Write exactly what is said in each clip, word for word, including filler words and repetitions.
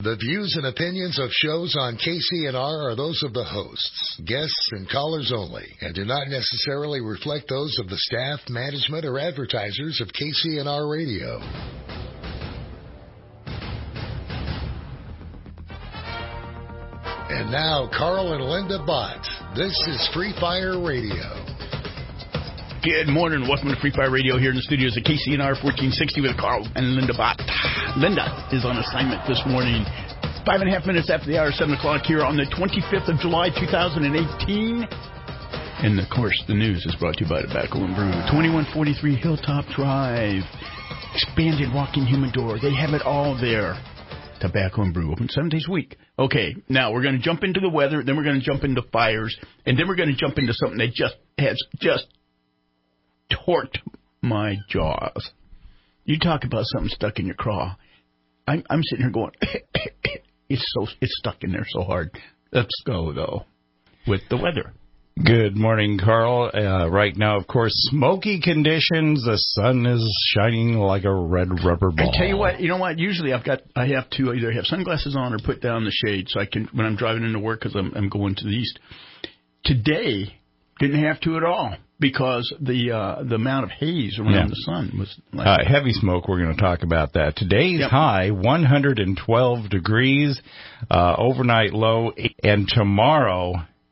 The views and opinions of shows on K C N R are those of the hosts, guests, and callers only, and do not necessarily reflect those of the staff, management, or advertisers of K C N R Radio. And now, Carl and Linda Bott. This is Free Fire Radio. Good morning. Welcome to Free Fire Radio here in the studios at K C N R fourteen sixty with Carl and Linda Bott. Linda is on assignment this morning. Five and a half minutes after the hour, seven o'clock here on the twenty-fifth of July, two thousand eighteen. And, of course, the news is brought to you by Tobacco and Brew. twenty-one forty-three Hilltop Drive. Expanded walk-in humidor. They have it all there. Tobacco and Brew, open seven days a week. Okay, now we're going to jump into the weather, then we're going to jump into fires, and then we're going to jump into something that just has just torqued my jaws. You talk about something stuck in your craw. I'm, I'm sitting here going, it's so it's stuck in there so hard. Let's go, though, with the weather. Good morning, Carl. Uh, right now, of course, smoky conditions. The sun is shining like a red rubber ball. I tell you what, you know what? Usually, I've got I have to either have sunglasses on or put down the shade so I can when I'm driving into work because I'm, I'm going to the east. Today, didn't have to at all because the uh, the amount of haze around yeah. the sun was like uh, heavy smoke. We're going to talk about that. Today's yep. high one hundred twelve degrees, uh, overnight low, and tomorrow.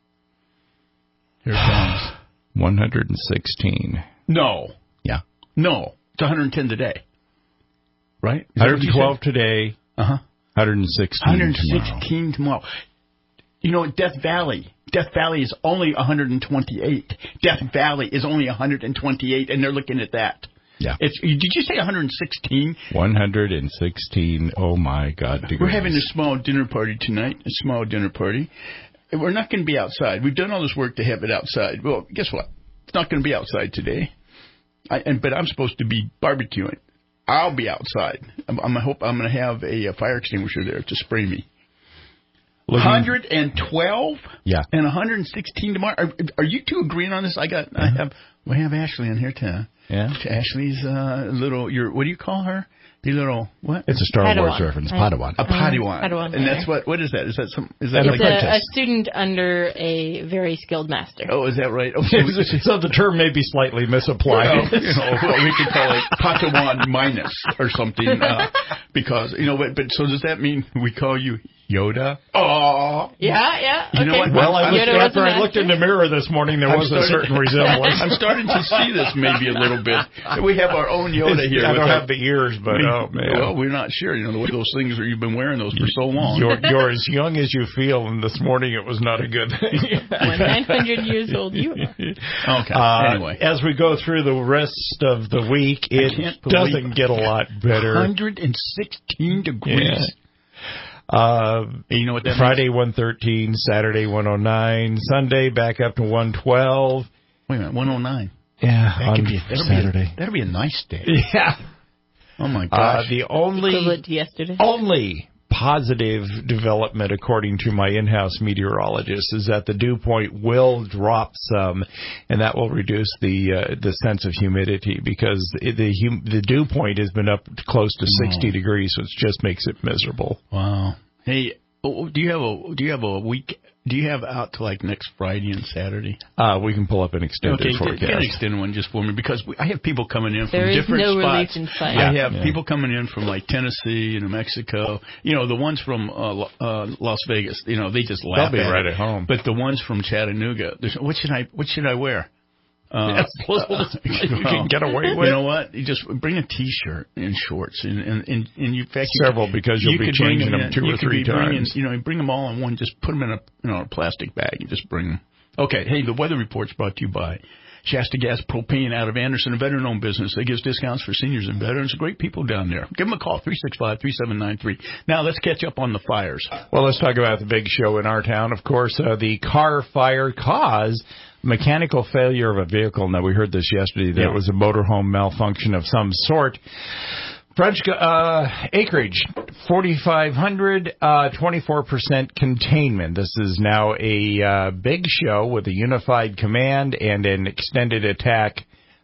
Here it comes. one hundred sixteen. No. Yeah. No. It's one hundred ten today. Right? one hundred twelve today. Uh-huh. one hundred sixteen one hundred sixteen tomorrow. tomorrow. You know, Death Valley. Death Valley is only one hundred twenty-eight. Death Valley is only one hundred twenty-eight, and they're looking at that. Yeah. It's, did you say one hundred sixteen? one hundred sixteen. Oh, my God. Degrees. We're having a small dinner party tonight. A small dinner party. We're not going to be outside. We've done all this work to have it outside. Well, guess what? It's not going to be outside today. I, and but I'm supposed to be barbecuing. I'll be outside. I'm, I'm, I hope I'm going to have a, a fire extinguisher there to spray me. Looking, one hundred twelve yeah. and one hundred sixteen tomorrow. Are, are you two agreeing on this? I got. I have. We have Ashley on here too. Yeah. Ashley's uh, little. Your what do you call her? The little what? It's a Star Padawan. Wars reference. Padawan. A Padawan. Uh, Padawan. And that's what. What is that? Is that some? Is that it's like a, a student under a very skilled master. Oh, is that right? Oh, so the term may be slightly misapplied. Well, you know, we could call it Padawan minus or something, uh, because you know. But, but so does that mean we call you Yoda? Oh, yeah, yeah. You okay. know what? Well, I looked, after I master. looked in the mirror this morning, there I'm was starting, a certain resemblance. I'm starting to see this maybe a little bit. We have our own Yoda here. I don't our, have the ears, but we, oh man. Well, we're not sure. You know, those things are you've been wearing those for so long. You're, you're as young as you feel, and this morning it was not a good thing. When nine hundred years old you are. Okay. Uh, anyway, as we go through the rest of the week, it doesn't get a lot better. one hundred sixteen degrees. Yeah. Uh, you know what that Friday means? one thirteen, Saturday one oh nine, Sunday back up to one twelve. Wait a minute, one oh nine. Yeah, that on could be, that'll Saturday. Be a, that'll be a nice day. Yeah. Oh my gosh. Uh, the only equivalent to yesterday. Only positive development, according to my in-house meteorologist, is that the dew point will drop some, and that will reduce the uh, the sense of humidity because it, the hum, the dew point has been up close to sixty oh. degrees, so it just makes it miserable. Wow. Hey, do you have a do you have a week? Do you have out to like next Friday and Saturday? Uh, we can pull up an extended okay, forecast. Get an extended one just for me because we, I have people coming in from there is different no spots. Relief in sight. I yeah, have yeah. people coming in from like Tennessee, New Mexico. You know, the ones from uh, uh, Las Vegas. You know, they just laugh. They'll be at right it. at home. But the ones from Chattanooga, what should I what should I wear? Uh, That's you can get away with. You know what? You just bring a T-shirt and shorts, and and and, and you, in fact, several because you'll you be changing them, them two you or three times. Bringing, you know, bring them all in one. Just put them in a you know a plastic bag. You just bring them. Okay. Hey, the weather report's brought to you by Shasta Gas Propane out of Anderson, a veteran-owned business. They give discounts for seniors and veterans. Great people down there. Give them a call, three six five, three seven nine three. Now, let's catch up on the fires. Well, let's talk about the big show in our town. Of course, uh, the car fire caused mechanical failure of a vehicle. Now, we heard this yesterday that yeah. it was a motorhome malfunction of some sort. French uh, acreage, forty-five hundred, uh, twenty-four percent containment. This is now a uh, big show with a unified command and an extended attack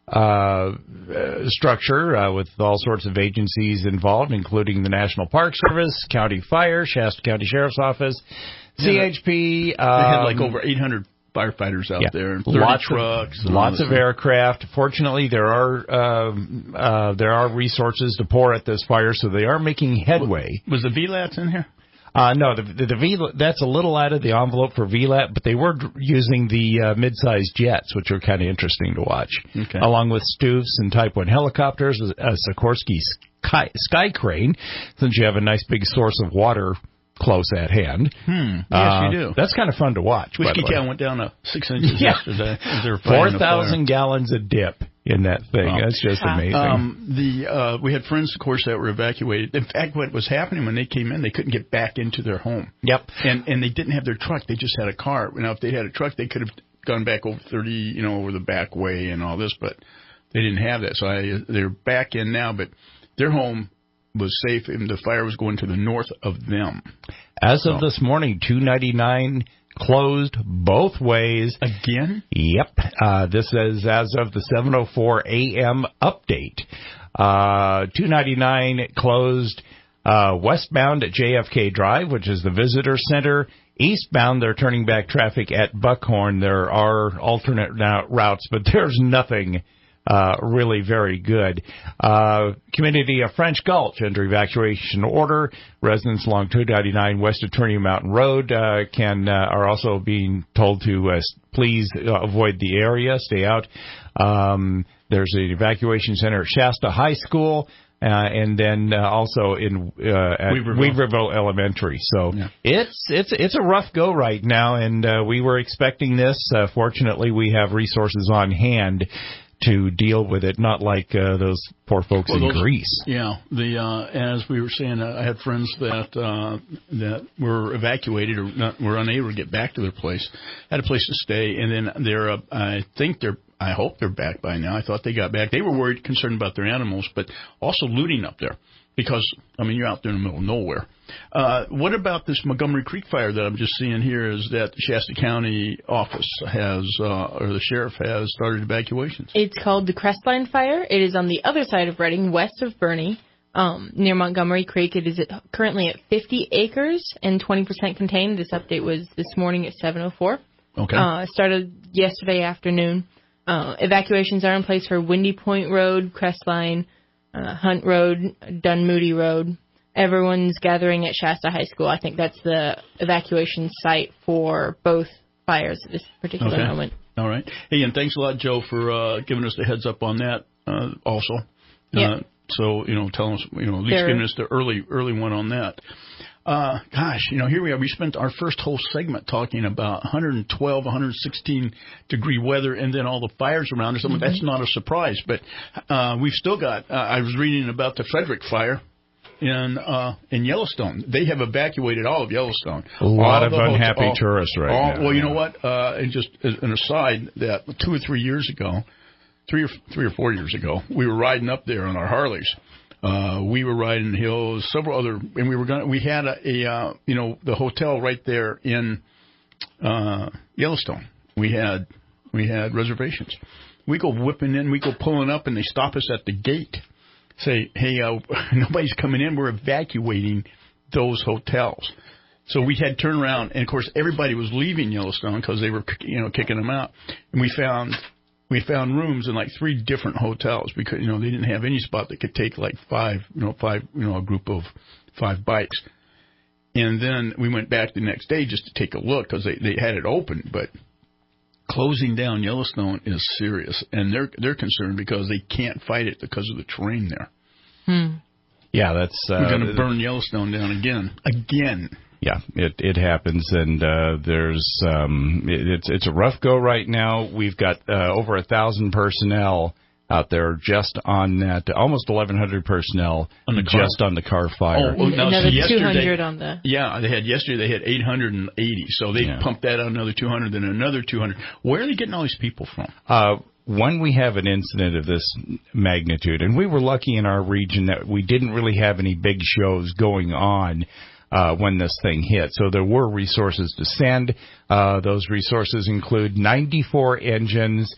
uh, uh, structure uh, with all sorts of agencies involved, including the National Park Service, County Fire, Shasta County Sheriff's Office, C H P. They Um, had like over eight hundred firefighters out yeah, there, and thirty lots trucks, of, and lots of stuff. aircraft. Fortunately, there are um, uh, there are resources to pour at this fire, so they are making headway. Was the V LATs in here? Uh, no, the, the, the V, that's a little out of the envelope for V LAT, but they were d- using the uh, mid-sized jets, which are kind of interesting to watch, okay. along with Stufs and Type one helicopters, a Sikorsky sky, sky crane, since you have a nice big source of water close at hand. Hmm. Yes, uh, you do. That's kind of fun to watch. Whiskey Town went down to six inches yeah. yesterday. Four thousand gallons of dip in that thing. Wow. That's just amazing. Um, the uh, we had friends, of course, that were evacuated. In fact, what was happening when they came in, they couldn't get back into their home. Yep. And and they didn't have their truck. They just had a car. Now, if they had a truck, they could have gone back over thirty, you know, over the back way and all this, but they didn't have that. So I, they're back in now, but their home was safe, and the fire was going to the north of them. As of so. this morning, two ninety-nine closed both ways. Again? Yep. Uh, this is as of the seven oh four a.m. update. Uh, two ninety-nine closed uh, westbound at J F K Drive, which is the visitor center. Eastbound, they're turning back traffic at Buckhorn. There are alternate routes, but there's nothing Uh, really very good. Uh, community of French Gulch under evacuation order. Residents along two ninety-nine west of Turning Mountain Road uh, can uh, are also being told to uh, please uh, avoid the area, stay out. Um, there's an evacuation center at Shasta High School. Uh, and then uh, also in uh, at Weaverville. Weaverville Elementary. So yeah. it's it's it's a rough go right now, and uh, we were expecting this. Uh, fortunately, we have resources on hand to deal with it, not like uh, those poor folks well, in those, Greece. Yeah, the uh, as we were saying, uh, I had friends that uh, that were evacuated or not, were unable to get back to their place, had a place to stay, and then they're, uh, I think they're, I hope they're back by now. I thought they got back. They were worried, concerned about their animals, but also looting up there. Because, I mean, you're out there in the middle of nowhere. Uh, what about this Montgomery Creek fire that I'm just seeing here is that the Shasta County office has, uh, or the sheriff has started evacuations? It's called the Crestline Fire. It is on the other side of Reading, west of Bernie, um, near Montgomery Creek. It is at, currently at fifty acres and twenty percent contained. This update was this morning at seven oh four. Okay. Uh, started yesterday afternoon. Uh, evacuations are in place for Windy Point Road, Crestline, Uh, Hunt Road, Dunmoody Road. Everyone's gathering at Shasta High School. I think that's the evacuation site for both fires at this particular okay. moment. All right. Hey, and thanks a lot, Joe, for uh, giving us the heads up on that uh, also. Yep. Uh, so, you know, telling us, you know, at least They're, giving us the early, early one on that. Uh, gosh, you know, here we are. We spent our first whole segment talking about one twelve, one sixteen degree weather and then all the fires around us. I mean, mm-hmm. That's not a surprise, but uh, we've still got, uh, I was reading about the Frederick fire in uh, in Yellowstone. They have evacuated all of Yellowstone. A lot all of unhappy all, tourists right all, now. Well, you yeah. know what? Uh, and just as an aside, that two or three years ago, three or, three or four years ago, we were riding up there on our Harleys. Uh, we were riding hills, several other, and we were going. We had a, a uh, you know, the hotel right there in uh, Yellowstone. We had we had reservations. We go whipping in, we go pulling up, and they stop us at the gate. Say, hey, uh, nobody's coming in. We're evacuating those hotels. So we had turned around, and of course, everybody was leaving Yellowstone because they were, you know, kicking them out. And we found. We found rooms in like three different hotels because, you know, they didn't have any spot that could take like five, you know, five, you know, a group of five bikes. And then we went back the next day just to take a look because they, they had it open. But closing down Yellowstone is serious. And they're they're concerned because they can't fight it because of the terrain there. Hmm. Yeah, that's... Uh, We're going to burn Yellowstone down again. Again. Yeah, it it happens, and uh, there's um, it, it's it's a rough go right now. We've got uh, over a thousand personnel out there just on that, almost eleven hundred personnel on the just car. on the Carr fire. Oh, well, now, another so two hundred on the. Yeah, they had yesterday. They had eight hundred eighty, so they Yeah. pumped that out another two hundred, then another two hundred. Where are they getting all these people from? Uh, when we have an incident of this magnitude, and we were lucky in our region that we didn't really have any big shows going on. Uh, when this thing hit. So there were resources to send. Uh, those resources include ninety-four engines,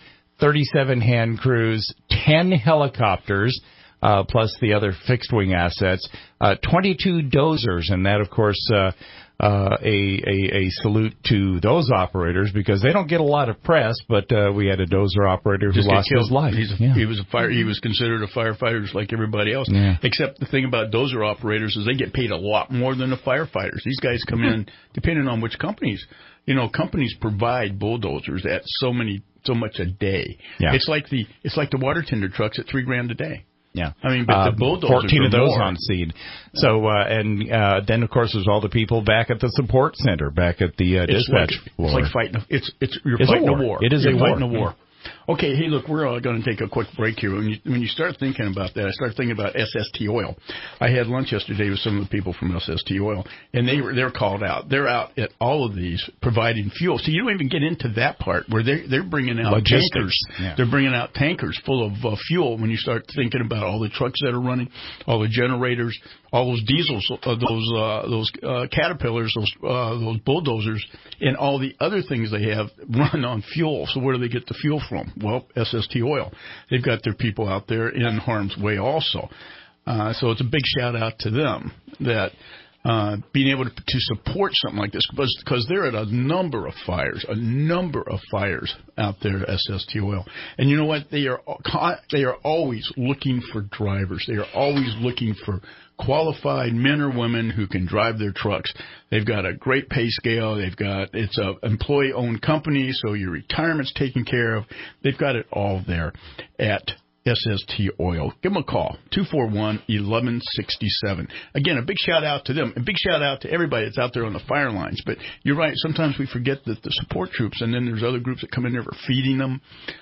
thirty-seven hand crews, ten helicopters, uh, plus the other fixed-wing assets, uh, twenty-two dozers, and that, of course, uh, uh, a, a, a salute to those operators because they don't get a lot of press, but uh, we had a dozer operator who Just lost his life. He's a, yeah. He was a fire. He was considered a firefighter just like everybody else. Yeah. Except the thing about dozer operators is they get paid a lot more than the firefighters. These guys come in, depending on which companies. You know, companies provide bulldozers at so many, so much a day. Yeah. It's like the it's like the water tender trucks at three grand a day. Yeah, I mean, but uh, the bulldozers fourteen are of those more. on seed. So, uh, and uh, then of course there's all the people back at the support center, back at the uh, It's dispatch like, floor. It's like fighting. A, it's it's you're It's a fighting a war. war. It is you're a fighting war. a war. Okay, hey, look, we're uh, going to take a quick break here. When you when you start thinking about that, I started thinking about S S T Oil. I had lunch yesterday with some of the people from S S T Oil, and they were they're called out. They're out at all of these providing fuel. So you don't even get into that part where they they're bringing out Logistics. tankers. Yeah. They're bringing out tankers full of uh, fuel. When you start thinking about all the trucks that are running, all the generators, all those diesels, uh, those uh, those uh, caterpillars, those uh, those bulldozers, and all the other things they have run on fuel. So where do they get the fuel from? Well, S S T Oil. They've got their people out there in harm's way also. Uh, so it's a big shout out to them that uh, being able to, to support something like this because, because they're at a number of fires, a number of fires out there at S S T Oil. And you know what? They are they are always looking for drivers. They are always looking for qualified men or women who can drive their trucks. They've got a great pay scale. They've got it's a employee-owned company, so your retirement's taken care of. They've got it all there at S S T Oil. Give them a call, two four one, one one six seven. Again, a big shout-out to them. A big shout-out to everybody that's out there on the fire lines. But you're right, sometimes we forget that the support troops, and then there's other groups that come in there for feeding them,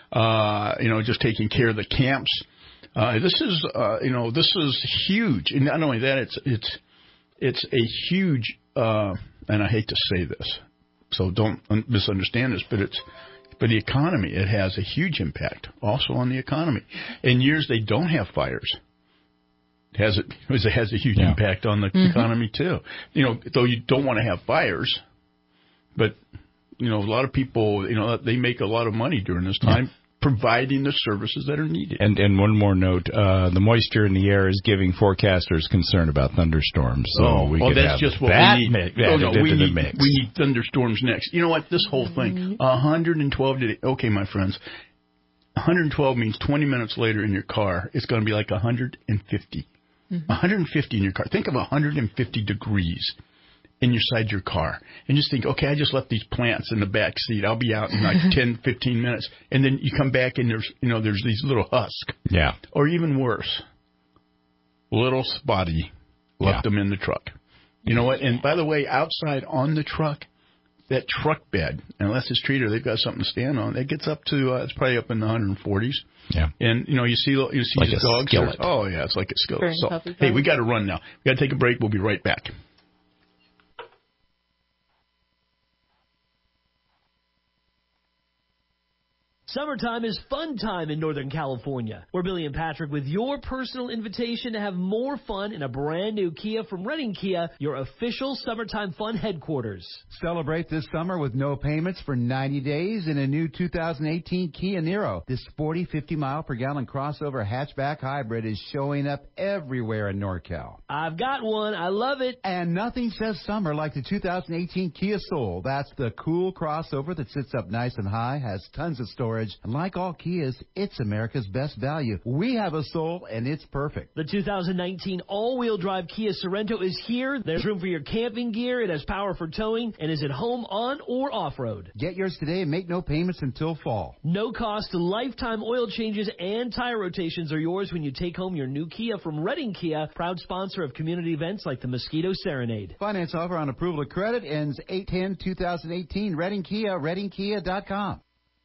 uh, you know, just taking care of the camps. Uh, this is, uh, you know, this is huge. And not only that, it's it's it's a huge, uh, and I hate to say this, so don't un- misunderstand this, but it's for the economy. It has a huge impact also on the economy. In years they don't have fires, it has a, it has a huge yeah. impact on the mm-hmm. economy too. You know, though you don't want to have fires, but you know, a lot of people, you know, they make a lot of money during this time. Yeah. Providing the services that are needed. And and one more note, uh, the moisture in the air is giving forecasters concern about thunderstorms. So oh, we well, could that's have just what that we need. Mi- oh, no, we need, mix. we need thunderstorms next. You know what? This whole thing, one hundred twelve today. Okay, my friends, one hundred twelve means twenty minutes later in your car, it's going to be like one hundred fifty. Mm-hmm. one hundred fifty in your car. Think of one hundred fifty degrees inside your car. And just think, okay, I just left these plants in the back seat. I'll be out in like ten, fifteen minutes. And then you come back and there's, you know, there's these little husks. Yeah. Or even worse, little spotty left yeah. them in the truck. You know what? And by the way, outside on the truck, that truck bed, unless it's treated, they've got something to stand on. It gets up to, uh, it's probably up in the one hundred forties. Yeah. And, you know, you see, you see like these dogs. Skillet. Oh, yeah, it's like a skillet. So, hey, we got to run now. We got to take a break. We'll be right back. Summertime is fun time in Northern California. We're Billy and Patrick with your personal invitation to have more fun in a brand new Kia from Redding Kia, your official summertime fun headquarters. Celebrate this summer with no payments for ninety days in a new two thousand eighteen Kia Niro. This sporty fifty mile per gallon crossover hatchback hybrid is showing up everywhere in NorCal. I've got one. I love it. And nothing says summer like the two thousand eighteen Kia Soul. That's the cool crossover that sits up nice and high, has tons of storage. And like all Kias, it's America's best value. We have a Soul, and it's perfect. The two thousand nineteen all-wheel drive Kia Sorento is here. There's room for your camping gear. It has power for towing and is at home on or off-road. Get yours today and make no payments until fall. No cost, lifetime oil changes and tire rotations are yours when you take home your new Kia from Redding Kia, proud sponsor of community events like the Mosquito Serenade. Finance offer on approval of credit ends eight ten twenty eighteen. Redding Kia, redding kia dot com.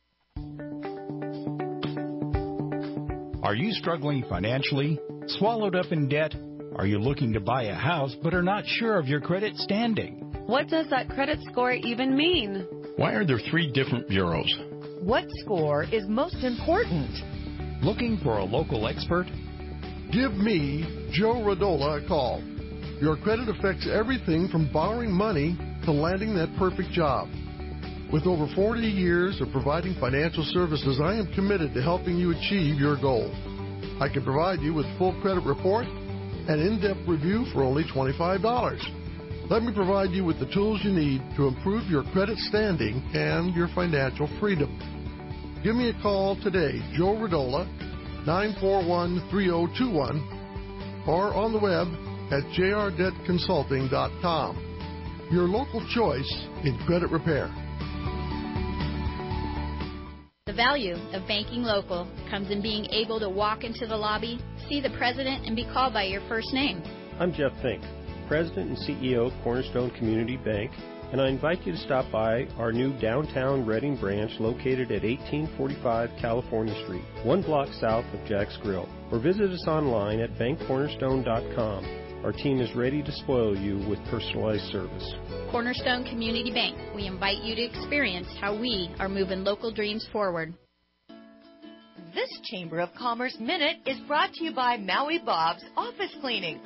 Are you struggling financially? Swallowed up in debt? Are you looking to buy a house but are not sure of your credit standing? What does that credit score even mean? Why are there three different bureaus? What score is most important? Looking for a local expert? Give me, Joe Radola, a call. Your credit affects everything from borrowing money to landing that perfect job. With over forty years of providing financial services, I am committed to helping you achieve your goals. I can provide you with full credit report and in-depth review for only twenty-five dollars. Let me provide you with the tools you need to improve your credit standing and your financial freedom. Give me a call today, Joe Radola, nine four one, three zero two one, or on the web at j r debt consulting dot com. Your local choice in credit repair. The value of banking local comes in being able to walk into the lobby, see the president, and be called by your first name. I'm Jeff Fink, President and C E O of Cornerstone Community Bank, and I invite you to stop by our new downtown Reading branch located at eighteen forty-five California Street, one block south of Jack's Grill, or visit us online at bank cornerstone dot com. Our team is ready to spoil you with personalized service. Cornerstone Community Bank, we invite you to experience how we are moving local dreams forward. This Chamber of Commerce Minute is brought to you by Maui Bob's Office Cleaning.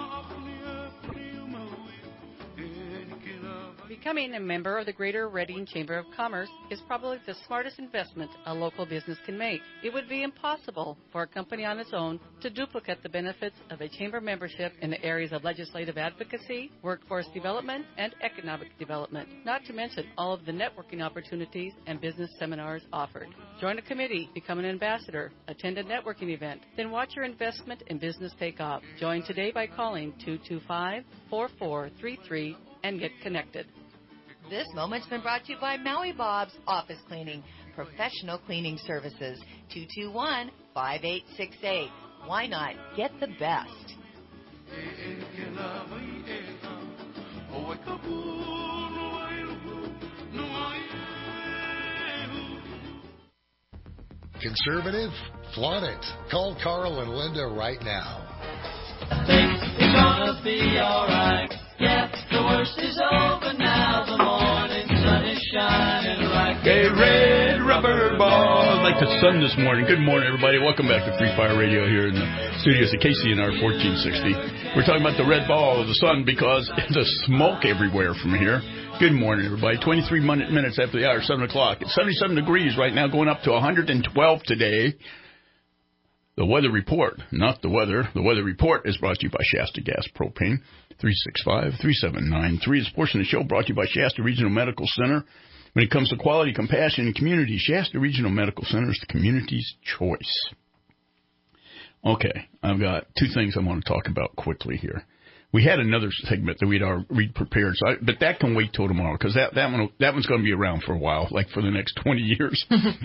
Becoming a member of the Greater Reading Chamber of Commerce is probably the smartest investment a local business can make. It would be impossible for a company on its own to duplicate the benefits of a chamber membership in the areas of legislative advocacy, workforce development, and economic development, not to mention all of the networking opportunities and business seminars offered. Join a committee, become an ambassador, attend a networking event, then watch your investment in business take off. Join today by calling two two five, four four three three and get connected. This moment's been brought to you by Maui Bob's Office Cleaning, professional cleaning services. two two one, five eight six eight. Why not get the best? Conservative? Flaunt it. Call Carl and Linda right now. It's gonna be alright. Yeah, the worst is over now. The morning sun is shining like a red rubber ball. Like the sun this morning. Good morning, everybody. Welcome back to Free Fire Radio here in the studios at K C N R fourteen sixty. We're talking about the red ball of the sun because there's smoke everywhere from here. Good morning, everybody. twenty-three minutes after the hour, seven o'clock. It's seventy-seven degrees right now, going up to one hundred twelve today. The weather report, not the weather. The weather report is brought to you by Shasta Gas Propane. three six five, three seven nine three. This portion of the show brought to you by Shasta Regional Medical Center. When it comes to quality, compassion, and community, Shasta Regional Medical Center is the community's choice. Okay, I've got two things I want to talk about quickly here. We had another segment that we'd already prepared, so I, but that can wait till tomorrow because that, that, one, that one's going to be around for a while, like for the next twenty years.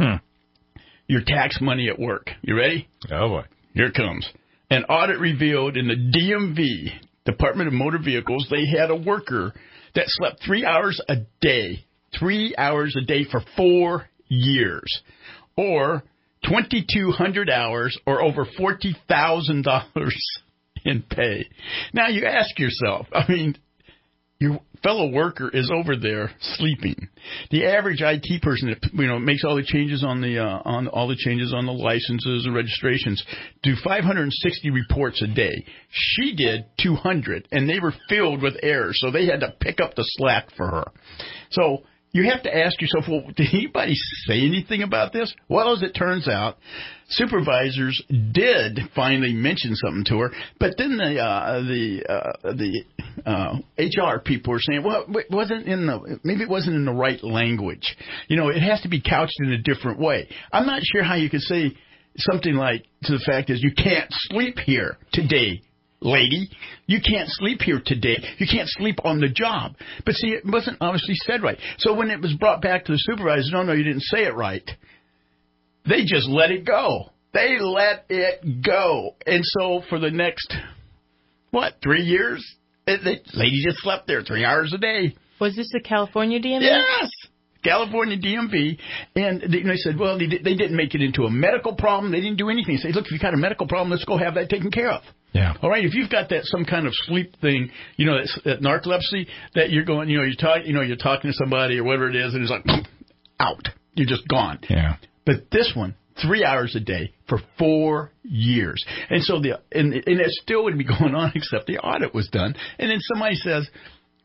Your tax money at work. You ready? Oh, boy. Here it comes. An audit revealed in the D M V, Department of Motor Vehicles, they had a worker that slept three hours a day, three hours a day for four years, or twenty-two hundred hours, or over forty thousand dollars in pay. Now, you ask yourself, I mean, your fellow worker is over there sleeping. The average I T person that, you know, makes all the changes on the uh, on all the changes on the licenses and registrations do five hundred sixty reports a day. She did two hundred, and they were filled with errors, so they had to pick up the slack for her. So you have to ask yourself, well, did anybody say anything about this? Well, as it turns out, supervisors did finally mention something to her, but then the uh, the uh, the uh, H R people were saying, well, it wasn't in the maybe it wasn't in the right language. You know, it has to be couched in a different way. I'm not sure how you could say something like to the fact is you can't sleep here today. Lady, you can't sleep here today. You can't sleep on the job. But see, it wasn't obviously said right. So when it was brought back to the supervisor, no, no, you didn't say it right. They just let it go. They let it go. And so for the next, what, three years, it, the lady just slept there three hours a day. Was this the California D M V? Yes. California D M V, and they, they said, well, they, they didn't make it into a medical problem. They didn't do anything. They said, look, if you've got a medical problem, let's go have that taken care of. Yeah. All right. If you've got that some kind of sleep thing, you know, that, that narcolepsy, that you're going, you know, you're talking, you know, you're talking to somebody or whatever it is, and it's like out. You're just gone. Yeah. But this one, three hours a day for four years, and so the and and it still would be going on except the audit was done, and then somebody says,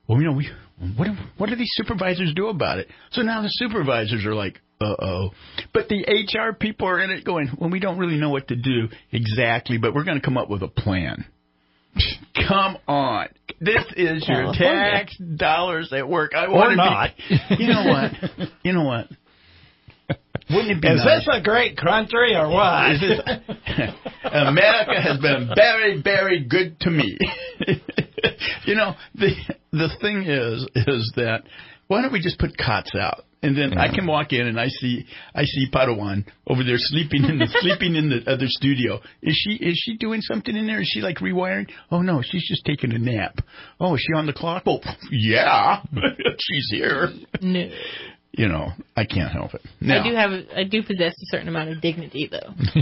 well, you know, we what do, what do these supervisors do about it? So now the supervisors are like, uh-oh. But the H R people are in it going, well, we don't really know what to do exactly, but we're going to come up with a plan. Come on. This is your tax dollars at work. I want or to not. Be, you know what? You know what? Wouldn't it be Is nice? this a great country or what? Is this, America has been very, very good to me. You know, the the thing is, is that why don't we just put cots out? And then yeah. I can walk in and I see I see Padawan over there sleeping in the sleeping in the other studio. Is she is she doing something in there? Is she like rewiring? Oh no, she's just taking a nap. Oh, is she on the clock? Oh yeah, she's here. No. You know, I can't help it. Now, I do have I do possess a certain amount of dignity though.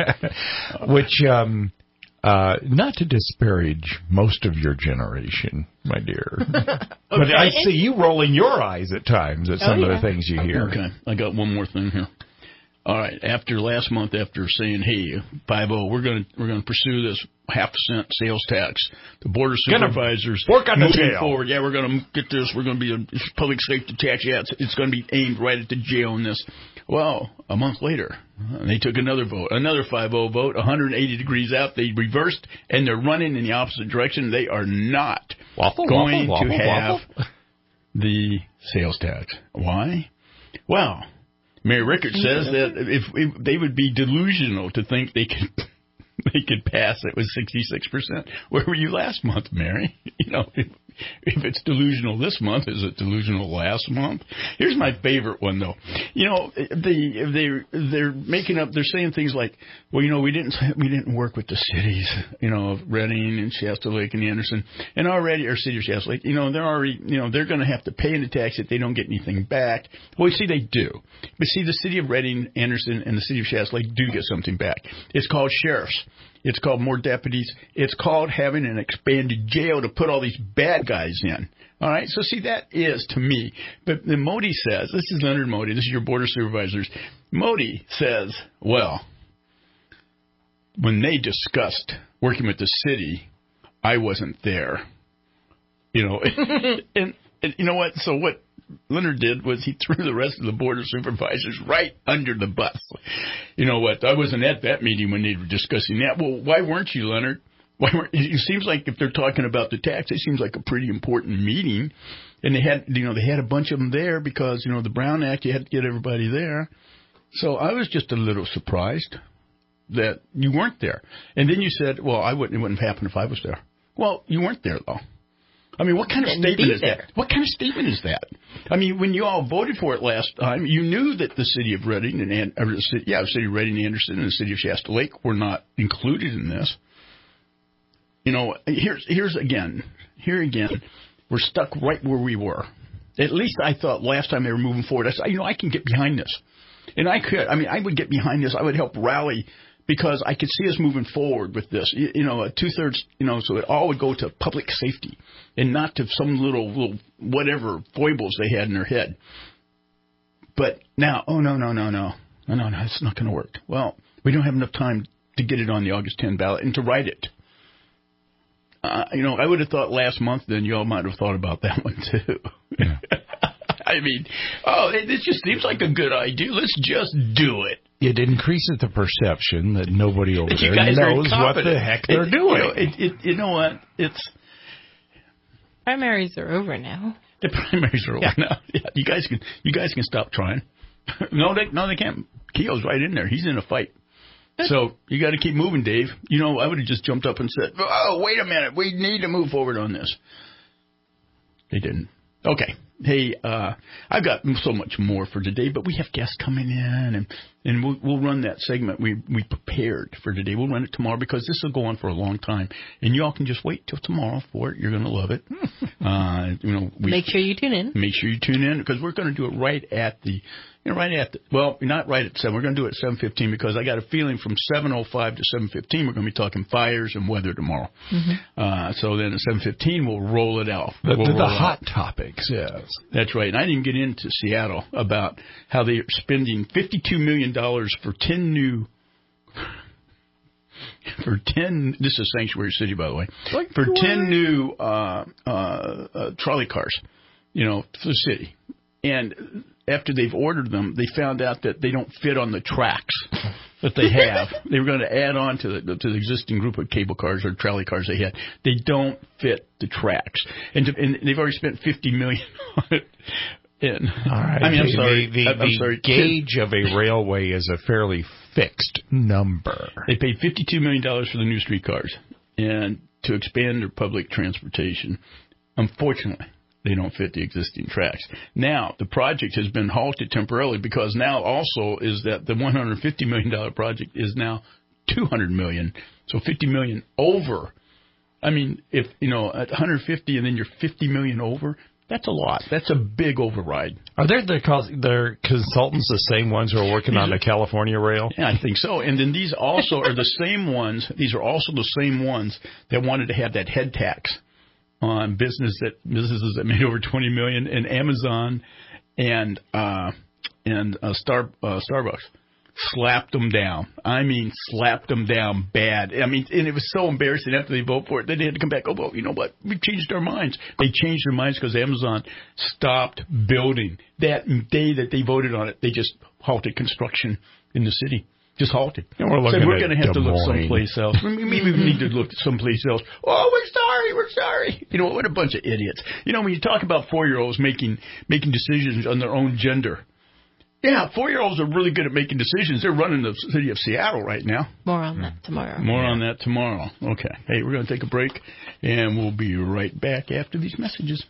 Which um Uh, not to disparage most of your generation, my dear, okay. But I see you rolling your eyes at times at some oh, yeah. of the things you hear. Okay, I got one more thing here. All right, after last month, after saying, "Hey, five oh, we're going to we're going to pursue this half cent sales tax," the board of supervisors work on moving the jail. forward. Yeah, we're going to get this. We're going to be a public safety tax. Yeah, it's, it's going to be aimed right at the jail in this. Well, a month later, they took another vote, another five oh vote, one hundred eighty degrees out. They reversed, and they're running in the opposite direction. They are not waffle, going waffle, to waffle, have waffle. the sales tax. Why? Well, Mary Rickert says that if, if they would be delusional to think they could they could pass it with sixty-six percent. Where were you last month, Mary? You know, if, if it's delusional this month, is it delusional last month? Here's my favorite one, though. You know, they they're they're making up. They're saying things like, well, you know, we didn't we didn't work with the cities, you know, of Reading and Shasta Lake and Anderson, and already our city of Shasta Lake, you know, they're already, you know, they're going to have to pay in the tax if they don't get anything back. Well, you see, they do. But see, the city of Reading, Anderson, and the city of Shasta Lake do get something back. It's called sheriffs. It's called more deputies. It's called having an expanded jail to put all these bad guys in. All right? So, see, that is, to me, but then Modi says, this is Leonard Modi, this is your board of supervisors. Modi says, well, when they discussed working with the city, I wasn't there. You know, and, and you know what? So what Leonard did was he threw the rest of the board of supervisors right under the bus. You know what? I wasn't at that meeting when they were discussing that. Well, why weren't you, Leonard? Why weren't, it seems like if they're talking about the tax, it seems like a pretty important meeting. And they had, you know, they had a bunch of them there because, you know, the Brown Act, you had to get everybody there. So I was just a little surprised that you weren't there. And then you said, well, I wouldn't, it wouldn't have happened if I was there. Well, you weren't there, though. I mean, what kind of statement is that? What kind of statement is that? I mean, when you all voted for it last time, you knew that the city of Reading and, or the city, yeah, the city of Reading, Anderson, and the city of Shasta Lake were not included in this. You know, here's here's again, here again, we're stuck right where we were. At least I thought last time they were moving forward. I said, you know, I can get behind this, and I could. I mean, I would get behind this. I would help rally. Because I could see us moving forward with this, you, you know, two thirds, you know, so it all would go to public safety and not to some little, little whatever foibles they had in their head. But now, oh, no, no, no, no, no, no, no, it's not going to work. Well, we don't have enough time to get it on the August tenth ballot and to write it. Uh, you know, I would have thought last month then you all might have thought about that one too. Yeah. I mean, oh, it, it just seems like a good idea. Let's just do it. It increases the perception that nobody over there knows what the heck they're it, doing. You know, it, it, you know what? It's primaries are over now. The primaries are over yeah. now. Yeah, you guys can you guys can stop trying. no, they no they can't. Keogh's right in there. He's in a fight. So you got to keep moving, Dave. You know, I would have just jumped up and said, "Oh, wait a minute, we need to move forward on this." They didn't. Okay. Hey, uh, I've got so much more for today, but we have guests coming in, and, and we'll, we'll run that segment we we prepared for today. We'll run it tomorrow because this will go on for a long time, and you all can just wait till tomorrow for it. You're going to love it. uh, you know, we, make sure you tune in. Make sure you tune in because we're going to do it right at the. You know, right at the, well, not right at seven. We're going to do it at seven fifteen because I got a feeling from seven oh five to seven fifteen we're going to be talking fires and weather tomorrow. Mm-hmm. Uh, so then at seven fifteen we'll roll it out. The, we'll the, the roll hot out. topics, yes. That's right. And I didn't get into Seattle about how they are spending fifty-two million dollars for ten new for ten. This is Sanctuary City, by the way. Sanctuary. For ten new uh, uh, uh, trolley cars, you know, for the city, and after they've ordered them, they found out that they don't fit on the tracks that they have. They were going to add on to the to the existing group of cable cars or trolley cars they had. They don't fit the tracks, and, to, and they've already spent fifty million dollars on it. And, All right. I mean, I'm the, sorry. The, the, I'm the sorry. gauge of a railway is a fairly fixed number. They paid fifty-two million dollars for the new streetcars and to expand their public transportation. Unfortunately, they don't fit the existing tracks. Now, the project has been halted temporarily because now also is that the one hundred fifty million dollars project is now two hundred million dollars. So fifty million dollars over. I mean, if, you know, at one hundred fifty and then you're fifty million dollars over, that's a lot. That's a big override. Are there the their consultants the same ones who are working on the California rail? Yeah, I think so. And then these also are the same ones. These are also the same ones that wanted to have that head tax on business that businesses that made over twenty million dollars, and Amazon and uh, and uh, Star uh, Starbucks slapped them down. I mean, slapped them down bad. I mean, and it was so embarrassing after they vote for it. Then they had to come back. Oh, well, you know what? We changed our minds. They changed their minds because Amazon stopped building. That day that they voted on it, they just halted construction in the city. Just halted. And we're looking so we're at going to have Des to look Moines. someplace else. Maybe we need to look someplace else. Oh, we're sorry. We're sorry. You know, what a bunch of idiots. You know, when you talk about four-year-olds making making decisions on their own gender, yeah, four-year-olds are really good at making decisions. They're running the city of Seattle right now. More on that tomorrow. More on that tomorrow. Okay. Hey, we're going to take a break, and we'll be right back after these messages.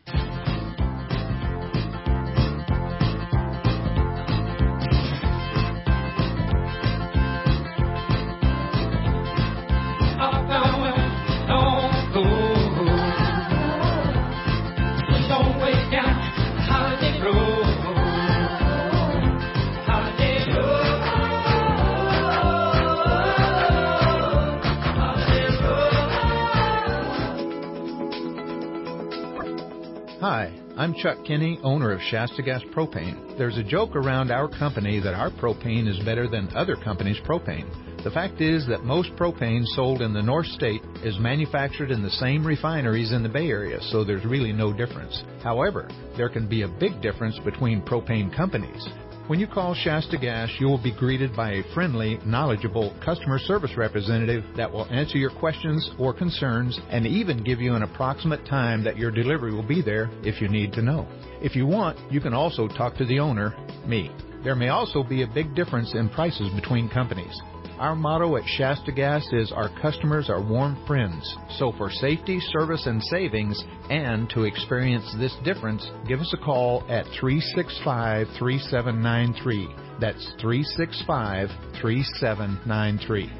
Hi, I'm Chuck Kinney, owner of Shasta Gas Propane. There's a joke around our company that our propane is better than other companies' propane. The fact is that most propane sold in the North State is manufactured in the same refineries in the Bay Area, so there's really no difference. However, there can be a big difference between propane companies. When you call Shasta Gas, you will be greeted by a friendly, knowledgeable customer service representative that will answer your questions or concerns and even give you an approximate time that your delivery will be there if you need to know. If you want, you can also talk to the owner, me. There may also be a big difference in prices between companies. Our motto at Shasta Gas is our customers are warm friends. So for safety, service, and savings, and to experience this difference, give us a call at three six five, three seven nine three. That's three six five, three seven nine three.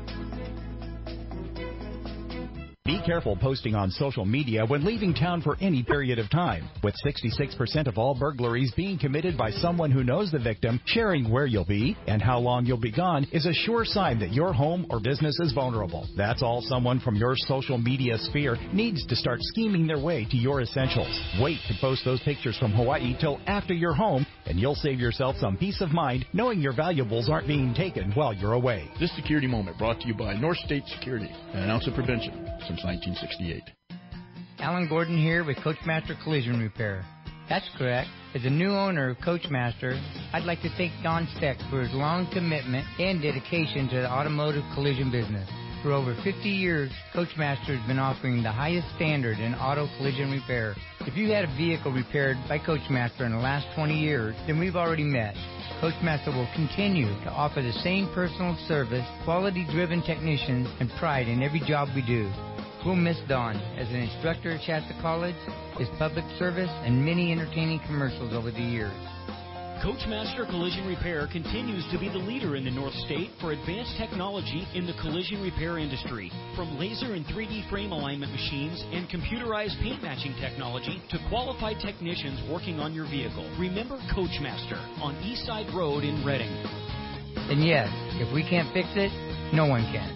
Be careful posting on social media when leaving town for any period of time. With sixty-six percent of all burglaries being committed by someone who knows the victim, sharing where you'll be and how long you'll be gone is a sure sign that your home or business is vulnerable. That's all someone from your social media sphere needs to start scheming their way to your essentials. Wait to post those pictures from Hawaii till after you're home, and you'll save yourself some peace of mind knowing your valuables aren't being taken while you're away. This security moment brought to you by North State Security, an ounce of prevention since nineteen sixty-eight. Alan Gordon here with Coachmaster Collision Repair. That's correct. As a new owner of Coachmaster, I'd like to thank Don Steck for his long commitment and dedication to the automotive collision business. For over fifty years, Coachmaster has been offering the highest standard in auto collision repair. If you had a vehicle repaired by Coachmaster in the last twenty years, then we've already met. Coachmaster will continue to offer the same personal service, quality-driven technicians, and pride in every job we do. We'll miss Don as an instructor at Shasta College, his public service, and many entertaining commercials over the years. Coachmaster Collision Repair continues to be the leader in the North State for advanced technology in the collision repair industry. From laser and three D frame alignment machines and computerized paint matching technology to qualified technicians working on your vehicle. Remember Coachmaster on Eastside Road in Reading. And yes, if we can't fix it, no one can.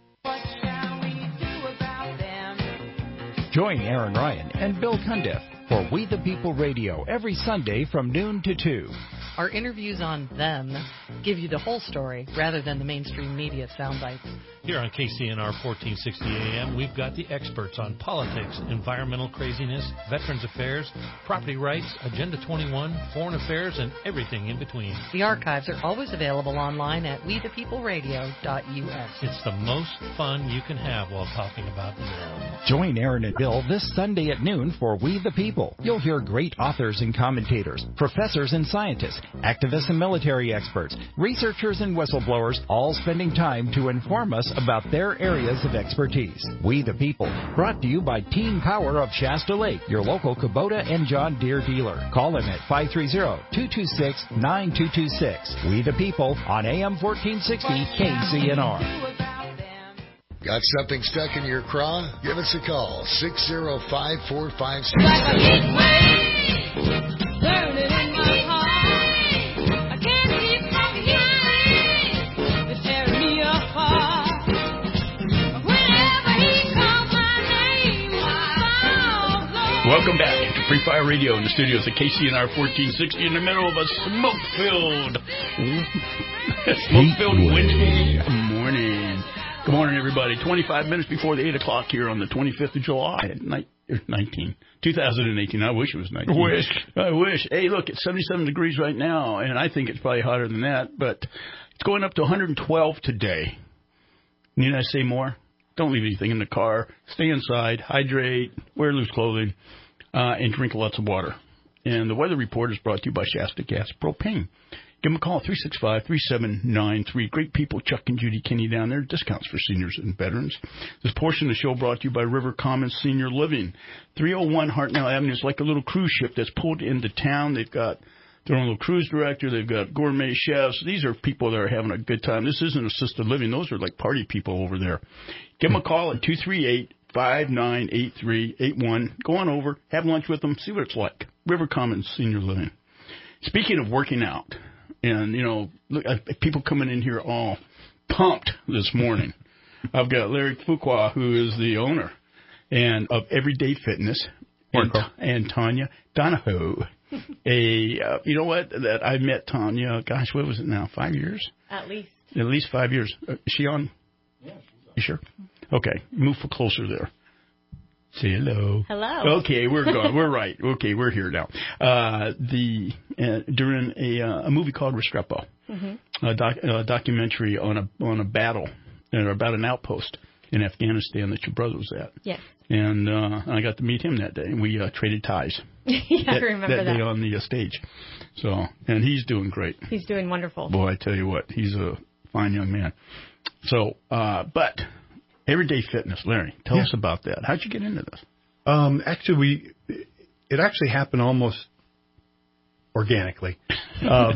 Join Aaron Ryan and Bill Cundiff for We the People Radio every Sunday from noon to two. Our interviews on them give you the whole story rather than the mainstream media sound bites. Here on K C N R fourteen sixty A M, we've got the experts on politics, environmental craziness, veterans affairs, property rights, Agenda twenty-one, foreign affairs, and everything in between. The archives are always available online at we the people radio dot U S. It's the most fun you can have while talking about them. Join Aaron and Bill this Sunday at noon for We the People. You'll hear great authors and commentators, professors and scientists, activists and military experts, researchers and whistleblowers, all spending time to inform us about their areas of expertise. We the People, brought to you by Team Power of Shasta Lake, your local Kubota and John Deere dealer. Call them at five three zero, two two six, nine two two six. We the People on A M fourteen sixty K C N R. Got something stuck in your craw? Give us a call, six zero five, four five six. Welcome back to Free Fire Radio in the studios at K C N R fourteen sixty in the middle of a smoke-filled, smoke-filled Wednesday morning. Good morning, everybody. twenty-five minutes before the eight o'clock here on the twenty-fifth of July, nineteen, two thousand eighteen. I wish it was nineteen. Wish. I wish. Hey, look, it's seventy-seven degrees right now, and I think it's probably hotter than that, but it's going up to one hundred twelve today. Need I say more? Don't leave anything in the car. Stay inside, hydrate, wear loose clothing, uh, and drink lots of water. And the weather report is brought to you by Shasta Gas Propane. Give them a call, three six five, three seven nine three. Great people, Chuck and Judy Kinney down there. Discounts for seniors and veterans. This portion of the show brought to you by River Commons Senior Living. three oh one Hartnell Avenue is like a little cruise ship that's pulled into town. They've got their own little cruise director. They've got gourmet chefs. These are people that are having a good time. This isn't assisted living. Those are like party people over there. Give them a call at two three eight, five nine eight three eight one. Go on over, have lunch with them, see what it's like. River Commons Senior Living. Speaking of working out, and, you know, look, people coming in here all pumped this morning. I've got Larry Fuqua, who is the owner and of Everyday Fitness, and, and Tanya Donahoe. A uh, you know what? That I met Tanya. Gosh, what was it now? Five years? At least. At least five years. Uh, is she on? Yeah. You sure? Okay. Move for closer there. Say hello. Hello. Okay, we're going. We're right. Okay, we're here now. Uh, the uh, during a uh, a movie called Restrepo, mm-hmm. a, doc, a documentary on a on a battle or about an outpost in Afghanistan that your brother was at. Yes. And uh, I got to meet him that day. We uh, traded ties. yeah, that, I remember that that. day on the uh, stage. So, and he's doing great. He's doing wonderful. Boy, I tell you what, he's a fine young man. So, uh, but Everyday Fitness, Larry, tell yeah. us about that. How'd you get into this? Um, actually, we it actually happened almost organically. Um,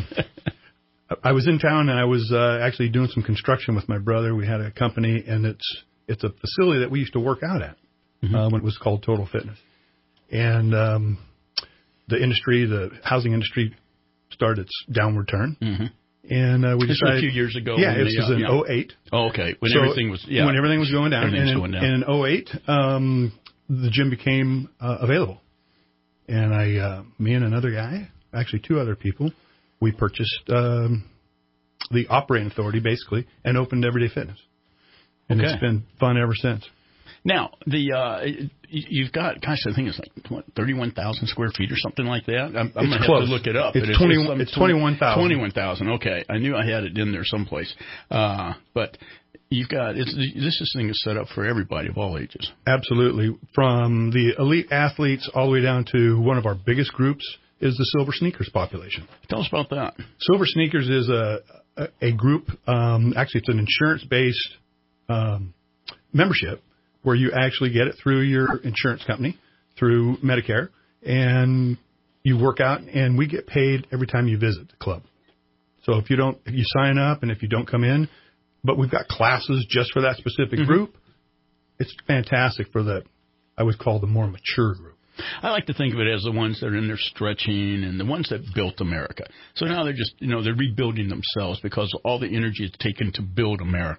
I was in town and I was uh, actually doing some construction with my brother. We had a company, and it's it's a facility that we used to work out at mm-hmm. uh, when it was called Total Fitness. And um, the industry, the housing industry, started its downward turn. Mm-hmm. And uh, we this decided was a few years ago. Yeah, this the, was uh, in yeah. oh eight. Oh, okay. When so everything was yeah. when everything was going down. Everything's and in, going down. And in oh eight, um, the gym became uh, available. And I, uh, me and another guy, actually two other people, we purchased um, the operating authority basically and opened Everyday Fitness. And okay. it's been fun ever since. Now, the uh, you've got, gosh, I think it's like what, thirty-one thousand square feet or something like that. I'm, I'm going to have to look it up. It's, it's, twenty, it's, it's twenty-one thousand. twenty-one thousand, okay. I knew I had it in there someplace. Uh, but you've got, it's, this thing is set up for everybody of all ages. Absolutely. From the elite athletes all the way down to one of our biggest groups is the Silver Sneakers population. Tell us about that. Silver Sneakers is a, a, a group, um, actually it's an insurance-based um, membership, where you actually get it through your insurance company, through Medicare, and you work out, and we get paid every time you visit the club. So if you don't, if you sign up, and if you don't come in, but we've got classes just for that specific mm-hmm. group. It's fantastic for the, I would call the more mature group. I like to think of it as the ones that are in there stretching and the ones that built America. So now they're just, you know, they're rebuilding themselves because all the energy is taken to build America.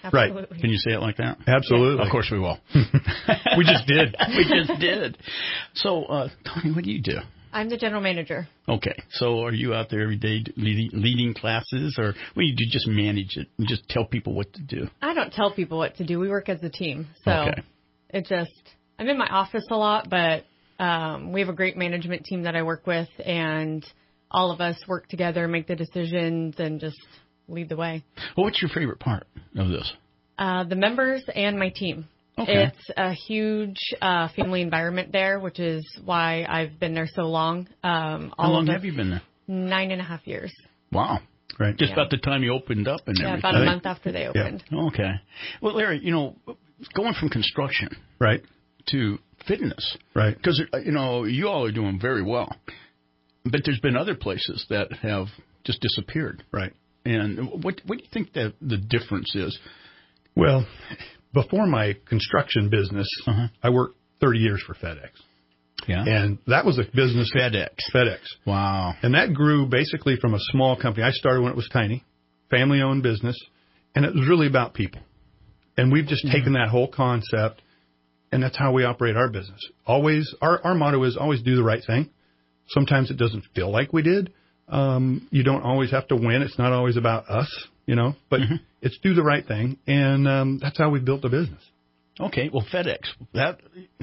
Right. Can you say it like that? Absolutely. Yeah. Of course we will. We just did. we just did. So, uh, Tony, what do you do? I'm the general manager. Okay. So are you out there every day leading, leading classes, or well, you just manage it and just tell people what to do? I don't tell people what to do. We work as a team. So okay. it just, I'm in my office a lot, but um, we have a great management team that I work with, and all of us work together, make the decisions, and just lead the way. Well, what's your favorite part of this? Uh, the members and my team. Okay. It's a huge uh, family environment there, which is why I've been there so long. Um, all How long of have you been there? Nine and a half years. Wow. Right. Just yeah. about the time you opened up and yeah, everything. about a month after they opened. Yeah. Okay. Well, Larry, you know, going from construction right to fitness, right? Because, you know, you all are doing very well. But there's been other places that have just disappeared. Right. And what what do you think that the difference is? Well, before my construction business, uh-huh. I worked thirty years for FedEx. Yeah. And that was a business. FedEx. FedEx. Wow. And that grew basically from a small company. I started when it was tiny, family-owned business, and it was really about people. And we've just mm-hmm. taken that whole concept, and that's how we operate our business. Always, our, our motto is always do the right thing. Sometimes it doesn't feel like we did. Um, you don't always have to win. It's not always about us, you know, but mm-hmm. it's do the right thing. And um, that's how we built the business. Okay. Well, FedEx, that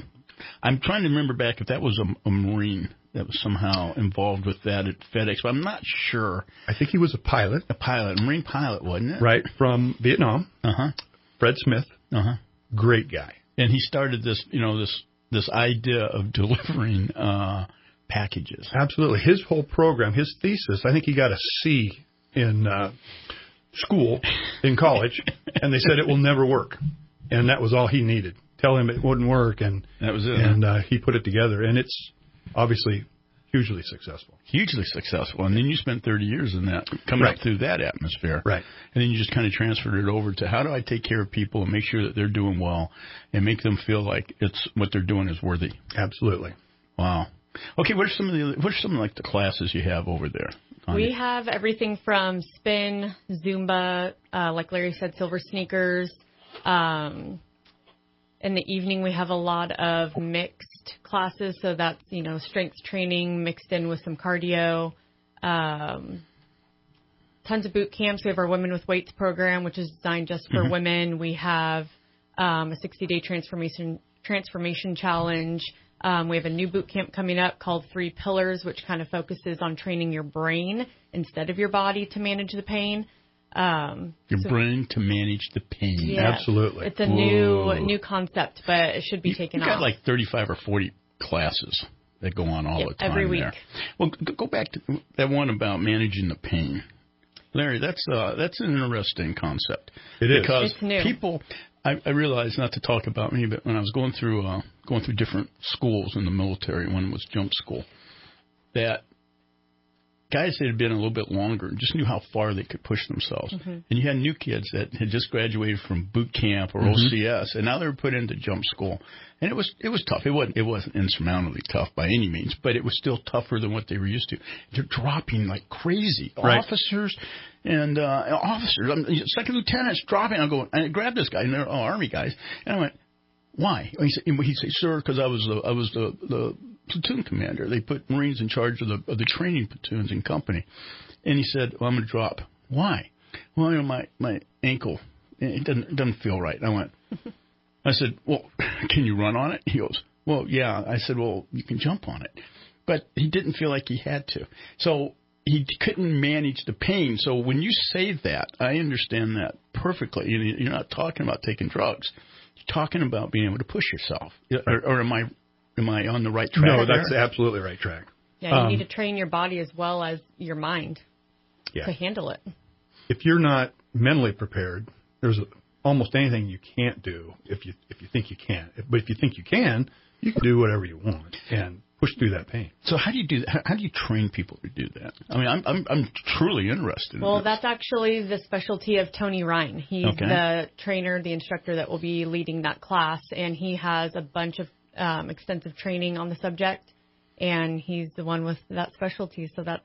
I'm trying to remember back if that was a, a Marine that was somehow involved with that at FedEx, but I'm not sure. I think he was a pilot. A pilot, a Marine pilot, wasn't it? Right, from Vietnam. Uh-huh. Fred Smith. Uh-huh. Great guy. And he started this, you know, this this idea of delivering uh packages. Absolutely. His whole program, his thesis, I think he got a C in uh, school, in college, and they said it will never work. And that was all he needed. Tell him it wouldn't work, and that was it. And uh, he put it together, and it's obviously hugely successful. Hugely successful. And then you spent thirty years in that, coming right. up through that atmosphere. Right. And then you just kind of transferred it over to how do I take care of people and make sure that they're doing well and make them feel like it's what they're doing is worthy. Absolutely. Wow. Okay, what are some of the what are some of like the classes you have over there? Tanya? We have everything from spin, Zumba, uh, like Larry said, silver sneakers. Um, in the evening, we have a lot of mixed classes, so that's you know strength training mixed in with some cardio. Um, tons of boot camps. We have our Women with Weights program, which is designed just for mm-hmm. women. We have um, a sixty-day transformation transformation challenge. Um, we have a new boot camp coming up called Three Pillars, which kind of focuses on training your brain instead of your body to manage the pain. Um, your so, brain to manage the pain. Yeah, absolutely. It's a Whoa. new new concept, but it should be you, taken you got off. like thirty-five or forty classes that go on all yep, the time every week. There. Well, go back to that one about managing the pain. Larry, that's uh, that's an interesting concept. It is. Because it's new. people, I, I realize not to talk about me, but when I was going through uh, going through different schools in the military, one was jump school, that guys that had been a little bit longer just knew how far they could push themselves. Mm-hmm. And you had new kids that had just graduated from boot camp or mm-hmm. O C S, and now they were put into jump school. And it was it was tough. It wasn't it wasn't insurmountably tough by any means, but it was still tougher than what they were used to. They're dropping like crazy. Right. Officers and uh, officers, I'm, second lieutenants dropping. I go, and I grabbed this guy, and they're all Army guys, and I went, why? He said, he said, sir, because I was the I was the, the platoon commander. They put Marines in charge of the of the training platoons in company, and he said, well, I'm going to drop. Why? Well, you know, my my ankle, it doesn't it doesn't feel right. I went. I said, well, can you run on it? He goes, well, yeah. I said, well, you can jump on it. But he didn't feel like he had to. So he couldn't manage the pain. So when you say that, I understand that perfectly. You're not talking about taking drugs. You're talking about being able to push yourself. Or, or am I am I on the right track? No, there? that's absolutely right track. Yeah, you um, need to train your body as well as your mind yeah. to handle it. If you're not mentally prepared, there's a almost anything you can't do if you if you think you can. But if you think you can, you can do whatever you want and push through that pain. So how do you do that? How, how do you train people to do that? I mean, I'm I'm, I'm truly interested. Well, in that's actually the specialty of Tony Ryan. He's okay. the trainer, the instructor that will be leading that class, and he has a bunch of um, extensive training on the subject, and he's the one with that specialty. So that's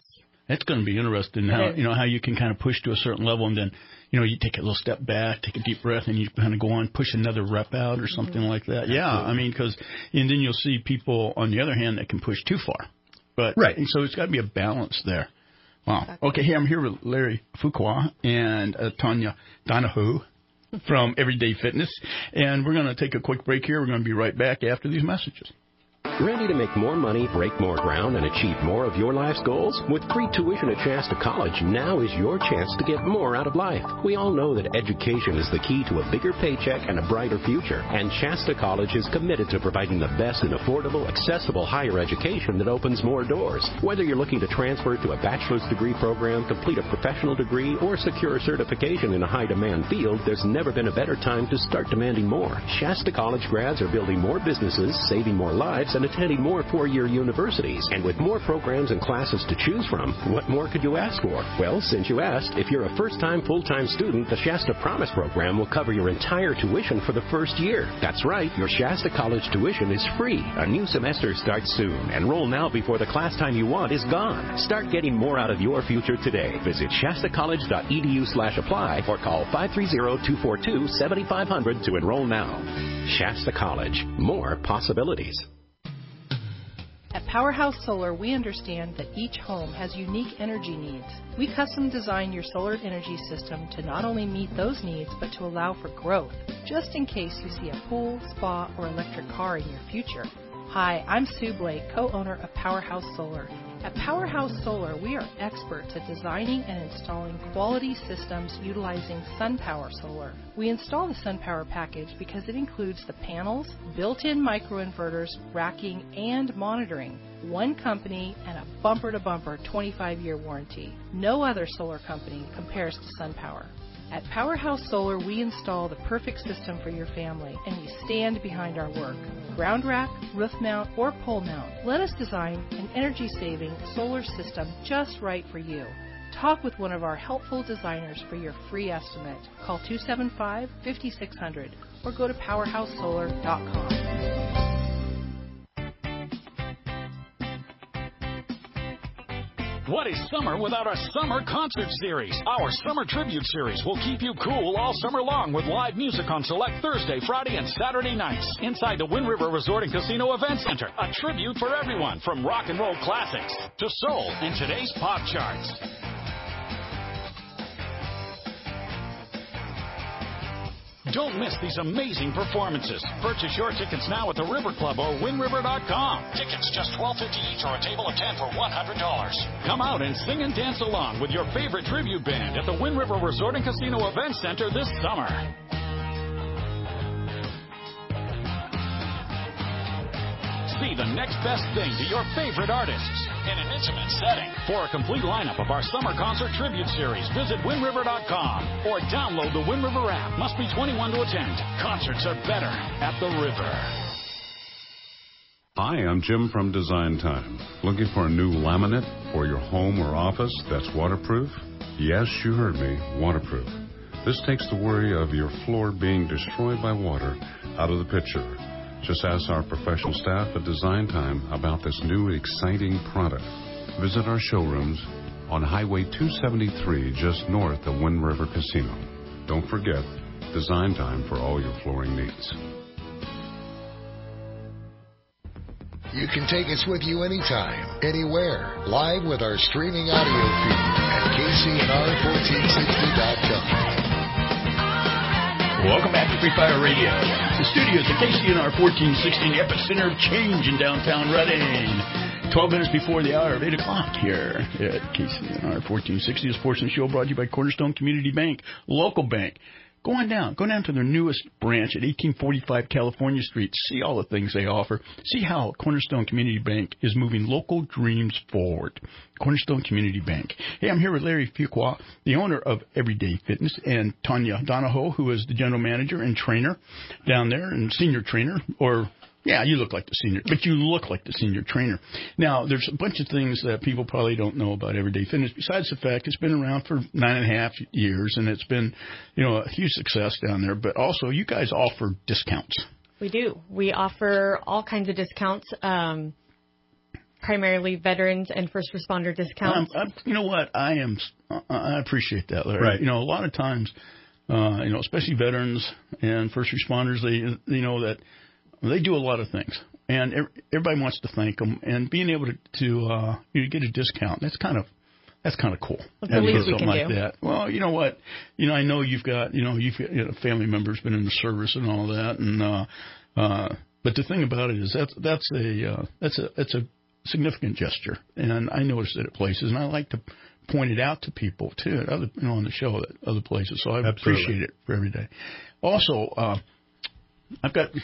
It's going to be interesting how, you know, how you can kind of push to a certain level and then, you know, you take a little step back, take a deep breath, and you kind of go on, push another rep out or something mm-hmm. like that. Yeah, I mean, because, and then you'll see people, on the other hand, that can push too far. But, right. And so it's got to be a balance there. Wow. Okay, hey, I'm here with Larry Fuqua and uh, Tanya Donahoe from Everyday Fitness, and we're going to take a quick break here. We're going to be right back after these messages. Ready to make more money, break more ground, and achieve more of your life's goals? With free tuition at Shasta College, now is your chance to get more out of life. We all know that education is the key to a bigger paycheck and a brighter future, and Shasta College is committed to providing the best in affordable, accessible higher education that opens more doors. Whether you're looking to transfer to a bachelor's degree program, complete a professional degree, or secure a certification in a high-demand field, there's never been a better time to start demanding more. Shasta College grads are building more businesses, saving more lives, and attending more four-year universities. And with more programs and classes to choose from, what more could you ask for? Well, since you asked, if you're a first-time full-time student, the Shasta Promise program will cover your entire tuition for the first year. That's right, your Shasta College tuition is free. A new semester starts soon. Enroll now before the class time you want is gone. Start getting more out of your future today. Visit shastacollege.edu slash apply or call five three zero, two four two, seven five zero zero to enroll now. Shasta College. More possibilities. At Powerhouse Solar, we understand that each home has unique energy needs. We custom design your solar energy system to not only meet those needs, but to allow for growth, just in case you see a pool, spa, or electric car in your future. Hi, I'm Sue Blake, co-owner of Powerhouse Solar. At Powerhouse Solar, we are experts at designing and installing quality systems utilizing SunPower Solar. We install the SunPower package because it includes the panels, built-in microinverters, racking, and monitoring. One company and a bumper-to-bumper twenty-five year warranty. No other solar company compares to SunPower. At Powerhouse Solar, we install the perfect system for your family, and we stand behind our work. Ground rack, roof mount, or pole mount, let us design an energy-saving solar system just right for you. Talk with one of our helpful designers for your free estimate. Call two seven five, five six zero zero or go to powerhouse solar dot com. What is summer without a summer concert series? Our Summer Tribute Series will keep you cool all summer long with live music on select Thursday, Friday, and Saturday nights inside the Wind River Resort and Casino Event Center. A tribute for everyone from rock and roll classics to soul and today's pop charts. Don't miss these amazing performances. Purchase your tickets now at the River Club or wind river dot com. Tickets just twelve fifty each or a table of ten for one hundred dollars. Come out and sing and dance along with your favorite tribute band at the Wind River Resort and Casino Event Center this summer. See the next best thing to your favorite artists in an intimate setting. For a complete lineup of our summer concert tribute series, visit wind river dot com or download the Wind River app. Must be twenty-one to attend. Concerts are better at the river. Hi, I'm Jim from Design Time. Looking for a new laminate for your home or office that's waterproof? Yes, you heard me, waterproof. This takes the worry of your floor being destroyed by water out of the picture. Just ask our professional staff at Design Time about this new exciting product. Visit our showrooms on Highway two seventy-three just north of Wind River Casino. Don't forget, Design Time for all your flooring needs. You can take us with you anytime, anywhere, live with our streaming audio feed at K C N R fourteen sixty dot com. Welcome back to Free Fire Radio. The studios at K C N R fourteen sixty, the epicenter of change in downtown Reading. twelve minutes before the hour of eight o'clock here at K C N R fourteen sixty. This portion of the show brought to you by Cornerstone Community Bank, local bank. Go on down. Go down to their newest branch at eighteen forty-five California Street. See all the things they offer. See how Cornerstone Community Bank is moving local dreams forward. Cornerstone Community Bank. Hey, I'm here with Larry Fuqua, the owner of Everyday Fitness, and Tanya Donahoe, who is the general manager and trainer down there, and senior trainer, or yeah, you look like the senior, but you look like the senior trainer. Now, there's a bunch of things that people probably don't know about Everyday Fitness, besides the fact it's been around for nine and a half years, and it's been, you know, a huge success down there. But also, you guys offer discounts. We do. We offer all kinds of discounts. Um, primarily veterans and first responder discounts. Um, I, you know what? I am. I appreciate that, Larry. Right. You know, a lot of times, uh, you know, especially veterans and first responders, they, you know, that they do a lot of things, and everybody wants to thank them. And being able to, to uh, you know, get a discount, that's kind of. That's kind of cool. That's the least we can like do. That. Well, you know what? You know, I know you've got, you know, you've got you know, family members been in the service and all that, and uh, uh, but the thing about it is that's that's a uh, that's a that's a significant gesture, and I noticed it at places, and I like to point it out to people too, at other you know on the show at other places. So I Absolutely. appreciate it for every day. Also, uh, I've got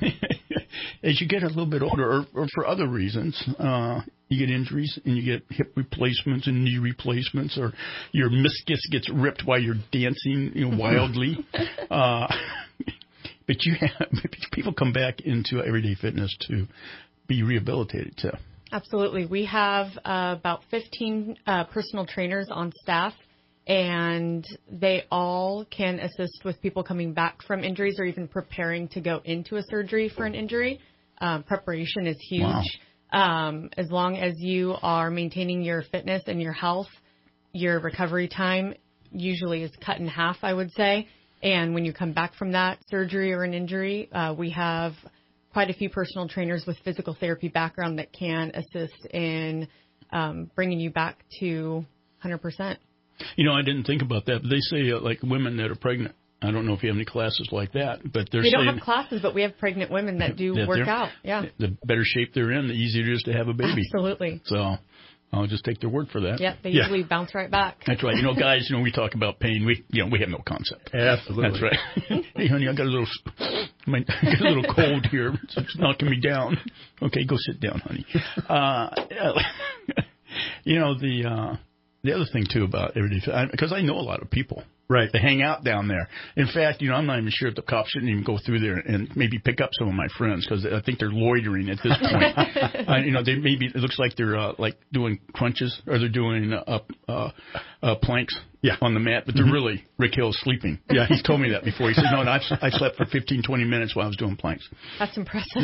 as you get a little bit older, or, or for other reasons, uh, you get injuries and you get hip replacements and knee replacements, or your meniscus gets ripped while you're dancing you know, wildly. uh, but you have people come back into everyday fitness to be rehabilitated too. Absolutely. We have uh, about fifteen uh, personal trainers on staff, and they all can assist with people coming back from injuries or even preparing to go into a surgery for an injury. Um, preparation is huge. Wow. Um, as long as you are maintaining your fitness and your health, your recovery time usually is cut in half, I would say. And when you come back from that surgery or an injury, uh, we have quite a few personal trainers with physical therapy background that can assist in um, bringing you back to one hundred percent. You know, I didn't think about that, but they say uh, like women that are pregnant. I don't know if you have any classes like that, but they're we saying... don't have classes, but we have pregnant women that do that work out. Yeah. The better shape they're in, the easier it is to have a baby. Absolutely. So I'll just take their word for that. Yeah, they yeah. usually bounce right back. That's right. You know, guys, you know, we talk about pain. We, you know, we have no concept. Absolutely. That's right. Hey, honey, I got a little, I got a little cold here. It's knocking me down. Okay, go sit down, honey. Uh, you know, the uh, the other thing too about everyday, because I know a lot of people. Right. They hang out down there. In fact, you know, I'm not even sure if the cops shouldn't even go through there and maybe pick up some of my friends because I think they're loitering at this point. uh, you know, they maybe it looks like they're uh, like doing crunches or they're doing uh, uh, uh, planks yeah. on the mat, but they're mm-hmm. really Rick Hill's sleeping. Yeah, he's told me that before. He said, no, no I, I slept for fifteen, twenty minutes while I was doing planks. That's impressive.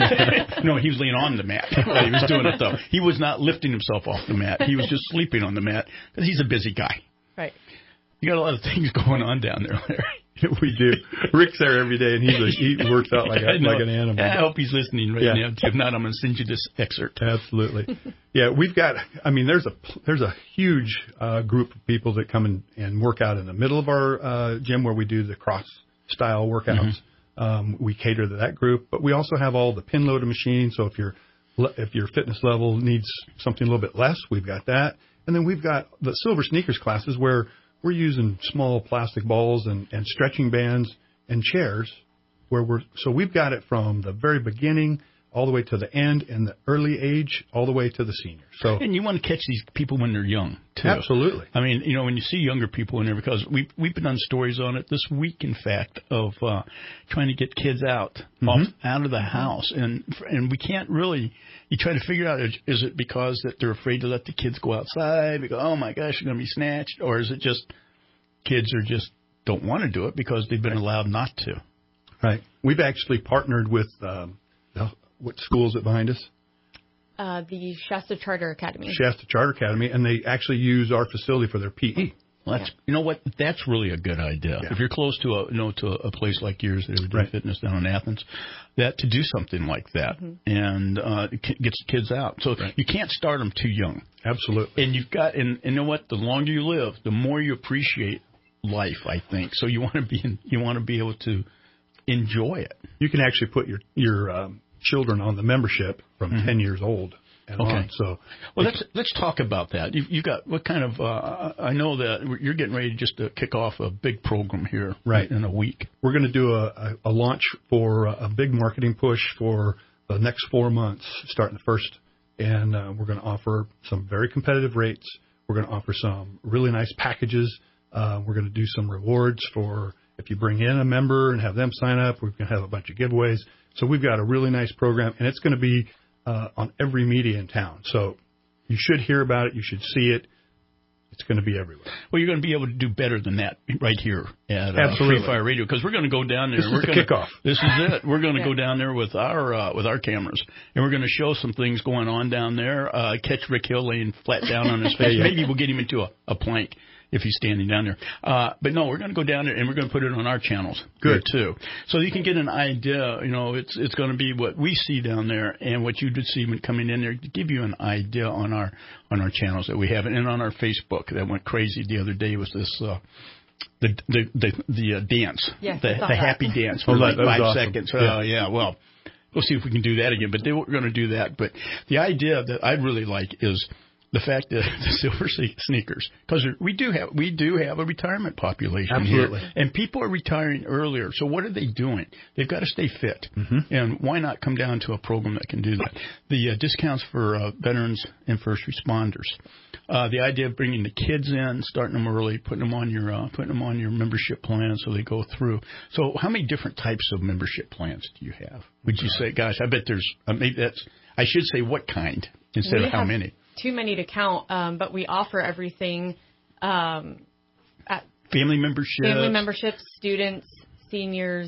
No, he was laying on the mat while he was doing it, though. He was not lifting himself off the mat. He was just sleeping on the mat because he's a busy guy. Right. You got a lot of things going on down there, Larry. We do. Rick's there every day, and he's a, he works out like a, like an animal. I hope he's listening right yeah. now. If not, I'm going to send you this excerpt. Absolutely. Yeah, we've got. I mean, there's a there's a huge uh, group of people that come in and work out in the middle of our uh, gym where we do the cross style workouts. Mm-hmm. Um, we cater to that group, but we also have all the pin loaded machines. So if your if your fitness level needs something a little bit less, we've got that. And then we've got the Silver Sneakers classes where we're using small plastic balls and, and stretching bands and chairs where we're, so we've got it from the very beginning all the way to the end and the early age all the way to the seniors. So, and you want to catch these people when they're young too. Absolutely. I mean, you know, when you see younger people in there, because we've, we've been on stories on it this week, in fact, of uh, trying to get kids out, mm-hmm. off, out of the house. And, and we can't really, you try to figure out, is, is it because that they're afraid to let the kids go outside? Because, oh my gosh, you're going to be snatched. Or is it just kids are just don't want to do it because they've been allowed not to? Right. We've actually partnered with, um, what school is it behind us? Uh, the Shasta Charter Academy. Shasta Charter Academy, and they actually use our facility for their P E. Well, that's, yeah. You know what? That's really a good idea. Yeah. If you're close to a, you know, to a place like yours, they would do right. fitness down in Athens, that to do something like that mm-hmm. and uh, it gets kids out. So right. you can't start them too young. Absolutely. And you've got, and, and you know what? The longer you live, the more you appreciate life, I think. So you want to be, you want to be able to enjoy it. You can actually put your your um, children on the membership from mm-hmm. ten years old. And okay. On. So, well, let's let's talk about that. You've, you've got what kind of? Uh, I know that you're getting ready just to kick off a big program here, right. in a week. We're going to do a, a, a launch for a big marketing push for the next four months, starting the first, and uh, we're going to offer some very competitive rates. We're going to offer some really nice packages. Uh, we're going to do some rewards for if you bring in a member and have them sign up. We're going to have a bunch of giveaways. So we've got a really nice program, and it's going to be Uh, on every media in town. So you should hear about it. You should see it. It's going to be everywhere. Well, you're going to be able to do better than that right here at uh, Absolutely. Free Fire Radio, because we're going to go down there. This is we're the gonna, kickoff. This is it. We're going to Yeah. go down there with our uh, with our cameras, and we're going to show some things going on down there. Uh, catch Rick Hill laying flat down on his face. Yeah. Maybe we'll get him into a, a plank if he's standing down there. Uh, but no, we're going to go down there and we're going to put it on our channels Good. there too, so you can get an idea. You know, it's it's going to be what we see down there and what you did see when coming in there to give you an idea on our on our channels that we have, and on our Facebook that went crazy the other day was this. Uh, The the the, the uh, dance, Yes, the, I saw the that. happy dance for Oh, like that was five awesome. seconds. Yeah. Oh yeah, well, we'll see if we can do that again. But they were going to do that. But the idea that I really like is the fact that the silver sneakers, because we do have we do have a retirement population Absolutely. here, and people are retiring earlier. So what are they doing? They've got to stay fit, Mm-hmm. and why not come down to a program that can do that? The uh, discounts for uh, veterans and first responders. Uh, the idea of bringing the kids in, starting them early, putting them on your uh, putting them on your membership plan so they go through. So how many different types of membership plans do you have? Would you say, gosh, I bet there's uh, maybe that's I should say what kind instead We of how have many. Too many to count, um, but we offer everything um, at Family membership. family memberships, students, seniors,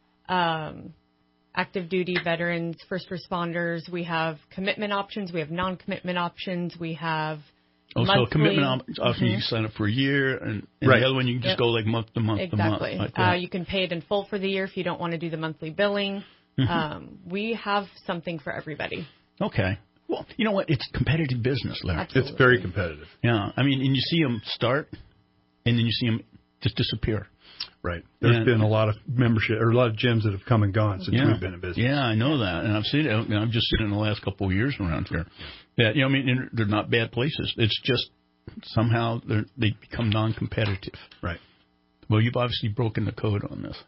um, active duty veterans, first responders. We have commitment options. We have non-commitment options. We have Oh, monthly. so commitment op- option Mhm. you can sign up for a year, and, and Right. the other one you can just Yep. go like month to month Exactly. to month. Like uh, that. you can pay it in full for the year if you don't want to do the monthly billing. Mhm. Um, we have something for everybody. Okay. Well, you know what? It's competitive business, Larry. Absolutely. It's very competitive. Yeah. I mean, and you see them start, and then you see them just disappear. Right. There's And- been a lot of membership or a lot of gyms that have come and gone since yeah. we've been in business. Yeah, I know that, and I've seen it. And I've just seen it in the last couple of years around here. That you know, I mean, and they're not bad places. It's just somehow they they become non-competitive. Right. Well, you've obviously broken the code on this.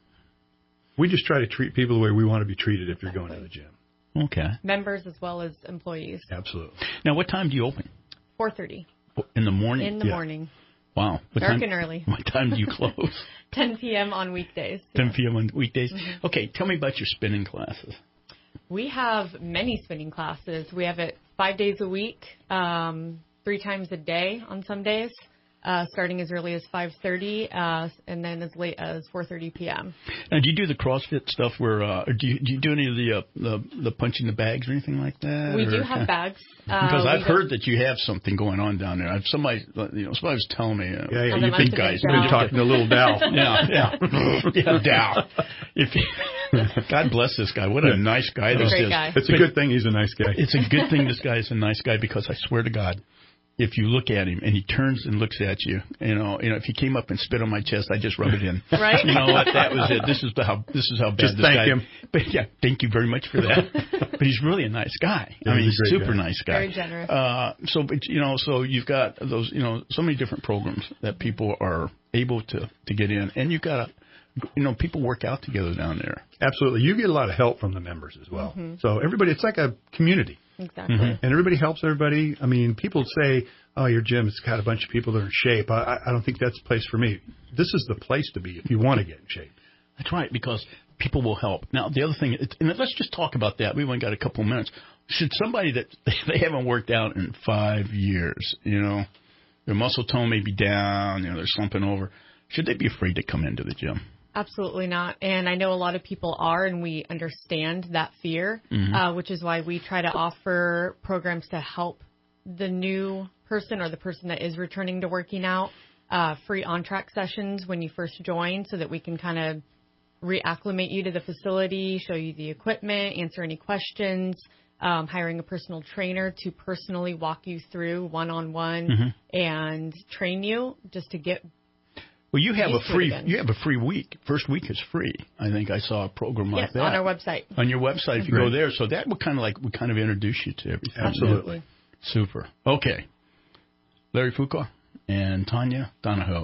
We just try to treat people the way we want to be treated if you're going to the gym. Okay. Members as well as employees. Absolutely. Now, what time do you open? four thirty In the morning? in the Yeah. morning. Wow. What Dark time, and early. What time do you close? ten p.m. on weekdays. ten p.m. on weekdays? Mhm. Okay, tell me about your spinning classes. We have many spinning classes. We have it five days a week, um, three times a day on some days, uh, starting as early as five thirty, uh, and then as late as four thirty p.m. Now, do you do the CrossFit stuff where, uh, or do you, do you do any of the, uh, the the punching the bags or anything like that? We or, do have bags. Uh, Because we I've don't- heard that you have something going on down there. I've somebody, you know, somebody was telling me. Uh, Yeah, yeah. On the you big Monster guys. Big You've Dow. talking to little Dow. yeah, yeah, yeah, Dow. If you, God bless this guy. What a nice guy this Great is. guy. It's a good thing he's a nice guy. It's a good thing this guy is a nice guy, because I swear to God, if you look at him and he turns and looks at you, you know, you know, if he came up and spit on my chest, I just rub it in. Right? You know what? That was it. This is the how. This is how bad Just this thank guy. him. But yeah, thank you very much for that. But he's really a nice guy. Yeah, I mean, he's he's a a great super guy. nice guy. Very generous. Uh, so, but you know, so you've got those, you know, so many different programs that people are able to to get in, and you've got, you know, people work out together down there. Absolutely. You get a lot of help from the members as well. Mhm. So everybody, it's like a community. Exactly. Mhm. And everybody helps everybody. I mean, people say, oh, your gym has got a bunch of people that are in shape. I, I don't think that's the place for me. This is the place to be if you want to get in shape. That's right, because people will help. Now, the other thing, it- and let's just talk about that. We've only got a couple of minutes. Should somebody that they haven't worked out in five years, you know, their muscle tone may be down, you know, they're slumping over, should they be afraid to come into the gym? Absolutely not. And I know a lot of people are, and we understand that fear, Mhm. uh, which is why we try to offer programs to help the new person or the person that is returning to working out, uh, free on-track sessions when you first join, so that we can kind of reacclimate you to the facility, show you the equipment, answer any questions, um, hiring a personal trainer to personally walk you through one-on-one Mhm. and train you just to get Well, you have a Used to it free again. you have a free week. First week is free. I think I saw a program like yes, that on our website. on your website. If you Right. go there, so that would kind of like would kind of introduce you to everything. Absolutely. Super. Okay. Larry Fuqua and Tanya Donahoe.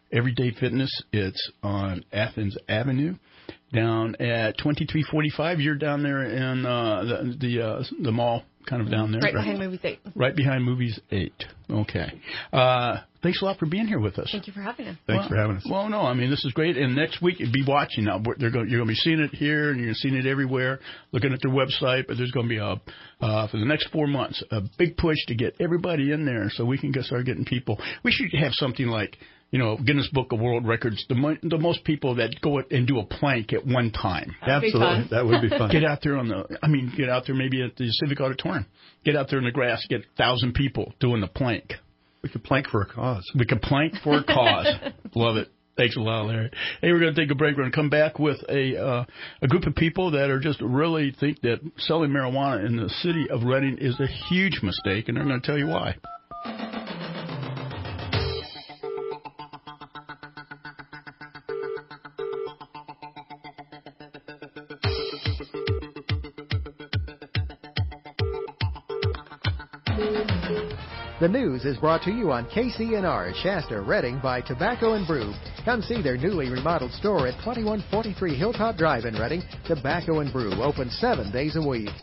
Everyday Fitness. It's on Athens Avenue, down at twenty-three forty-five. You're down there in uh, the the, uh, the mall, kind of down there. Right behind Movies eight. Right behind Movies eight. Okay. Uh, thanks a lot for being here with us. Thank you for having us. Thanks well, for having us. Well, no, I mean, this is great. And next week, be watching now. They're going, you're going to be seeing it here, and you're seeing it everywhere, looking at their website. But there's going to be, a uh, for the next four months, a big push to get everybody in there so we can get, start getting people. We should have something like, you know, Guinness Book of World Records, the, mo- the most people that go and do a plank at one time. Absolutely. That would be fun. Get out there on the, I mean, get out there maybe at the Civic Auditorium. Get out there in the grass, get a thousand people doing the plank. We could plank for a cause. We could plank for a cause. Love it. Thanks a lot, Larry. Hey, we're going to take a break. We're going to come back with a uh, a group of people that are just really think that selling marijuana in the city of Reading is a huge mistake, and they're going to tell you why. The news is brought to you on K C N R, Shasta, Reading by Tobacco and Brew. Come see their newly remodeled store at twenty-one forty-three Hilltop Drive in Reading. Tobacco and Brew, open seven days a week.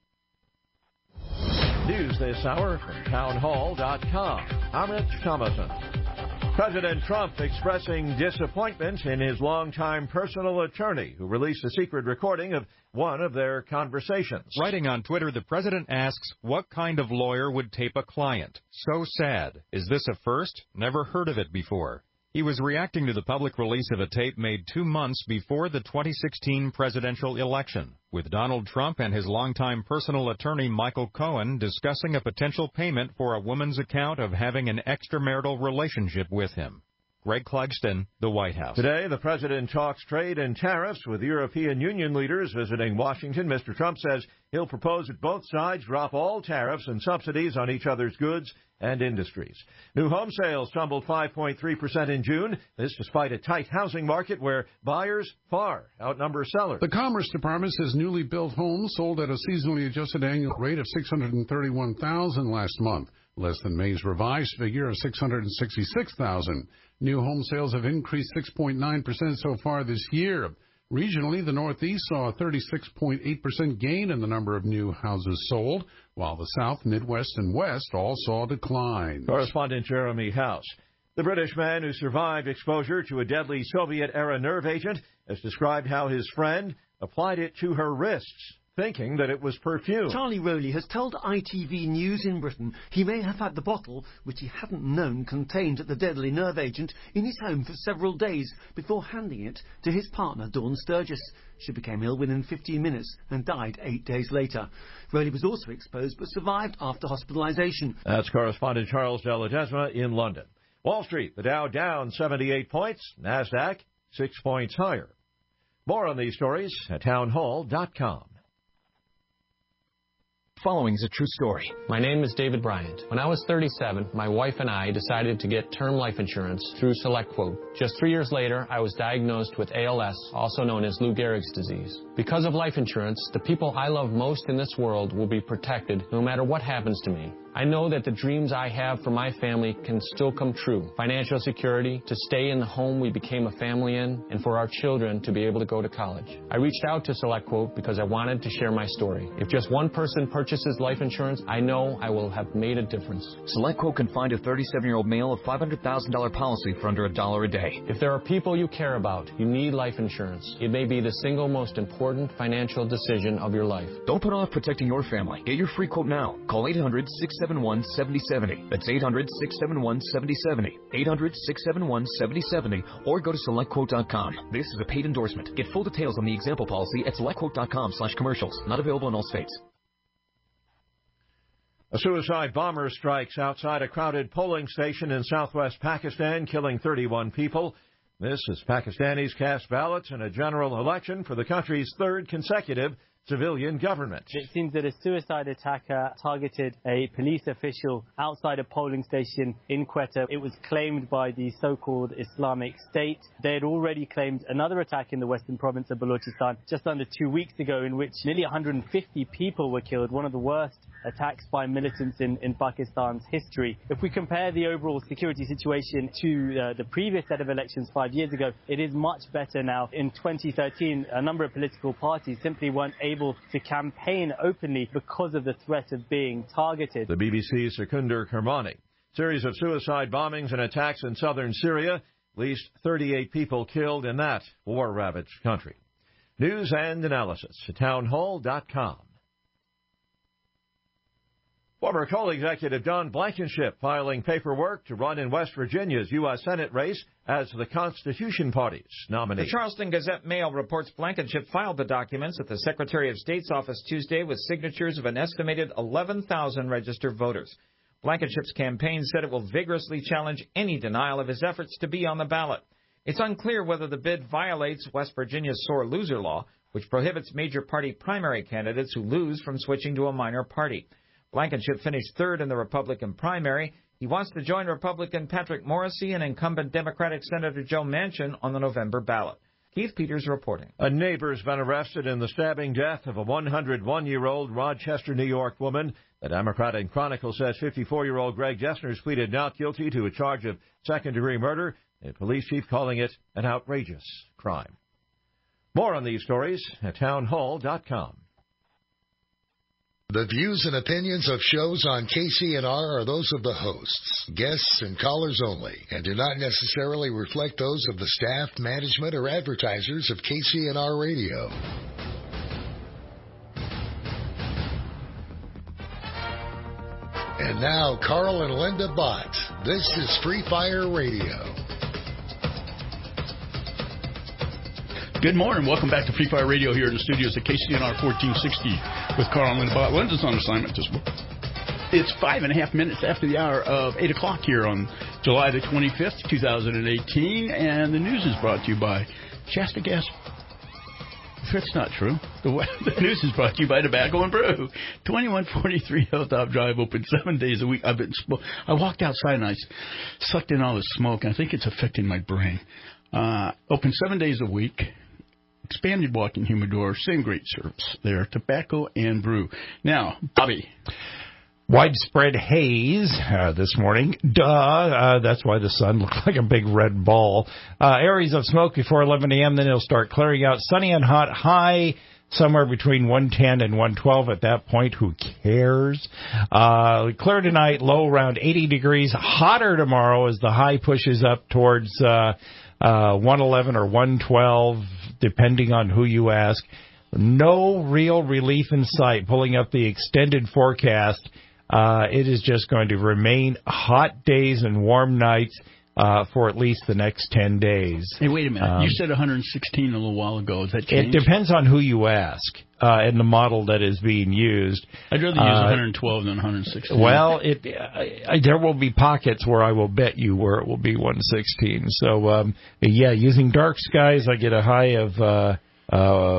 News this hour from town hall dot com. I'm Rich Thomason. President Trump expressing disappointment in his longtime personal attorney who released a secret recording of one of their conversations. Writing on Twitter, the president asks, what kind of lawyer would tape a client? So sad. Is this a first? Never heard of it before. He was reacting to the public release of a tape made two months before the twenty sixteen presidential election, with Donald Trump and his longtime personal attorney Michael Cohen discussing a potential payment for a woman's account of having an extramarital relationship with him. Greg Clugston, the White House. Today, the president talks trade and tariffs with European Union leaders visiting Washington. Mister Trump says he'll propose that both sides drop all tariffs and subsidies on each other's goods and industries. New home sales tumbled five point three percent in June. This despite a tight housing market where buyers far outnumber sellers. The Commerce Department says newly built homes sold at a seasonally adjusted annual rate of six hundred thirty-one thousand last month, less than May's revised figure of six hundred sixty-six thousand. New home sales have increased six point nine percent so far this year. Regionally, the Northeast saw a thirty-six point eight percent gain in the number of new houses sold, while the South, Midwest, and West all saw declines. Correspondent Jeremy House. The British man who survived exposure to a deadly Soviet-era nerve agent has described how his friend applied it to her wrists, thinking that it was perfume. Charlie Rowley has told I T V News in Britain he may have had the bottle, which he hadn't known contained the deadly nerve agent, in his home for several days before handing it to his partner, Dawn Sturgis. She became ill within fifteen minutes and died eight days later. Rowley was also exposed but survived after hospitalization. That's correspondent Charles De Ledesma in London. Wall Street, the Dow down seventy-eight points, NASDAQ six points higher. More on these stories at town hall dot com. Following is a true story. My name is David Bryant. When I was thirty-seven, my wife and I decided to get term life insurance through SelectQuote. Just three years later, I was diagnosed with A L S, also known as Lou Gehrig's disease. Because of life insurance, the people I love most in this world will be protected no matter what happens to me. I know that the dreams I have for my family can still come true. Financial security, to stay in the home we became a family in, and for our children to be able to go to college. I reached out to SelectQuote because I wanted to share my story. If just one person purchases life insurance, I know I will have made a difference. SelectQuote can find a thirty-seven-year-old male a five hundred thousand dollars policy for under a dollar a day. If there are people you care about, you need life insurance. It may be the single most important financial decision of your life. Don't put off protecting your family. Get your free quote now. Call eight hundred, six seven one, seven zero seven zero. That's eight hundred, six seven one, seven zero seven zero. eight hundred, six seven one, seven zero seven zero. Or go to select quote dot com. This is a paid endorsement. Get full details on the example policy at select quote dot com slash commercials. Not available in all states. A suicide bomber strikes outside a crowded polling station in southwest Pakistan, killing thirty-one people. This as Pakistanis cast ballots in a general election for the country's third consecutive civilian government. It seems that a suicide attacker targeted a police official outside a polling station in Quetta. It was claimed by the so-called Islamic State. They had already claimed another attack in the western province of Balochistan just under two weeks ago, in which nearly one hundred fifty people were killed, one of the worst attacks by militants in, in Pakistan's history. If we compare the overall security situation to uh, the previous set of elections five years ago, it is much better now. In twenty thirteen, a number of political parties simply weren't able to campaign openly because of the threat of being targeted. The B B C's Sekunder Kermani. Series of suicide bombings and attacks in southern Syria. At least thirty-eight people killed in that war-ravaged country. News and analysis at townhall dot com. Former coal executive Don Blankenship filing paperwork to run in West Virginia's U S Senate race as the Constitution Party's nominee. The Charleston Gazette-Mail reports Blankenship filed the documents at the Secretary of State's office Tuesday with signatures of an estimated eleven thousand registered voters. Blankenship's campaign said it will vigorously challenge any denial of his efforts to be on the ballot. It's unclear whether the bid violates West Virginia's sore loser law, which prohibits major party primary candidates who lose from switching to a minor party. Blankenship finished third in the Republican primary. He wants to join Republican Patrick Morrisey and incumbent Democratic Senator Joe Manchin on the November ballot. Keith Peters reporting. A neighbor's been arrested in the stabbing death of a one hundred one-year-old Rochester, New York woman. The Democratic Chronicle says fifty-four-year-old Greg Dessner's pleaded not guilty to a charge of second-degree murder, a police chief calling it an outrageous crime. More on these stories at townhall dot com. The views and opinions of shows on K C N R are those of the hosts, guests, and callers only, and do not necessarily reflect those of the staff, management, or advertisers of K C N R Radio. And now, Carl and Linda Bott. This is Free Fire Radio. Good morning. Welcome back to Free Fire Radio here in the studios at K C N R fourteen sixty with Carl and Linda Bott. Linda's on assignment this morning. It's five and a half minutes after the hour of eight o'clock here on July the twenty-fifth, twenty eighteen, and the news is brought to you by Shasta Gas. That's not true. The, the news is brought to you by Tobacco and Brew. twenty-one forty-three Hilltop Drive, open seven days a week. I've been. I walked outside and I sucked in all the smoke, and I think it's affecting my brain. Uh, open seven days a week. Expanded walk-in humidor, same great service there. Tobacco and Brew. Now, Bobby. Widespread haze uh, this morning. Duh. Uh, that's why the sun looked like a big red ball. Uh, areas of smoke before eleven a.m., then it'll start clearing out. Sunny and hot, high somewhere between one ten and one twelve at that point. Who cares? Uh, clear tonight, low around eighty degrees. Hotter tomorrow as the high pushes up towards uh, uh, one eleven or one twelve, depending on who you ask. No real relief in sight. Pulling up the extended forecast, uh, it is just going to remain hot days and warm nights uh, for at least the next ten days. Hey, wait a minute. Um, you said one hundred sixteen a little while ago. Has that changed? It depends on who you ask uh, and the model that is being used. I'd rather use uh, one hundred twelve than one hundred sixteen. Well, it I, I, there will be pockets where I will bet you where it will be one sixteen. So, um, yeah, using dark skies, I get a high of, uh, uh,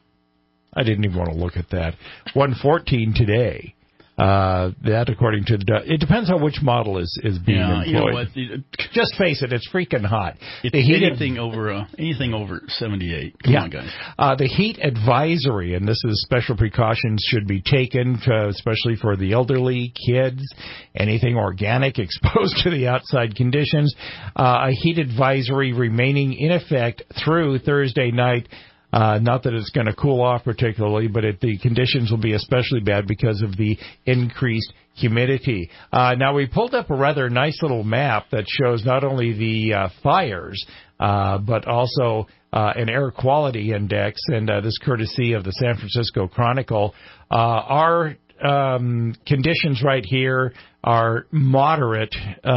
I didn't even want to look at that, one fourteen today. Uh, that according to the, it depends on which model is, is being yeah, employed. You know what? The, Just face it, it's freaking hot. It's the heat anything ad- over uh, anything over seventy-eight. Come yeah. on, guys. Uh, the heat advisory, and this is special precautions should be taken, to, especially for the elderly, kids, anything organic exposed to the outside conditions. Uh, a heat advisory remaining in effect through Thursday night. Uh, not that it's going to cool off particularly, but it, the conditions will be especially bad because of the increased humidity. Uh, now, we pulled up a rather nice little map that shows not only the uh, fires, uh, but also uh, an air quality index, and uh, this courtesy of the San Francisco Chronicle. Uh, our um, conditions right here are moderate.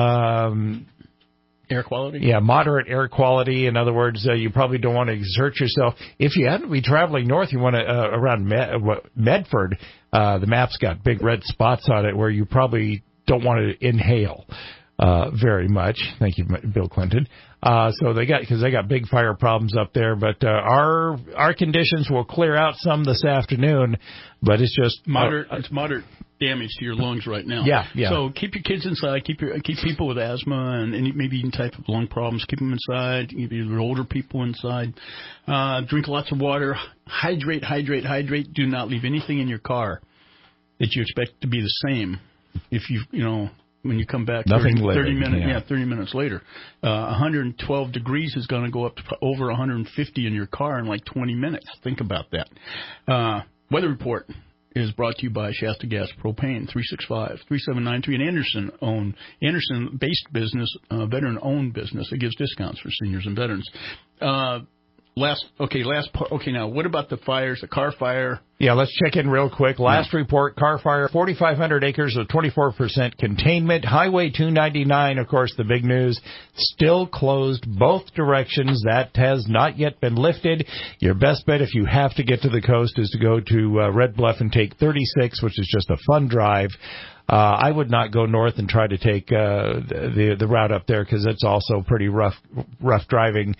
Um Air quality? Yeah, moderate air quality. In other words, uh, you probably don't want to exert yourself. If you happen to be traveling north, you want to, uh, around Med- Medford, uh, the map's got big red spots on it where you probably don't want to inhale. uh, very much. Thank you, Bill Clinton. Uh, so they got, because they got big fire problems up there, but uh, our our conditions will clear out some this afternoon, but it's just moderate. Uh, it's moderate damage to your lungs right now. Yeah, yeah. So keep your kids inside. Keep your keep people with asthma and any maybe any type of lung problems. Keep them inside. Keep your older people inside. Uh, drink lots of water. Hydrate, hydrate, hydrate. Do not leave anything in your car that you expect to be the same. If you you know. When you come back Nothing thirty, thirty living, minutes, yeah. yeah, thirty minutes later, uh, one hundred twelve degrees is going to go up to over one hundred fifty in your car in like twenty minutes. Think about that. Uh, weather report is brought to you by Shasta Gas Propane, three six five, three seven nine three, an Anderson-owned, Anderson-based business, uh, veteran-owned business that gives discounts for seniors and veterans. Uh, last, okay, last part. Okay, now what about the fires? The car fire. Yeah, let's check in real quick. Last yeah. report, car fire, forty-five hundred acres of twenty-four percent containment. Highway two ninety-nine, of course, the big news, still closed both directions. That has not yet been lifted. Your best bet if you have to get to the coast is to go to uh, Red Bluff and take thirty-six, which is just a fun drive. Uh, I would not go north and try to take uh, the the route up there because it's also pretty rough rough driving.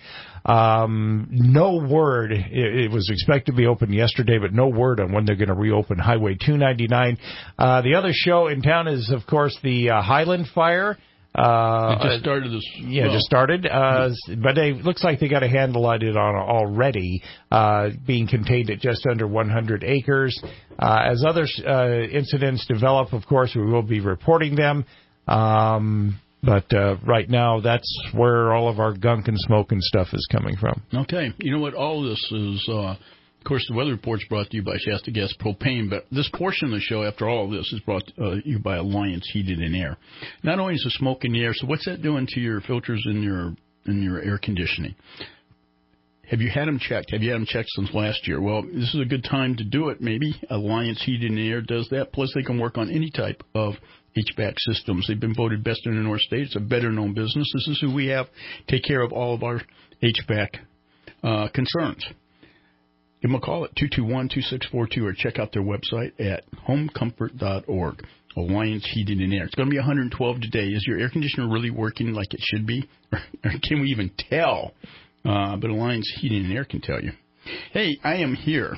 Um, no word. It, it was expected to be open yesterday, but no word on when they're going to reopen Highway two ninety-nine. Uh, the other show in town is, of course, the uh, Highland Fire. Uh, it just started this. Yeah, well. just started. Uh, but it looks like they got a handle on it on already, uh, being contained at just under one hundred acres. Uh, as other uh, incidents develop, of course, we will be reporting them. Um, but uh, right now, that's where all of our gunk and smoke and stuff is coming from. Okay. You know what? All of this is... Uh, Of course, the weather report's brought to you by Shasta Gas Propane, but this portion of the show, after all of this, is brought to uh, you by Alliance Heated and Air. Not only is the smoke in the air, so what's that doing to your filters in your in your air conditioning? Have you had them checked? Have you had them checked since last year? Well, this is a good time to do it, maybe. Alliance Heated and Air does that. Plus, they can work on any type of H V A C systems. They've been voted best in the North State. It's a better-known business. This is who we have take care of all of our H V A C uh, concerns. Give them a call at two two one, two six four two or check out their website at home comfort dot org. Alliance Heating and Air. It's going to be one hundred twelve today. Is your air conditioner really working like it should be? Or can we even tell? Uh, but Alliance Heating and Air can tell you. Hey, I am here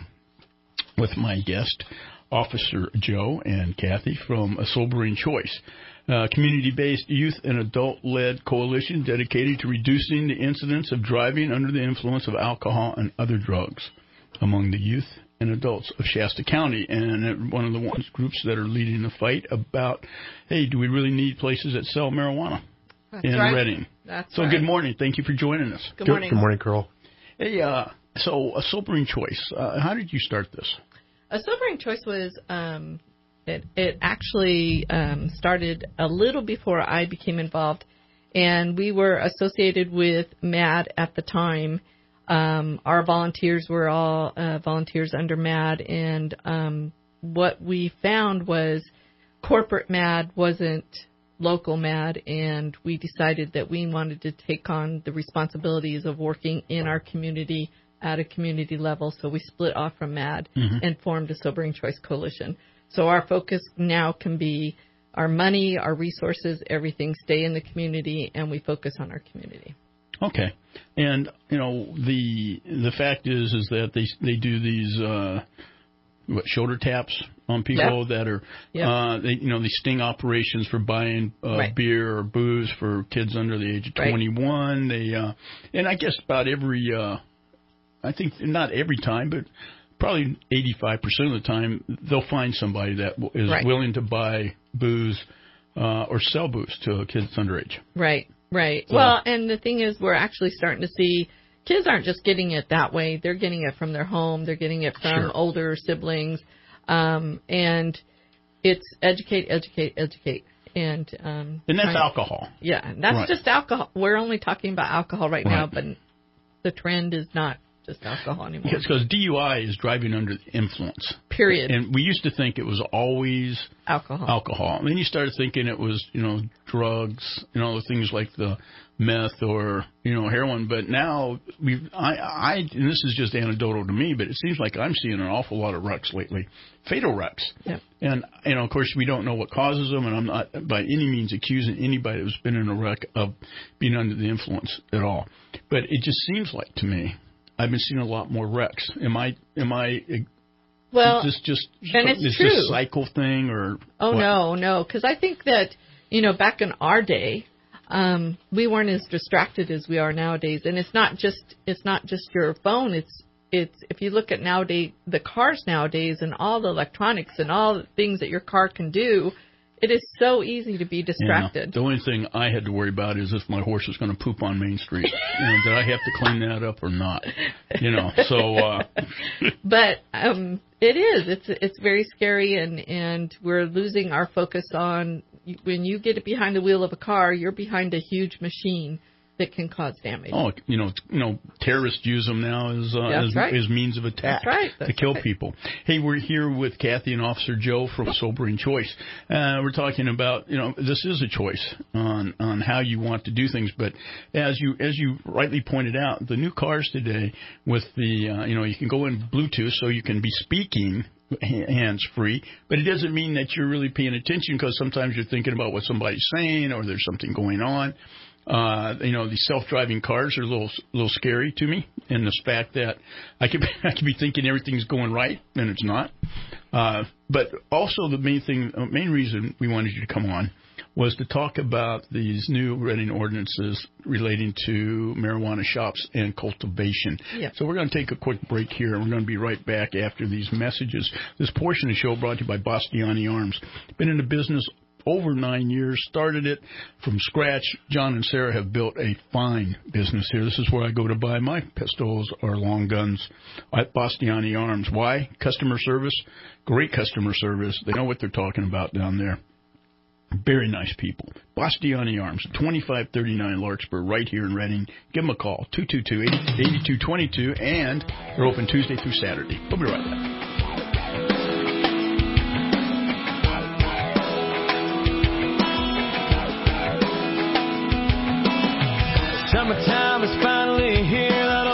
with my guest, Officer Joe and Kathy from A Sobering Choice, a community-based youth and adult-led coalition dedicated to reducing the incidence of driving under the influence of alcohol and other drugs among the youth and adults of Shasta County, and one of the ones groups that are leading the fight about, hey, do we really need places that sell marijuana That's in right. Redding? That's so right. good morning. Thank you for joining us. Good morning. Good morning, Carl. Hey, uh, so A Sobering Choice, uh, how did you start this? A Sobering Choice was, um, it, it actually um, started a little before I became involved, and we were associated with MAD at the time. Um, our volunteers were all uh, volunteers under MAD, and um, what we found was corporate MAD wasn't local MAD, and we decided that we wanted to take on the responsibilities of working in our community at a community level, so we split off from MAD mm-hmm. and formed a Sobering Choice Coalition. So our focus now can be our money, our resources, everything stay in the community, and we focus on our community. Okay, and you know the the fact is is that they they do these uh, what shoulder taps on people yep. that are yep. uh, they you know these sting operations for buying uh, right. beer or booze for kids under the age of twenty-one. Right. They uh, and I guess about every uh, I think not every time, but probably eighty-five percent of the time they'll find somebody that is right. willing to buy booze uh, or sell booze to kids underage. Right. Right. So, well, and the thing is, we're actually starting to see kids aren't just getting it that way. They're getting it from their home. They're getting it from sure. older siblings. Um, and it's educate, educate, educate. And um, and that's alcohol. Yeah, that's right. just alcohol. We're only talking about alcohol right, right now, but the trend is not just alcohol anymore. Because D U I is driving under the influence. Period. And we used to think it was always alcohol. Alcohol. And then you started thinking it was, you know, drugs, you know, things like the meth or, you know, heroin. But now we've, I, I, and this is just anecdotal to me, but it seems like I'm seeing an awful lot of wrecks lately, fatal wrecks. Yep. And, you know, of course, we don't know what causes them, and I'm not by any means accusing anybody who's been in a wreck of being under the influence at all. But it just seems like to me, I've been seeing a lot more wrecks. Am I, am I, well, is this just, and it's is true. this a cycle thing or? Oh, what? no, no. Because I think that, you know, back in our day, um, we weren't as distracted as we are nowadays. And it's not just, it's not just your phone. It's, it's, if you look at nowadays, the cars nowadays and all the electronics and all the things that your car can do, it is so easy to be distracted. Yeah. The only thing I had to worry about is if my horse is going to poop on Main Street. You know, did I have to clean that up or not? You know, so. Uh... but um, it is. It's it's very scary, and, and we're losing our focus on when you get behind the wheel of a car, you're behind a huge machine that can cause damage. Oh, you know, you know, terrorists use them now as uh, as, right. as means of attack That's right. That's to kill right. people. Hey, we're here with Kathy and Officer Joe from Sobering Choice. Uh, we're talking about, you know, this is a choice on on how you want to do things. But as you as you rightly pointed out, the new cars today with the uh, you know, you can go in Bluetooth, so you can be speaking hands-free, but it doesn't mean that you're really paying attention, because sometimes you're thinking about what somebody's saying or there's something going on. Uh, you know, these self-driving cars are a little, little scary to me, and the fact that I could, I could be thinking everything's going right, and it's not. Uh, but also the main thing, uh, main reason we wanted you to come on was to talk about these new Reading ordinances relating to marijuana shops and cultivation. Yeah. So we're going to take a quick break here, and we're going to be right back after these messages. This portion of the show brought to you by Bastiani Arms. Been in the business over nine years, started it from scratch. John and Sarah have built a fine business here. This is where I go to buy my pistols or long guns at Bastiani Arms. Why? Customer service, great customer service. They know what they're talking about down there. Very nice people. Bastiani Arms, twenty-five thirty-nine Larkspur, right here in Reading. Give them a call, two two two, eight two two two, and they're open Tuesday through Saturday. We'll be right back. Summertime is finally here.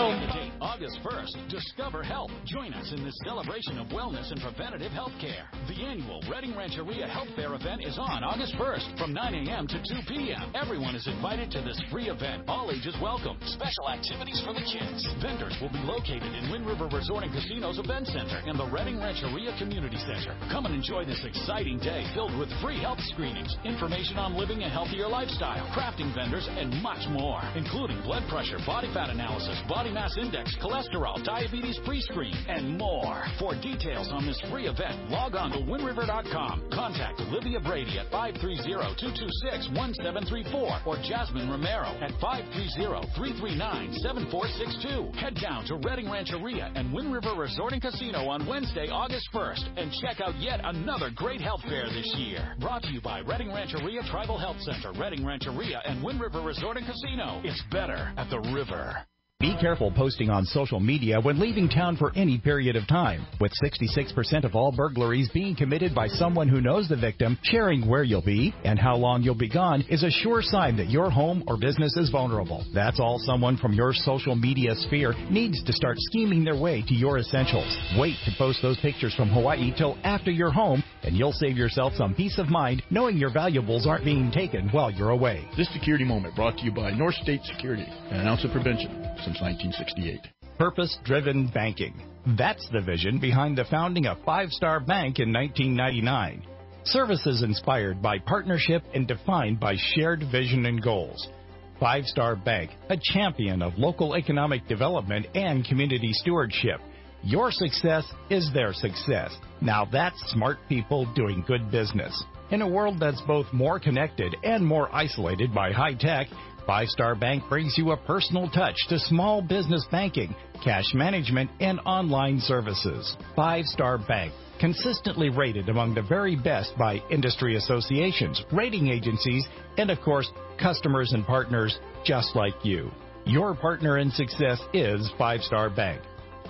August first, Discover Health. Join us in this celebration of wellness and preventative health care. The annual Reading Rancheria Health Fair event is on August first from nine a.m. to two p.m. Everyone is invited to this free event. All ages welcome. Special activities for the kids. Vendors will be located in Wind River Resort and Casino's Event Center and the Reading Rancheria Community Center. Come and enjoy this exciting day filled with free health screenings, information on living a healthier lifestyle, crafting vendors, and much more, including blood pressure, body fat analysis, body mass index, cholesterol, diabetes pre-screen, and more. For details on this free event, log on to wind river dot com. Contact Olivia Brady at five three zero, two two six, one seven three four or Jasmine Romero at five three zero, three three nine, seven four six two. Head down to Reading Rancheria and Wind River Resort and Casino on Wednesday, August first, and check out yet another great health fair this year. Brought to you by Reading Rancheria Tribal Health Center, Reading Rancheria, and Wind River Resort and Casino. It's better at the river. Be careful posting on social media when leaving town for any period of time. With sixty-six percent of all burglaries being committed by someone who knows the victim, sharing where you'll be and how long you'll be gone is a sure sign that your home or business is vulnerable. That's all someone from your social media sphere needs to start scheming their way to your essentials. Wait to post those pictures from Hawaii till after you're home, and you'll save yourself some peace of mind knowing your valuables aren't being taken while you're away. This security moment brought to you by North State Security, an ounce of prevention since nineteen sixty-eight. Purpose-driven banking. That's the vision behind the founding of Five Star Bank in nineteen ninety-nine. Services inspired by partnership and defined by shared vision and goals. Five Star Bank, a champion of local economic development and community stewardship. Your success is their success. Now that's smart people doing good business. In a world that's both more connected and more isolated by high tech, Five Star Bank brings you a personal touch to small business banking, cash management, and online services. Five Star Bank, consistently rated among the very best by industry associations, rating agencies, and of course, customers and partners just like you. Your partner in success is Five Star Bank.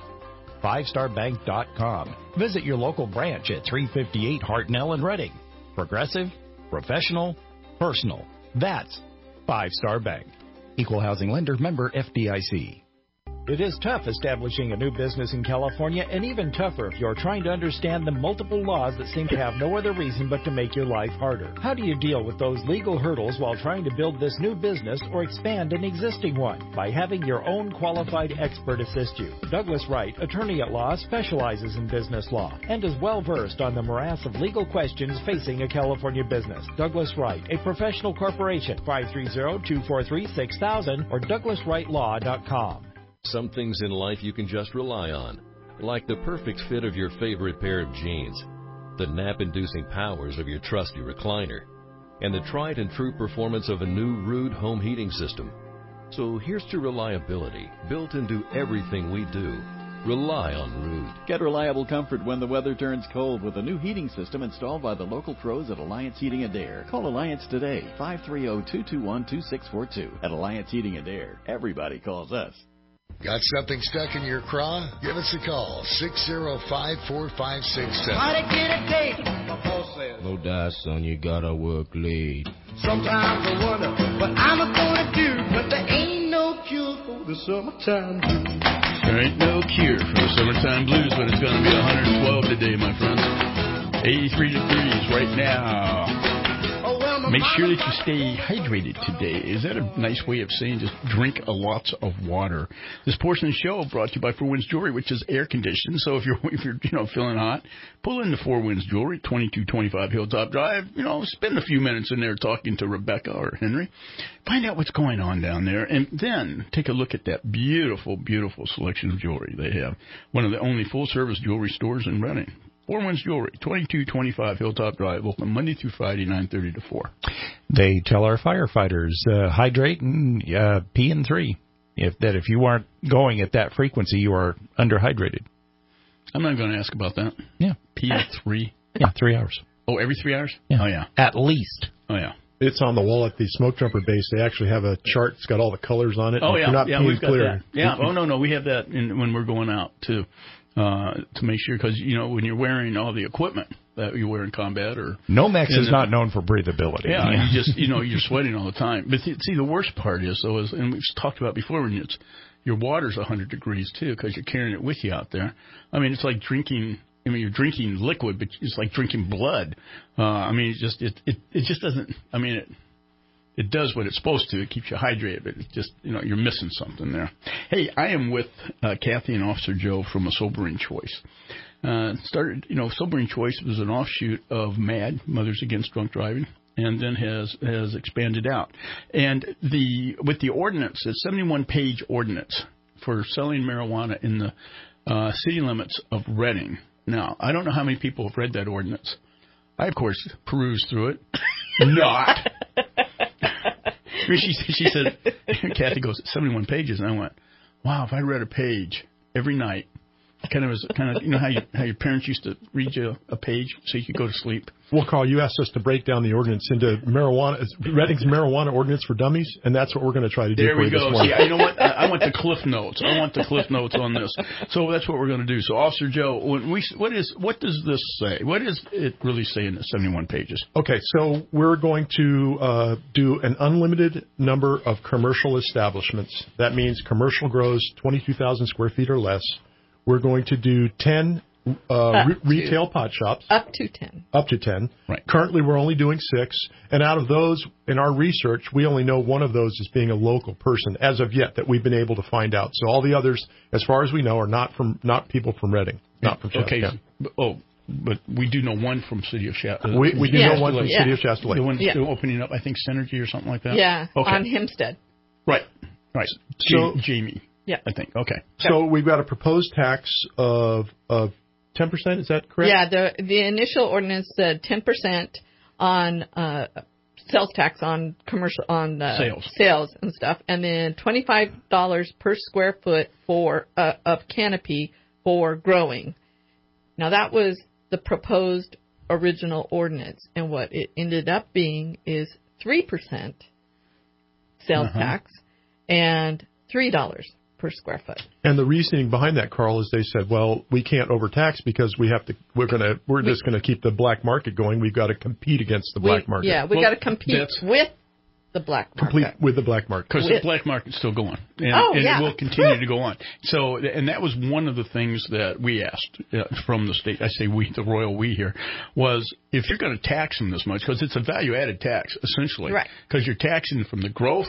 five star bank dot com. Visit your local branch at three fifty-eight Hartnell in Reading. Progressive, professional, personal. That's Five Star Bank. Equal housing lender, member F D I C. It is tough establishing a new business in California, and even tougher if you're trying to understand the multiple laws that seem to have no other reason but to make your life harder. How do you deal with those legal hurdles while trying to build this new business or expand an existing one? By having your own qualified expert assist you. Douglas Wright, attorney at law, specializes in business law and is well versed on the morass of legal questions facing a California business. Douglas Wright, a professional corporation, five three zero, two four three, six thousand or douglas wright law dot com. Some things in life you can just rely on, like the perfect fit of your favorite pair of jeans, the nap-inducing powers of your trusty recliner, and the tried and true performance of a new Ruud home heating system. So here's to reliability, built into everything we do. Rely on Ruud. Get reliable comfort when the weather turns cold with a new heating system installed by the local pros at Alliance Heating and Air. Call Alliance today, five three zero, two two one, two six four two. At Alliance Heating and Air, everybody calls us. Got something stuck in your craw? Give us a call, six zero five, four five six seven. Try to get a date. My boss says, no die, son, you gotta work late. Sometimes I wonder what I'm gonna do, but there ain't no cure for the summertime blues. There ain't no cure for the summertime blues, but it's gonna be one hundred twelve today, my friends. eighty-three degrees right now. Make sure that you stay hydrated today. Is that a nice way of saying just drink a lots of water? This portion of the show brought to you by Four Winds Jewelry, which is air conditioned. So if you're if you're you know feeling hot, pull in the Four Winds Jewelry, twenty-two twenty-five Hilltop Drive. You know, spend a few minutes in there talking to Rebecca or Henry. Find out what's going on down there, and then take a look at that beautiful, beautiful selection of jewelry they have. One of the only full-service jewelry stores in Reading. Four Winds Jewelry, twenty-two twenty-five Hilltop Drive, open Monday through Friday, nine thirty to four. They tell our firefighters, uh, hydrate and uh, P N three. If that if you aren't going at that frequency, you are underhydrated. I'm not going to ask about that. Yeah. P N three? Yeah, three hours. Oh, every three hours? Yeah. Oh, yeah. At least. Oh, yeah. It's on the wall at the smoke jumper base. They actually have a chart. It's got all the colors on it. Oh, if yeah. You're not yeah, we've got clear, that. Yeah. Oh, no, no. We have that in, when we're going out, too. Uh, to make sure, because, you know, when you're wearing all the equipment that you wear in combat or... Nomex is the, not known for breathability. Yeah, you just, you know, you're sweating all the time. But see, the worst part is, though, is, and we've talked about before, when it's, your water's one hundred degrees, too, because you're carrying it with you out there. I mean, it's like drinking, I mean, you're drinking liquid, but it's like drinking blood. Uh, I mean, it just, it, it, it just doesn't, I mean, it... It does what it's supposed to. It keeps you hydrated, but it's just, you know, you're missing something there. Hey, I am with uh, Kathy and Officer Joe from A Sobering Choice. Uh, started, you know, Sobering Choice was an offshoot of MAD, Mothers Against Drunk Driving, and then has has expanded out. And the with the ordinance, the seventy-one page ordinance for selling marijuana in the uh, city limits of Reading. Now, I don't know how many people have read that ordinance. I, of course, perused through it. Not. She, she said, Kathy goes, seventy-one pages. And I went, wow, if I read a page every night, kind of as kind of, you know how you, how your parents used to read you a page so you could go to sleep. Well, Carl, you asked us to break down the ordinance into marijuana, Reading's marijuana ordinance for dummies, and that's what we're going to try to do there for we you go. this morning. See, you know what? I, I want the cliff notes. I want the cliff notes on this. So that's what we're going to do. So, Officer Joe, when we, what is what does this say? What does it really say in the seventy-one pages? Okay, so we're going to uh, do an unlimited number of commercial establishments. That means commercial grows twenty-two thousand square feet or less. We're going to do ten uh, re- retail pot shops. Up to ten. Up to ten. Right. Currently, we're only doing six. And out of those, in our research, we only know one of those as being a local person as of yet that we've been able to find out. So all the others, as far as we know, are not from not people from Reading, not from Shasta. Okay. Oh, but we do know one from City of Shasta. We, we do yeah. know one from yeah. City of Shasta Lake. The one yeah. still opening up, I think, Synergy or something like that? Yeah, okay. on Hempstead. Right. Right. So, Jamie. Yeah. I think. Okay. So we've got a proposed tax of of ten percent. Is that correct? Yeah. The the initial ordinance said ten percent on uh, sales tax on commercial on uh, sales sales and stuff, and then twenty five dollars per square foot for uh, of canopy for growing. Now that was the proposed original ordinance, and what it ended up being is three percent sales uh-huh. tax and three dollars per square foot. And the reasoning behind that, Carl, is they said, well, we can't overtax because we have to. We're gonna. We're we, just going to keep the black market going. We've got to compete against the we, black market. Yeah, we well, got to compete with the black market. Complete with the black market because the black market's still going, and, oh, and yeah. it will continue to go on. So, and that was one of the things that we asked uh, from the state. I say we, the royal we here, was if you're going to tax them this much, because it's a value-added tax essentially, right? Because you're taxing from the growth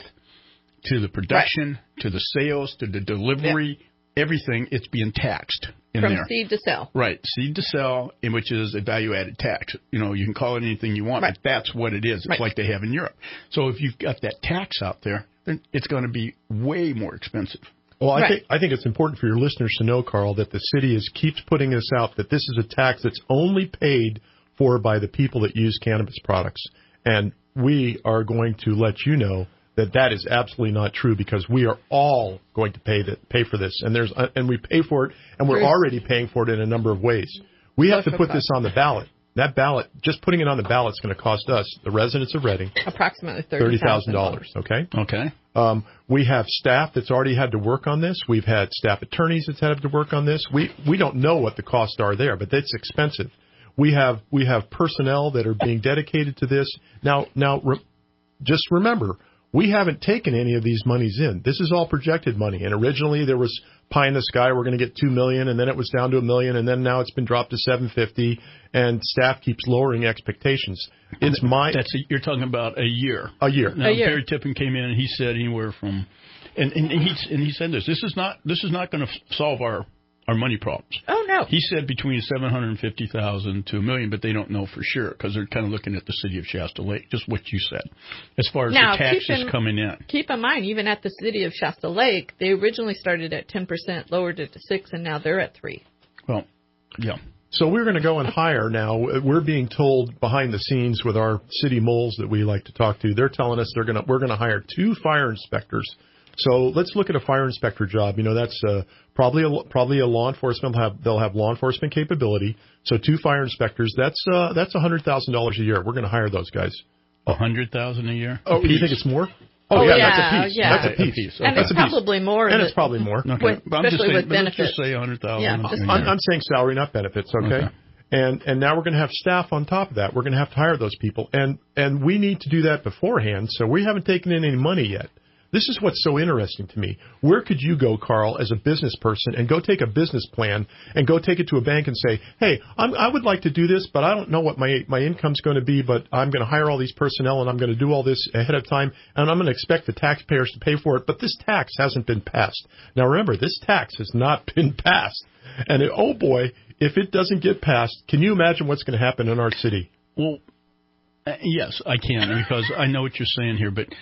to the production, right. to the sales, to the delivery, yeah. everything, it's being taxed in From there. From seed to sell. Right, seed to sell, in which is a value-added tax. You know, you can call it anything you want, right. but that's what it is. It's right. like they have in Europe. So if you've got that tax out there, then it's going to be way more expensive. Well, I right. think I think it's important for your listeners to know, Carl, that the city is keeps putting this out, that this is a tax that's only paid for by the people that use cannabis products. And we are going to let you know that that is absolutely not true, because we are all going to pay that pay for this, and there's uh, and we pay for it, and we're already paying for it in a number of ways. We have to put this on the ballot. That ballot, just putting it on the ballot, is going to cost us, the residents of Reading, approximately thirty thousand dollars. Okay. Okay. Um, we have staff that's already had to work on this. We've had staff attorneys that's had to work on this. We we don't know what the costs are there, but it's expensive. We have we have personnel that are being dedicated to this. Now now, re- just remember. We haven't taken any of these monies in. This is all projected money. And originally there was pie in the sky. We're going to get two million, and then it was down to a million, and then now it's been dropped to seven fifty. And staff keeps lowering expectations. It's my. That's a, you're talking about a year. A year. Now, a year. Barry Tippin came in and he said anywhere from, and and, and he and he said this. This is not this is not going to solve our. Our money problems. Oh, no. He said between seven hundred fifty thousand to a million, but they don't know for sure because they're kind of looking at the city of Shasta Lake, just what you said, as far as now, the taxes in, coming in. Keep in mind, even at the city of Shasta Lake, they originally started at ten percent, lowered it to six, and now they're at three. Well, yeah. So we're going to go and hire now. We're being told behind the scenes with our city moles that we like to talk to. They're telling us they're going to we're going to hire two fire inspectors. So let's look at a fire inspector job. You know, that's uh, probably a, probably a law enforcement. They'll have, they'll have law enforcement capability. So two fire inspectors. That's uh, that's one hundred thousand dollars a year. We're going to hire those guys. one hundred thousand dollars a year? Oh, you think it's more? Oh, oh yeah, yeah, that's a piece. Yeah. That's a piece. A piece. Okay. And that's it's a piece. probably more. And the, it's probably more. Okay. With, but I'm just especially saying, with but let's benefits. just say one hundred thousand Yeah, dollars. I'm, I'm saying salary, not benefits, okay? okay. And and now we're going to have staff on top of that. We're going to have to hire those people. And and we need to do that beforehand, so we haven't taken in any money yet. This is what's so interesting to me. Where could you go, Carl, as a business person, and go take a business plan and go take it to a bank and say, hey, I'm, I would like to do this, but I don't know what my my income's going to be, but I'm going to hire all these personnel, and I'm going to do all this ahead of time, and I'm going to expect the taxpayers to pay for it, but this tax hasn't been passed. Now, remember, this tax has not been passed. And, it, oh, boy, if it doesn't get passed, can you imagine what's going to happen in our city? Well, uh, yes, I can, because I know what you're saying here, but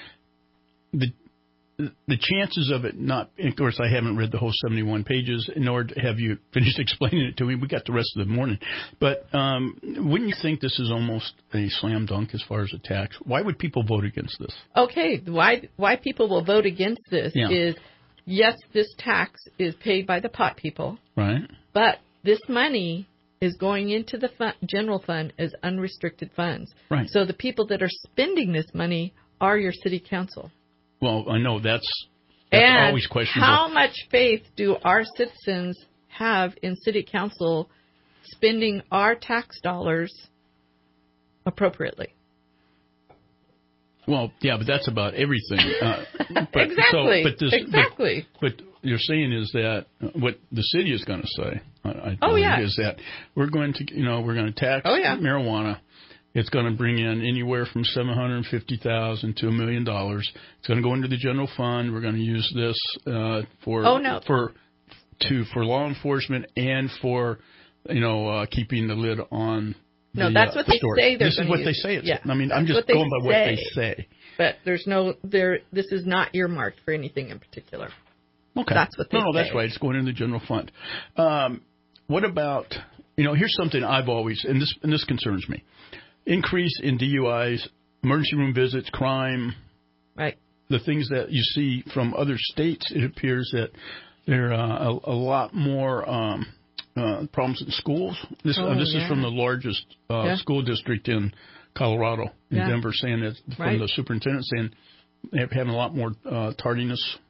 the the chances of it not, of course, I haven't read the whole seventy-one pages, nor have you finished explaining it to me. We got the rest of the morning. But um, wouldn't you think this is almost a slam dunk as far as a tax? Why would people vote against this? Okay, why why people will vote against this yeah. is, yes, this tax is paid by the pot people. Right. But this money is going into the fun, general fund as unrestricted funds. Right. So the people that are spending this money are your city council. Well, I know that's, that's and always questionable. How much faith do our citizens have in city council spending our tax dollars appropriately? Well, yeah, but that's about everything. Uh, but, exactly. So, but this, exactly. But, but you're saying is that what the city is going to say, I, I oh, yeah. is that we're going to, you know, we're going to tax oh, yeah. marijuana. It's going to bring in anywhere from seven hundred fifty thousand dollars to a million dollars. It's going to go into the general fund. We're going to use this uh, for oh, no. for to for law enforcement and for you know uh, keeping the lid on. No, the, that's uh, what they store. say. They're this is what use. they say. It's, yeah. I mean, I'm that's just going by what they say. But there's no there. This is not earmarked for anything in particular. Okay, that's what they no, no, say. that's right. It's going into the general fund. Um, what about you know? Here's something I've always and this and this concerns me. Increase in D U Is, emergency room visits, crime, right? The things that you see from other states, it appears that there are uh, a, a lot more um, uh, problems in schools. This, oh, uh, this yeah. is from the largest uh, yeah. school district in Colorado, in yeah. Denver, saying that from right. the superintendent saying they're having a lot more uh, tardiness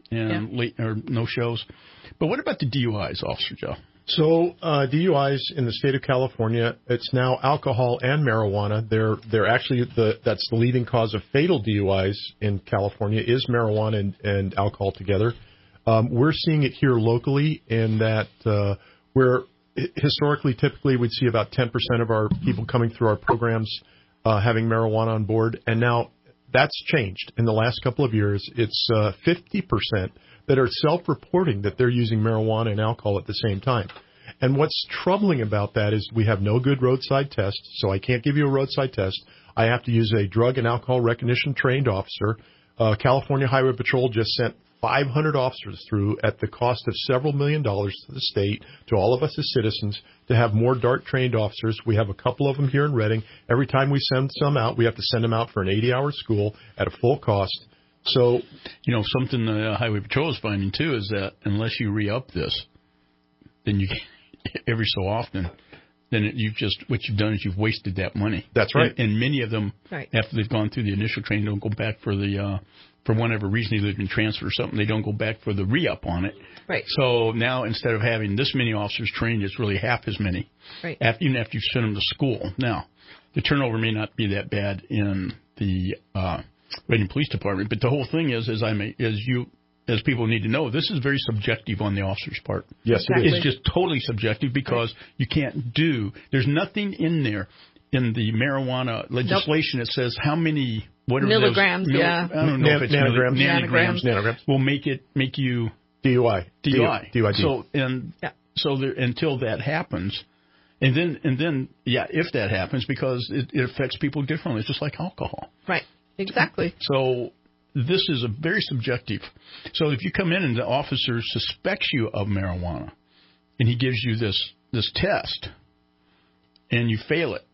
and Yeah. late or no shows. But what about the D U Is, Officer Joe? So uh, D U Is in the state of California, it's now alcohol and marijuana. They're they're actually the that's the leading cause of fatal D U Is in California is marijuana and, and alcohol together. Um, we're seeing it here locally in that uh, we're historically, typically, we'd see about ten percent of our people coming through our programs uh, having marijuana on board, and now that's changed in the last couple of years. It's uh, fifty percent that are self-reporting that they're using marijuana and alcohol at the same time. And what's troubling about that is we have no good roadside tests, so I can't give you a roadside test. I have to use a drug and alcohol recognition trained officer. Uh, California Highway Patrol just sent five hundred officers through at the cost of several million dollars to the state, to all of us as citizens, to have more DART trained officers. We have a couple of them here in Redding. Every time we send some out, we have to send them out for an eighty hour school at a full cost. So, you know, something the Highway Patrol is finding, too, is that unless you re-up this, then you every so often, then it, you've just, what you've done is you've wasted that money. That's right. And, and many of them, right. after they've gone through the initial training, don't go back for the, uh, for whatever reason, either they've been transferred or something, they don't go back for the re-up on it. Right. So now, instead of having this many officers trained, it's really half as many. Right. After, even after you've sent them to school. Now, the turnover may not be that bad in the uh, Reading Police Department, but the whole thing is, as I may, as you, as people need to know, this is very subjective on the officer's part. Yes, exactly. it is. It's just totally subjective because right. you can't do. There's nothing in there in the marijuana legislation nope. that says how many. What are milligrams, those, mil, yeah. I don't know Nan- if it's nanograms. nanograms. Nanograms Will make it make you D U I. D U I. D U I. So and yeah. so there, until that happens, and then and then yeah, if that happens, because it, it affects people differently. It's just like alcohol. Right. Exactly. So this is a very subjective. So if you come in and the officer suspects you of marijuana, and he gives you this this test, and you fail it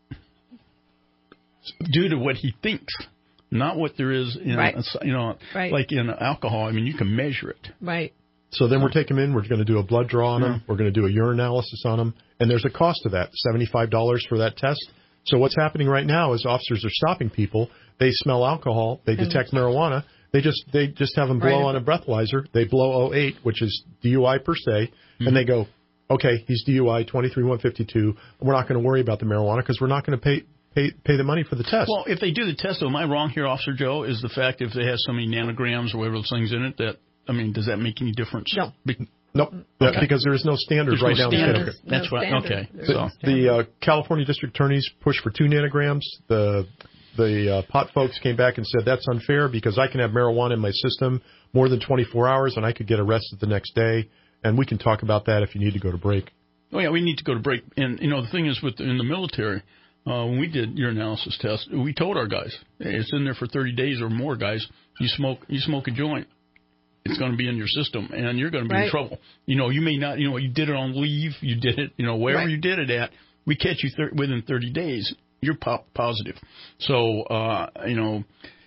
due to what he thinks. Not what there is in, right. you know, right. like in alcohol. I mean, you can measure it. Right. So then we're taking them in. We're going to do a blood draw on them. Mm-hmm. We're going to do a urine analysis on them. And there's a cost to that, seventy-five dollars for that test. So what's happening right now is officers are stopping people. They smell alcohol. They detect mm-hmm. marijuana. They just they just have them blow right. on a breathalyzer. They blow oh eight, which is D U I per se. Mm-hmm. And they go, okay, he's D U I twenty-three one fifty-two. We're not going to worry about the marijuana because we're not going to pay Pay, pay the money for the test. Well, if they do the test, though, am I wrong here, Officer Joe? Is the fact if they have so many nanograms or whatever those things in it that, I mean, does that make any difference? No. Be- nope. Okay. Because there is no standard There's right no now. Standard. No That's right. Standard. Okay. There's So no the uh, California District Attorneys pushed for two nanograms. The the uh, pot folks came back and said that's unfair because I can have marijuana in my system more than twenty-four hours and I could get arrested the next day. And we can talk about that if you need to go to break. Oh yeah, we need to go to break. And you know the thing is with in the military. Uh, when we did your analysis test, we told our guys, hey, it's in there for thirty days or more, guys. You smoke, you smoke a joint, it's going to be in your system, and you're going to be right. in trouble. You know, you may not, you know, you did it on leave, you did it, you know, wherever right. you did it at, we catch you thir- within thirty days, you're pop- positive. So, uh, you know,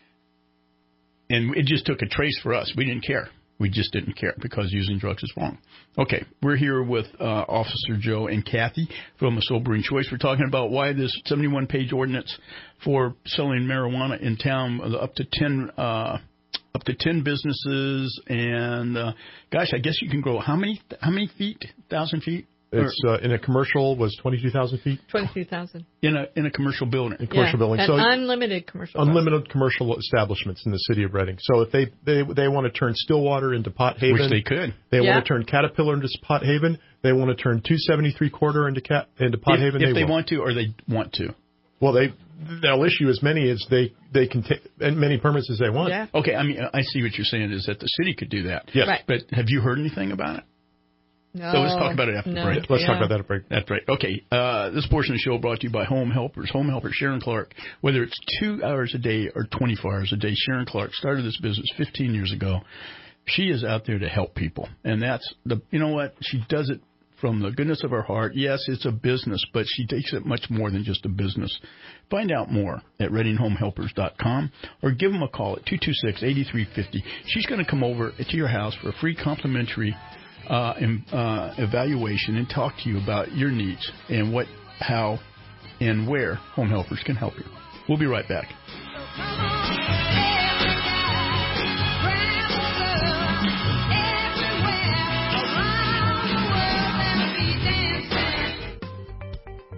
and it just took a trace for us. We didn't care. We just didn't care because using drugs is wrong. Okay, we're here with uh, Officer Joe and Kathy from A Sobering Choice. We're talking about why this seventy-one page ordinance for selling marijuana in town, up to ten, uh, up to ten businesses, and uh, gosh, I guess you can grow how many? How many feet? Thousand feet? It's uh, in a commercial was twenty-two thousand feet. Twenty-two thousand. In a in a commercial building. In a commercial yeah, building. So unlimited commercial. Unlimited building. Commercial establishments in the city of Reading. So if they they they want to turn Stillwater into Pot Haven, which they could. They yeah. want to turn Caterpillar into Pot Haven. They want to turn two seventy-three quarter into Cat into Pot if, Haven. If they, they will. want to, or they want to. Well, they they'll issue as many as they they can take as many permits as they want. Yeah. Okay, I mean I see what you're saying is that the city could do that. Yes. Right. But have you heard anything about it? No. So let's talk about it after no. the break. Let's yeah. talk about that at break. That's right. Okay. Uh, this portion of the show brought to you by Home Helpers. Home Helper Sharon Clark. Whether it's two hours a day or twenty-four hours a day, Sharon Clark started this business fifteen years ago. She is out there to help people. And that's the, you know what? She does it from the goodness of her heart. Yes, it's a business, but she takes it much more than just a business. Find out more at reading home helpers dot com or give them a call at two two six, eight three five zero. She's going to come over to your house for a free complimentary uh, uh, evaluation and talk to you about your needs and what, how, and where Home Helpers can help you. We'll be right back.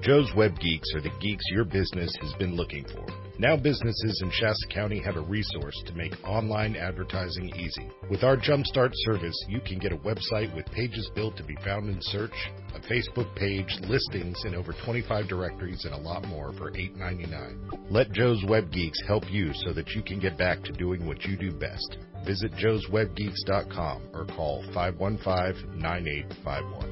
Joe's Web Geeks are the geeks your business has been looking for. Now businesses in Shasta County have a resource to make online advertising easy. With our Jumpstart service, you can get a website with pages built to be found in search, a Facebook page, listings in over twenty-five directories, and a lot more for eight dollars and ninety-nine cents. Let Joe's Web Geeks help you so that you can get back to doing what you do best. Visit joes web geeks dot com or call five one five, nine eight five one.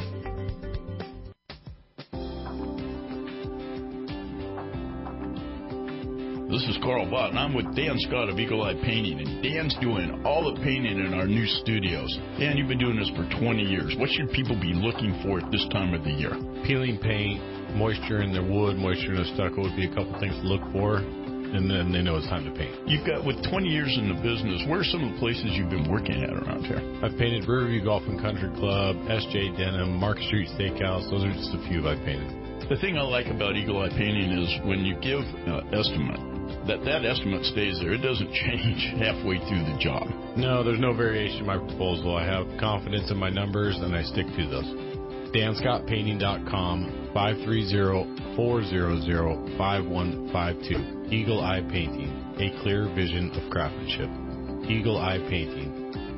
This is Carl Bott, and I'm with Dan Scott of Eagle Eye Painting, and Dan's doing all the painting in our new studios. Dan, you've been doing this for twenty years. What should people be looking for at this time of the year? Peeling paint, moisture in their wood, moisture in their stucco would be a couple things to look for, and then they know it's time to paint. You've got, with twenty years in the business, where are some of the places you've been working at around here? I've painted Riverview Golf and Country Club, S J Denham, Market Street Steakhouse. Those are just a few I've painted. The thing I like about Eagle Eye Painting is when you give an estimate, that that estimate stays there. It doesn't change halfway through the job. No, there's no variation in my proposal. I have confidence in my numbers, and I stick to those. dan scott painting dot com, five three zero, four zero zero, five one five two. Eagle Eye Painting, a clear vision of craftsmanship. Eagle Eye Painting.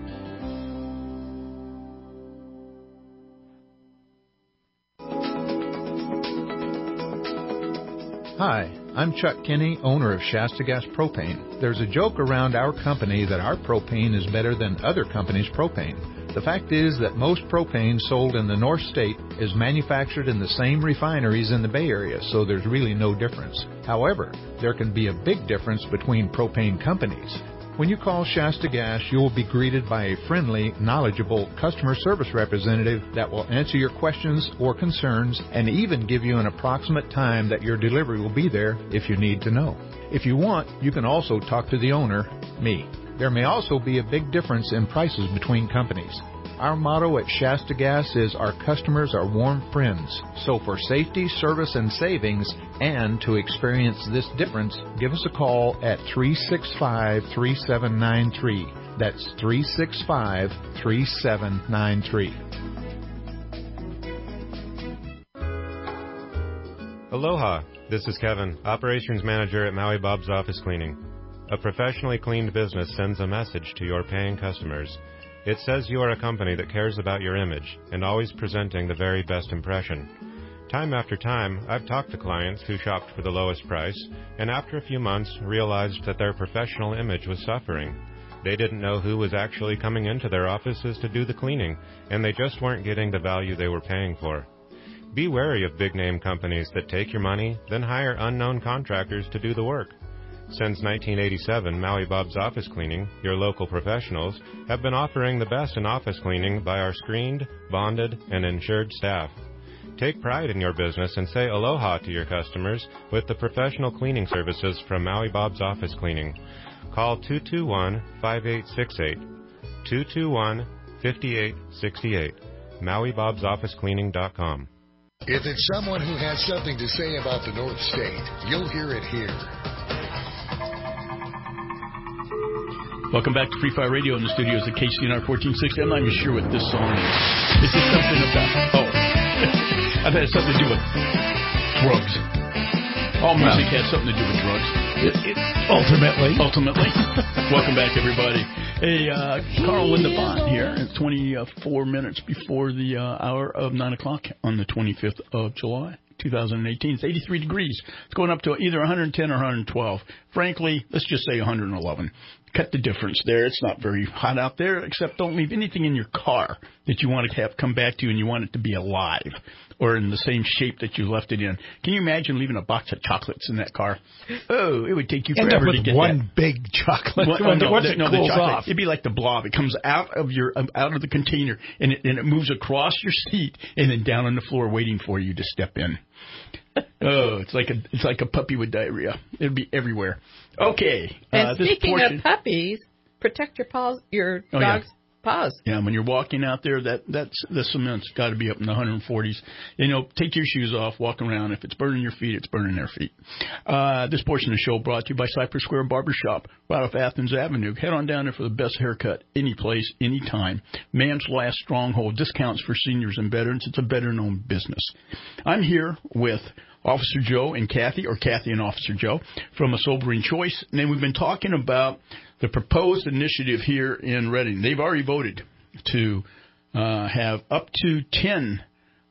Hi, I'm Chuck Kinney, owner of Shasta Gas Propane. There's a joke around our company that our propane is better than other companies' propane. The fact is that most propane sold in the North State is manufactured in the same refineries in the Bay Area, so there's really no difference. However, there can be a big difference between propane companies. When you call Shasta Gas, you will be greeted by a friendly, knowledgeable customer service representative that will answer your questions or concerns and even give you an approximate time that your delivery will be there if you need to know. If you want, you can also talk to the owner, me. There may also be a big difference in prices between companies. Our motto at Shasta Gas is our customers are warm friends. So for safety, service, and savings, and to experience this difference, give us a call at three six five, three seven nine three. That's three six five, three seven nine three. Aloha, this is Kevin, Operations Manager at Maui Bob's Office Cleaning. A professionally cleaned business sends a message to your paying customers. It says you are a company that cares about your image and always presenting the very best impression. Time after time, I've talked to clients who shopped for the lowest price and after a few months realized that their professional image was suffering. They didn't know who was actually coming into their offices to do the cleaning, and they just weren't getting the value they were paying for. Be wary of big-name companies that take your money, then hire unknown contractors to do the work. Since nineteen eighty-seven, Maui Bob's Office Cleaning, your local professionals, have been offering the best in office cleaning by our screened, bonded, and insured staff. Take pride in your business and say aloha to your customers with the professional cleaning services from Maui Bob's Office Cleaning. Call two two one, five eight six eight, two two one, five eight six eight, maui bobs office cleaning dot com. If it's someone who has something to say about the North State, you'll hear it here. Welcome back to Free Fire Radio in the studios at K C N R fourteen sixty. I'm not even sure what this song is. Is this something about... Oh. I bet it's something to do with drugs. All music has something to do with drugs. It, it, ultimately. Ultimately. Welcome back, everybody. Hey, uh, Carl Linda Bott here. It's twenty-four minutes before the uh, hour of nine o'clock on the twenty-fifth of July. two thousand eighteen. It's eighty-three degrees. It's going up to either one hundred ten or one hundred twelve. Frankly, let's just say one hundred eleven. Cut the difference there. It's not very hot out there, except don't leave anything in your car that you want to have come back to you and you want it to be alive or in the same shape that you left it in. Can you imagine leaving a box of chocolates in that car? Oh, it would take you forever End up with to get one that. big chocolate. Well, Once, no, once the, it no, cools the chocolate, off. it'd be like the blob. It comes out of your out of the container and it, and it moves across your seat and then down on the floor waiting for you to step in. Oh, it's like a it's like a puppy with diarrhea. It'd be everywhere. Okay. And uh, speaking this portion, of puppies, protect your paws, your oh, dog's pause. Yeah, when you're walking out there, that that's the cement's got to be up in the one forties. You know, take your shoes off, walk around. If it's burning your feet, it's burning their feet. Uh, this portion of the show brought to you by Cypress Square Barbershop, right off Athens Avenue. Head on down there for the best haircut, any place, any time. Man's last stronghold. Discounts for seniors and veterans. It's a veteran-owned business. I'm here with Officer Joe and Kathy, or Kathy and Officer Joe, from A Sobering Choice. And then we've been talking about the proposed initiative here in Reading. They've already voted to uh, have up to ten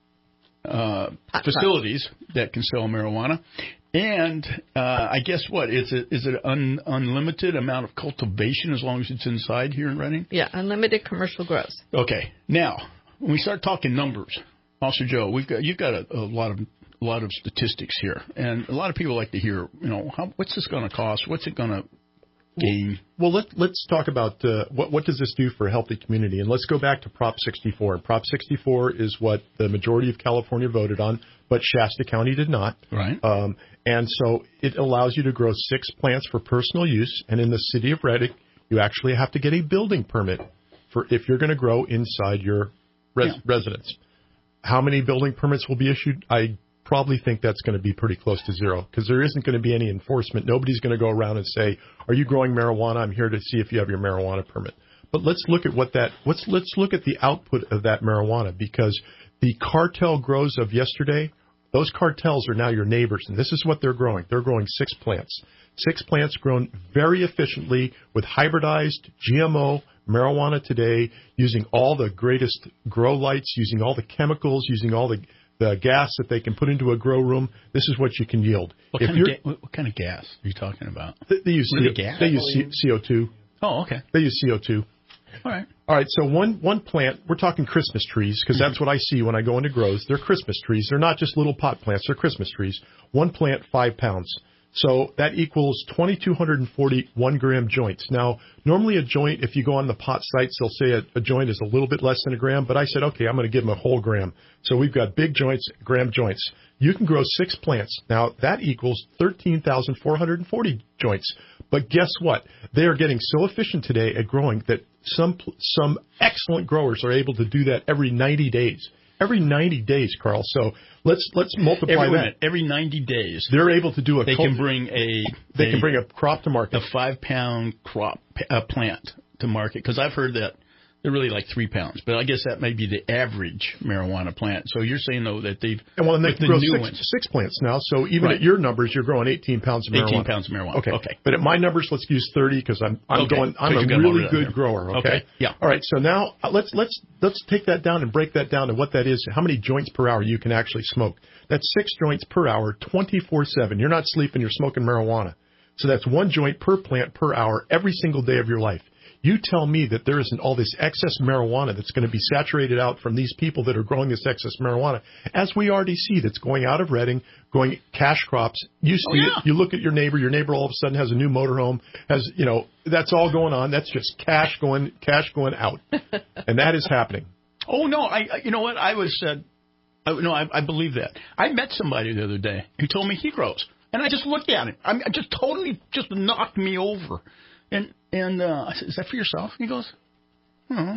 uh, facilities that can sell marijuana. And uh, I guess what? Is it, is it an un, unlimited amount of cultivation as long as it's inside here in Reading? Yeah, unlimited commercial grows. Okay. Now, when we start talking numbers, Officer Joe, we've got, you've got a, a lot of a lot of statistics here, and a lot of people like to hear, you know, how, what's this going to cost? What's it going to gain? Well, let, let's talk about uh, what, what does this do for a healthy community? And let's go back to Prop sixty-four. Prop sixty-four is what the majority of California voted on, but Shasta County did not. Right. Um, and so it allows you to grow six plants for personal use, and in the city of Reading, you actually have to get a building permit for if you're going to grow inside your res- yeah. residence. How many building permits will be issued? I probably think that's going to be pretty close to zero because there isn't going to be any enforcement. Nobody's going to go around and say, are you growing marijuana? I'm here to see if you have your marijuana permit. But let's look at what that, let's, let's look at the output of that marijuana, because the cartel grows of yesterday, those cartels are now your neighbors, and this is what they're growing. They're growing six plants. Six plants grown very efficiently with hybridized G M O marijuana today, using all the greatest grow lights, using all the chemicals, using all the the gas that they can put into a grow room. This is what you can yield. What, if kind, you're, of ga- what kind of gas are you talking about? They, they use, C- gas? They use C- C O two. Oh, okay. They use C O two. All right. All right, so one one plant, we're talking Christmas trees, because that's what I see when I go into grows. They're Christmas trees. They're not just little pot plants. They're Christmas trees. One plant, five pounds. So that equals two thousand two hundred forty one-gram joints. Now, normally a joint, if you go on the pot sites, they'll say a, a joint is a little bit less than a gram, but I said, okay, I'm going to give them a whole gram. So we've got big joints, gram joints. You can grow six plants. Now, that equals thirteen thousand four hundred forty joints. But guess what? They are getting so efficient today at growing that some some excellent growers are able to do that every ninety days. Every ninety days, Carl. So let's let's multiply every that. Minute, every ninety days, they're able to do a. They cult- can bring a. They a, can bring a crop to market. A five pound crop uh, plant to market, because I've heard that they're really like three pounds, but I guess that may be the average marijuana plant. So you're saying though that they've and well, and they can the grow new six, ones, six plants now. So even right. at your numbers, you're growing eighteen pounds of marijuana. Eighteen pounds of marijuana. Okay. Okay. But at my numbers, let's use thirty because I'm I'm okay. going. I'm so a really good there. grower. Okay? okay. Yeah. All right. So now uh, let's let's let's take that down and break that down to what that is. How many joints per hour you can actually smoke? That's six joints per hour, twenty-four seven. You're not sleeping. You're smoking marijuana. So that's one joint per plant per hour every single day of your life. You tell me that there isn't all this excess marijuana that's going to be saturated out from these people that are growing this excess marijuana, as we already see that's going out of Reading, going cash crops. You see oh, yeah. it. You look at your neighbor. Your neighbor all of a sudden has a new motorhome. Has you know that's all going on. That's just cash going cash going out, and that is happening. Oh no! I you know what I was uh, I, no I, I believe that. I met somebody the other day who told me he grows, and I just looked at him. I mean, I just totally just knocked me over. And and uh, I said, is that for yourself? He goes, oh,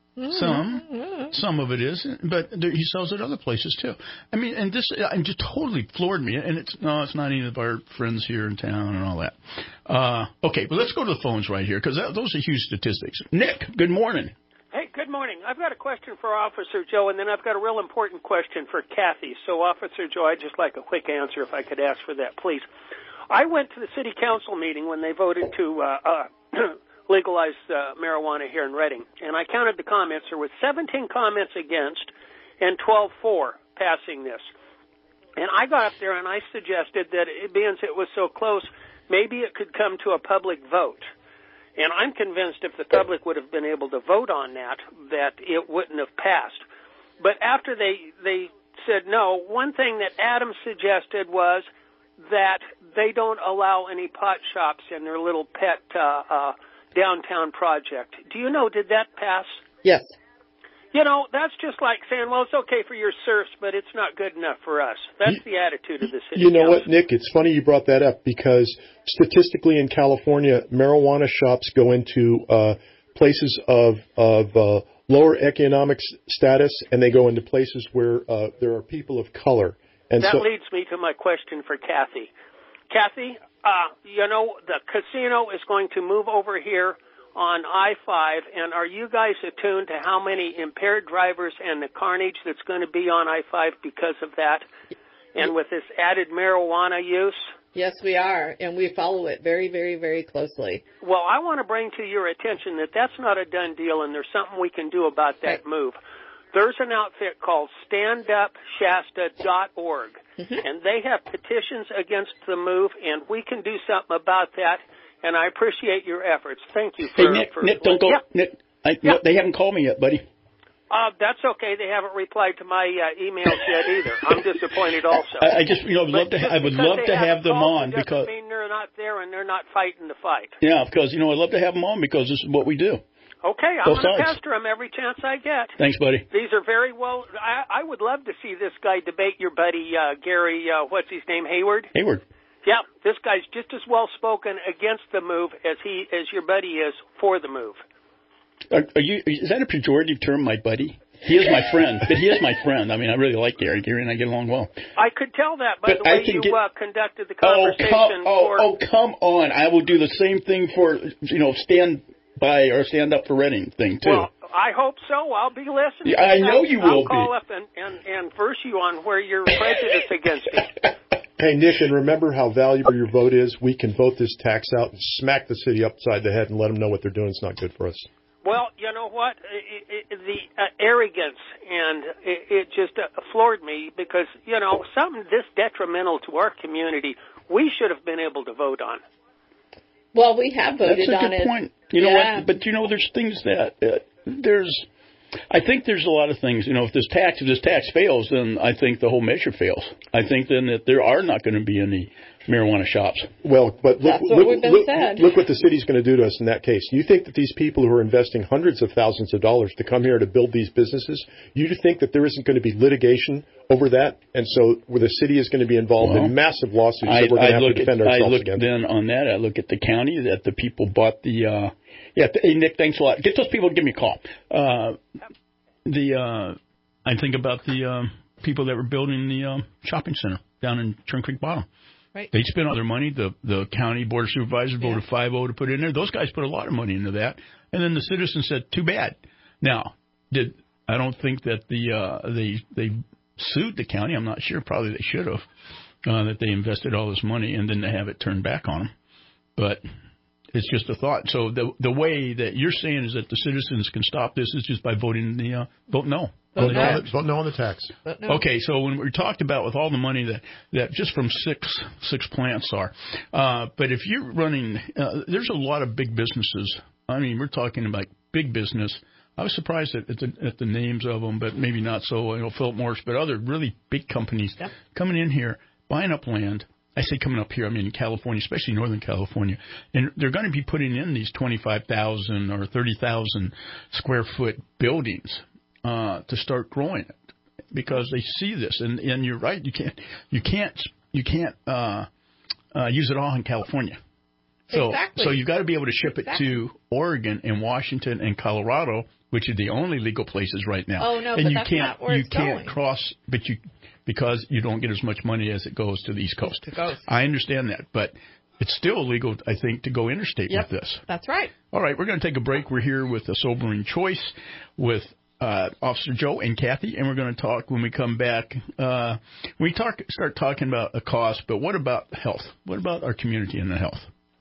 some, some of it is, but there, he sells it other places too. I mean, and this uh, and just totally floored me. And it's no, it's not any of our friends here in town and all that. Uh, okay, but let's go to the phones right here because those are huge statistics. Nick, good morning. Hey, good morning. I've got a question for Officer Joe, and then I've got a real important question for Kathy. So, Officer Joe, I'd just like a quick answer if I could ask for that, please. I went to the city council meeting when they voted to uh, uh, legalize uh, marijuana here in Reading, and I counted the comments. There were seventeen comments against and twelve for passing this. And I got up there and I suggested that it, being it was so close, maybe it could come to a public vote. And I'm convinced if the public would have been able to vote on that, that it wouldn't have passed. But after they they said no, one thing that Adam suggested was that they don't allow any pot shops in their little pet uh, uh, downtown project. Do you know, did that pass? Yes. You know, that's just like saying, well, it's okay for your serfs, but it's not good enough for us. That's the attitude of the city. You know council. what, Nick? It's funny you brought that up because statistically in California, marijuana shops go into uh, places of, of uh, lower economic status, and they go into places where uh, there are people of color. And that so, leads me to my question for Kathy. Kathy, uh, you know, the casino is going to move over here on I five, and are you guys attuned to how many impaired drivers and the carnage that's going to be on I five because of that? And with this added marijuana use? Yes, we are, and we follow it very, very, very closely. Well, I want to bring to your attention that that's not a done deal, and there's something we can do about that right. move. There's an outfit called stand up shasta dot org, mm-hmm. and they have petitions against the move, and we can do something about that, and I appreciate your efforts. Thank you for... Hey, Nick, for, Nick don't go... Yeah. Nick, I, yeah. no, they haven't called me yet, buddy. Uh, that's okay. They haven't replied to my uh, emails yet either. I'm disappointed also. I, I just, you know, love to, I would love to have them on It because... doesn't mean they're not there and they're not fighting the fight. Yeah, because, you know, I'd love to have them on because this is what we do. Okay, I'm going to pester them every chance I get. Thanks, buddy. These are very well... I, I would love to see this guy debate your buddy, uh, Gary, uh, what's his name, Hayward? Hayward. Yeah, this guy's just as well spoken against the move as he as your buddy is for the move. Are, are you? Is that a pejorative term, my buddy? He is my friend, but he is my friend. I mean, I really like Gary. Gary and I get along well. I could tell that by but the way you get... uh, conducted the conversation. Oh come, oh, for... oh, come on. I will do the same thing for, you know, stand by or stand up for Reading thing, too. Well, I hope so. I'll be listening. Yeah, I know you will I'll call be. up and, and, and verse you on where you're prejudiced against me. Hey, Nick, and remember how valuable your vote is? We can vote this tax out and smack the city upside the head and let them know what they're doing is not good for us. Well, you know what? It, it, the uh, arrogance, and it, it just uh, floored me because, you know, something this detrimental to our community, we should have been able to vote on. Well, we have voted on it. That's a good it. point. You know yeah. what? But, you know, there's things that uh, there's I think there's a lot of things, you know, if this tax, if this tax fails, then I think the whole measure fails. I think then that there are not going to be any marijuana shops. Well, but look, That's what look, we've been look, said. look what the city's going to do to us in that case. You think that these people who are investing hundreds of thousands of dollars to come here to build these businesses, you think that there isn't going to be litigation over that? And so where the city is going to be involved well, in massive lawsuits I, that we're going to have look to defend at, ourselves I look against. Then on that, I look at the county that the people bought the, uh, yeah, hey, Nick, thanks a lot. Get those people to give me a call. Uh, the, uh, I think about the, uh, people that were building the, um, shopping center down in Churn Creek Bottom. Right. They spent all their money. The the county board of supervisors voted five oh to put it in there. Those guys put a lot of money into that. And then the citizens said, too bad. Now, did I don't think that the uh, they they sued the county. I'm not sure. Probably they should have. Uh, that they invested all this money and then they have it turned back on them. But it's just a thought. So the the way that you're saying is that the citizens can stop this is just by voting the uh, vote no. Vote no, vote no on the tax. No. Okay, so when we talked about with all the money that, that just from six six plants are, uh, but if you're running, uh, there's a lot of big businesses. I mean, we're talking about big business. I was surprised at, at, the, at the names of them, but maybe not so. You know, Philip Morris, but other really big companies yep. coming in here, buying up land. I say coming up here, I mean in California, especially Northern California, and they're going to be putting in these twenty-five thousand or thirty thousand square foot buildings. Uh, to start growing it because they see this, and, and you're right. You can't, you can't, you can't uh, uh, use it all in California. So, exactly. so you've got to be able to ship exactly. it to Oregon and Washington and Colorado, which are the only legal places right now. Oh no, and but you that's can't, not where you it's can't going. cross, but you because you don't get as much money as it goes to the East Coast. Coast. I understand that, but. It's still illegal, I think, to go interstate yep, with this. That's right. All right, we're going to take a break. We're here with a sobering choice with uh, Officer Joe and Kathy, and we're going to talk when we come back. Uh, we talk, start talking about a cost, but what about health? What about our community and the health?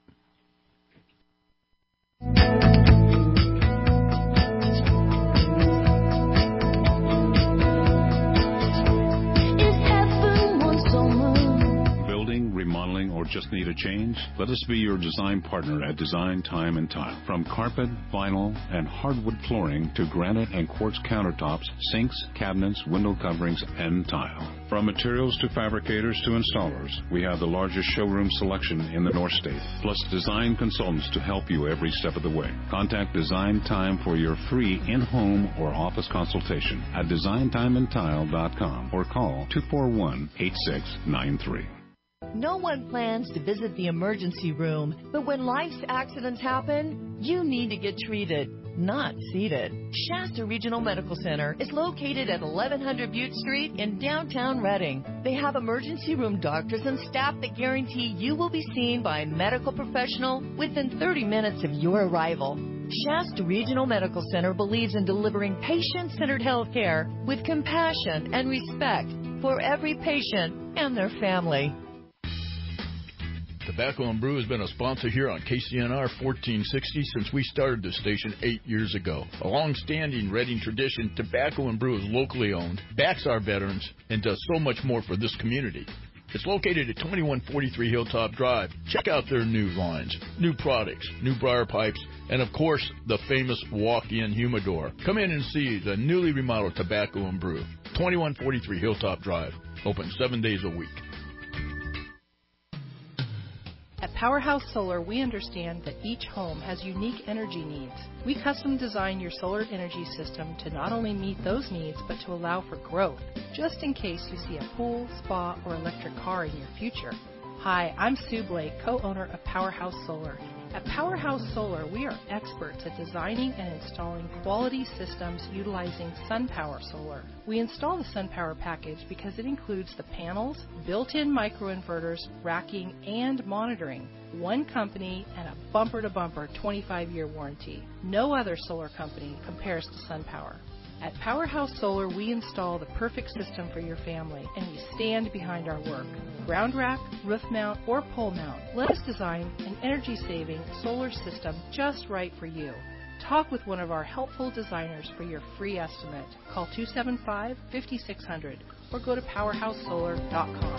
Or just need a change? Let us be your design partner at Design Time and Tile. From carpet, vinyl, and hardwood flooring to granite and quartz countertops, sinks, cabinets, window coverings, and tile. From materials to fabricators to installers, we have the largest showroom selection in the North State, plus design consultants to help you every step of the way. Contact Design Time for your free in-home or office consultation at design time and tile dot com or call two four one, eight six nine three. No one plans to visit the emergency room, but when life's accidents happen, you need to get treated. not seated. Shasta Regional Medical Center is located at eleven hundred Butte Street in downtown Reading. They have emergency room doctors and staff that guarantee you will be seen by a medical professional within thirty minutes of your arrival. Shasta Regional Medical Center believes in delivering patient-centered health care with compassion and respect for every patient and their family. Tobacco and Brew has been a sponsor here on K C N R fourteen sixty since we started the station eight years ago. A long-standing Reading tradition, Tobacco and Brew is locally owned, backs our veterans, and does so much more for this community. It's located at twenty-one forty-three Hilltop Drive. Check out their new lines, new products, new briar pipes, and of course, the famous walk-in humidor. Come in and see the newly remodeled Tobacco and Brew, twenty-one forty-three Hilltop Drive, open seven days a week. At Powerhouse Solar, we understand that each home has unique energy needs. We custom design your solar energy system to not only meet those needs, but to allow for growth, just in case you see a pool, spa, or electric car in your future. Hi, I'm Sue Blake, co-owner of Powerhouse Solar. At Powerhouse Solar, we are experts at designing and installing quality systems utilizing SunPower Solar. We install the SunPower package because it includes the panels, built-in microinverters, racking, and monitoring. One company and a bumper-to-bumper twenty-five year warranty. No other solar company compares to SunPower. At Powerhouse Solar, we install the perfect system for your family, and we stand behind our work. Ground rack, roof mount, or pole mount, let us design an energy-saving solar system just right for you. Talk with one of our helpful designers for your free estimate. Call two seven five, five six zero zero or go to powerhouse solar dot com.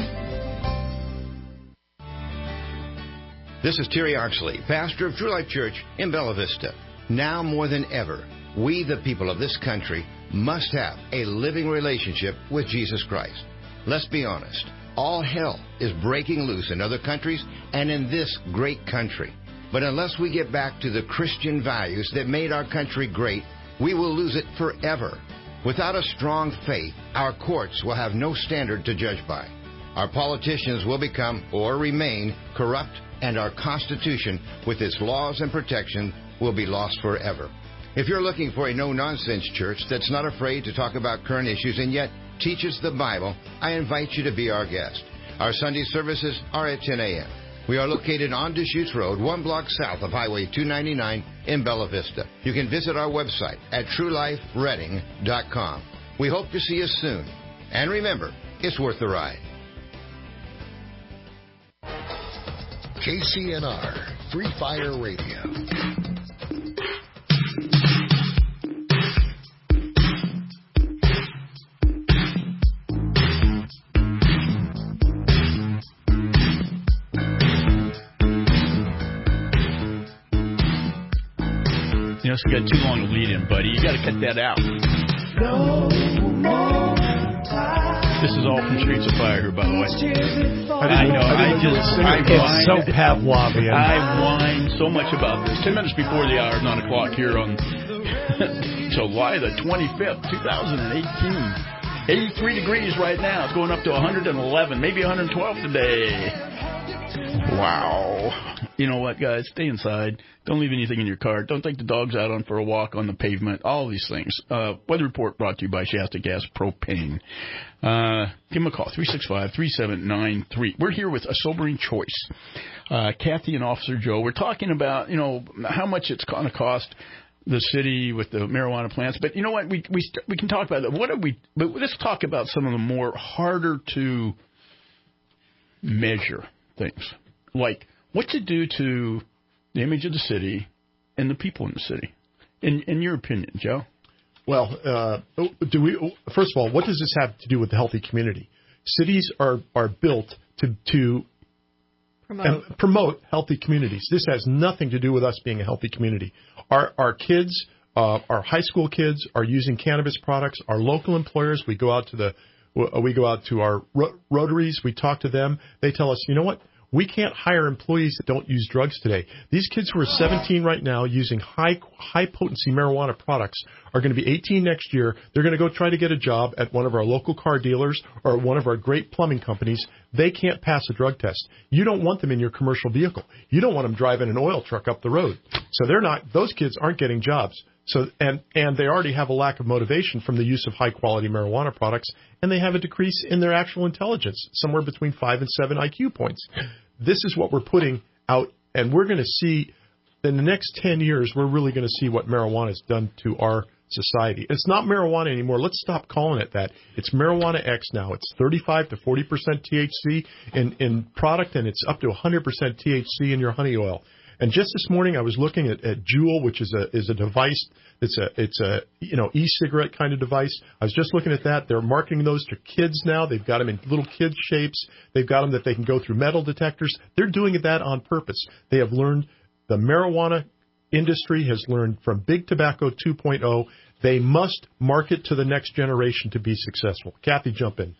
This is Terry Oxley, pastor of True Life Church in Bella Vista. Now more than ever, we, the people of this country, must have a living relationship with Jesus Christ. Let's be honest. All hell is breaking loose in other countries and in this great country. But unless we get back to the Christian values that made our country great, we will lose it forever. Without a strong faith, our courts will have no standard to judge by. Our politicians will become or remain corrupt, and our Constitution, with its laws and protection, will be lost forever. If you're looking for a no-nonsense church that's not afraid to talk about current issues and yet teaches the Bible, I invite you to be our guest. Our Sunday services are at ten a.m. We are located on Deschutes Road, one block south of Highway two ninety-nine in Bella Vista. You can visit our website at true life reading dot com. We hope to see you soon. And remember, it's worth the ride. K C N R, Free Fire Radio. You know, you got too long a lead in, buddy. You got to cut that out. No more time. This is all from Streets of Fire here, by the way. I know. I just. I it's whine, so Pavlovian. I whine so much about this. Ten minutes before the hour, nine o'clock here on July the twenty-fifth, two thousand eighteen. eighty-three degrees right now. It's going up to one hundred eleven, maybe one hundred twelve today. Wow. You know what, guys? Stay inside. Don't leave anything in your car. Don't take the dogs out on for a walk on the pavement. All these things. Uh, weather report brought to you by Shasta Gas Propane. Uh, give them a call, three six five, three seven nine three. We're here with A Sobering Choice. Uh, Kathy and Officer Joe. We're talking about, you know, how much it's going to cost the city with the marijuana plants. But you know what? We we we can talk about that. What are we? But let's talk about some of the more harder to measure things. Like, what's it do to the image of the city and the people in the city? In in your opinion, Joe? Well, uh, do we? First of all, what does this have to do with the healthy community? Cities are, are built to to promote. Um, promote healthy communities. This has nothing to do with us being a healthy community. Our our kids, uh, our high school kids, are using cannabis products. Our local employers, we go out to the we go out to our ro- rotaries. We talk to them. They tell us, you know what? We can't hire employees that don't use drugs today. These kids who are seventeen right now using high high potency marijuana products are going to be eighteen next year. They're going to go try to get a job at one of our local car dealers or one of our great plumbing companies. They can't pass a drug test. You don't want them in your commercial vehicle. You don't want them driving an oil truck up the road. So they're not. Those kids aren't getting jobs. So and and they already have a lack of motivation from the use of high quality marijuana products, and they have a decrease in their actual intelligence, somewhere between five and seven I Q points. This is what we're putting out, and we're going to see in the next ten years. We're really going to see what marijuana has done to our society. It's not marijuana anymore. Let's stop calling it that. It's marijuana X now. It's thirty-five to forty percent T H C in in product, and it's up to one hundred percent T H C in your honey oil. And just this morning, I was looking at, at Juul, which is a is a device that's a it's a you know e-cigarette kind of device. I was just looking at that. They're marketing those to kids now. They've got them in little kids shapes. They've got them that they can go through metal detectors. They're doing that on purpose. They have learned, the marijuana industry has learned from Big Tobacco two point oh. They must market to the next generation to be successful. Kathy, jump in.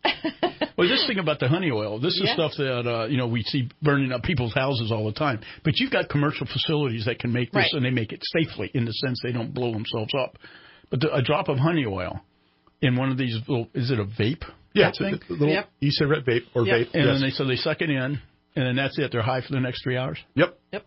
Well, this thing about the honey oil, this is Yeah. stuff that, uh, you know, we see burning up people's houses all the time. But you've got commercial facilities that can make this, Right. and they make it safely in the sense they don't blow themselves up. But the, a drop of honey oil in one of these little, is it a vape? Yeah, type thing? it's a little Yep. e-cigarette vape or Yep. vape. And yes. then they, so they suck it in, and then that's it. They're high for the next three hours. Yep. Yep.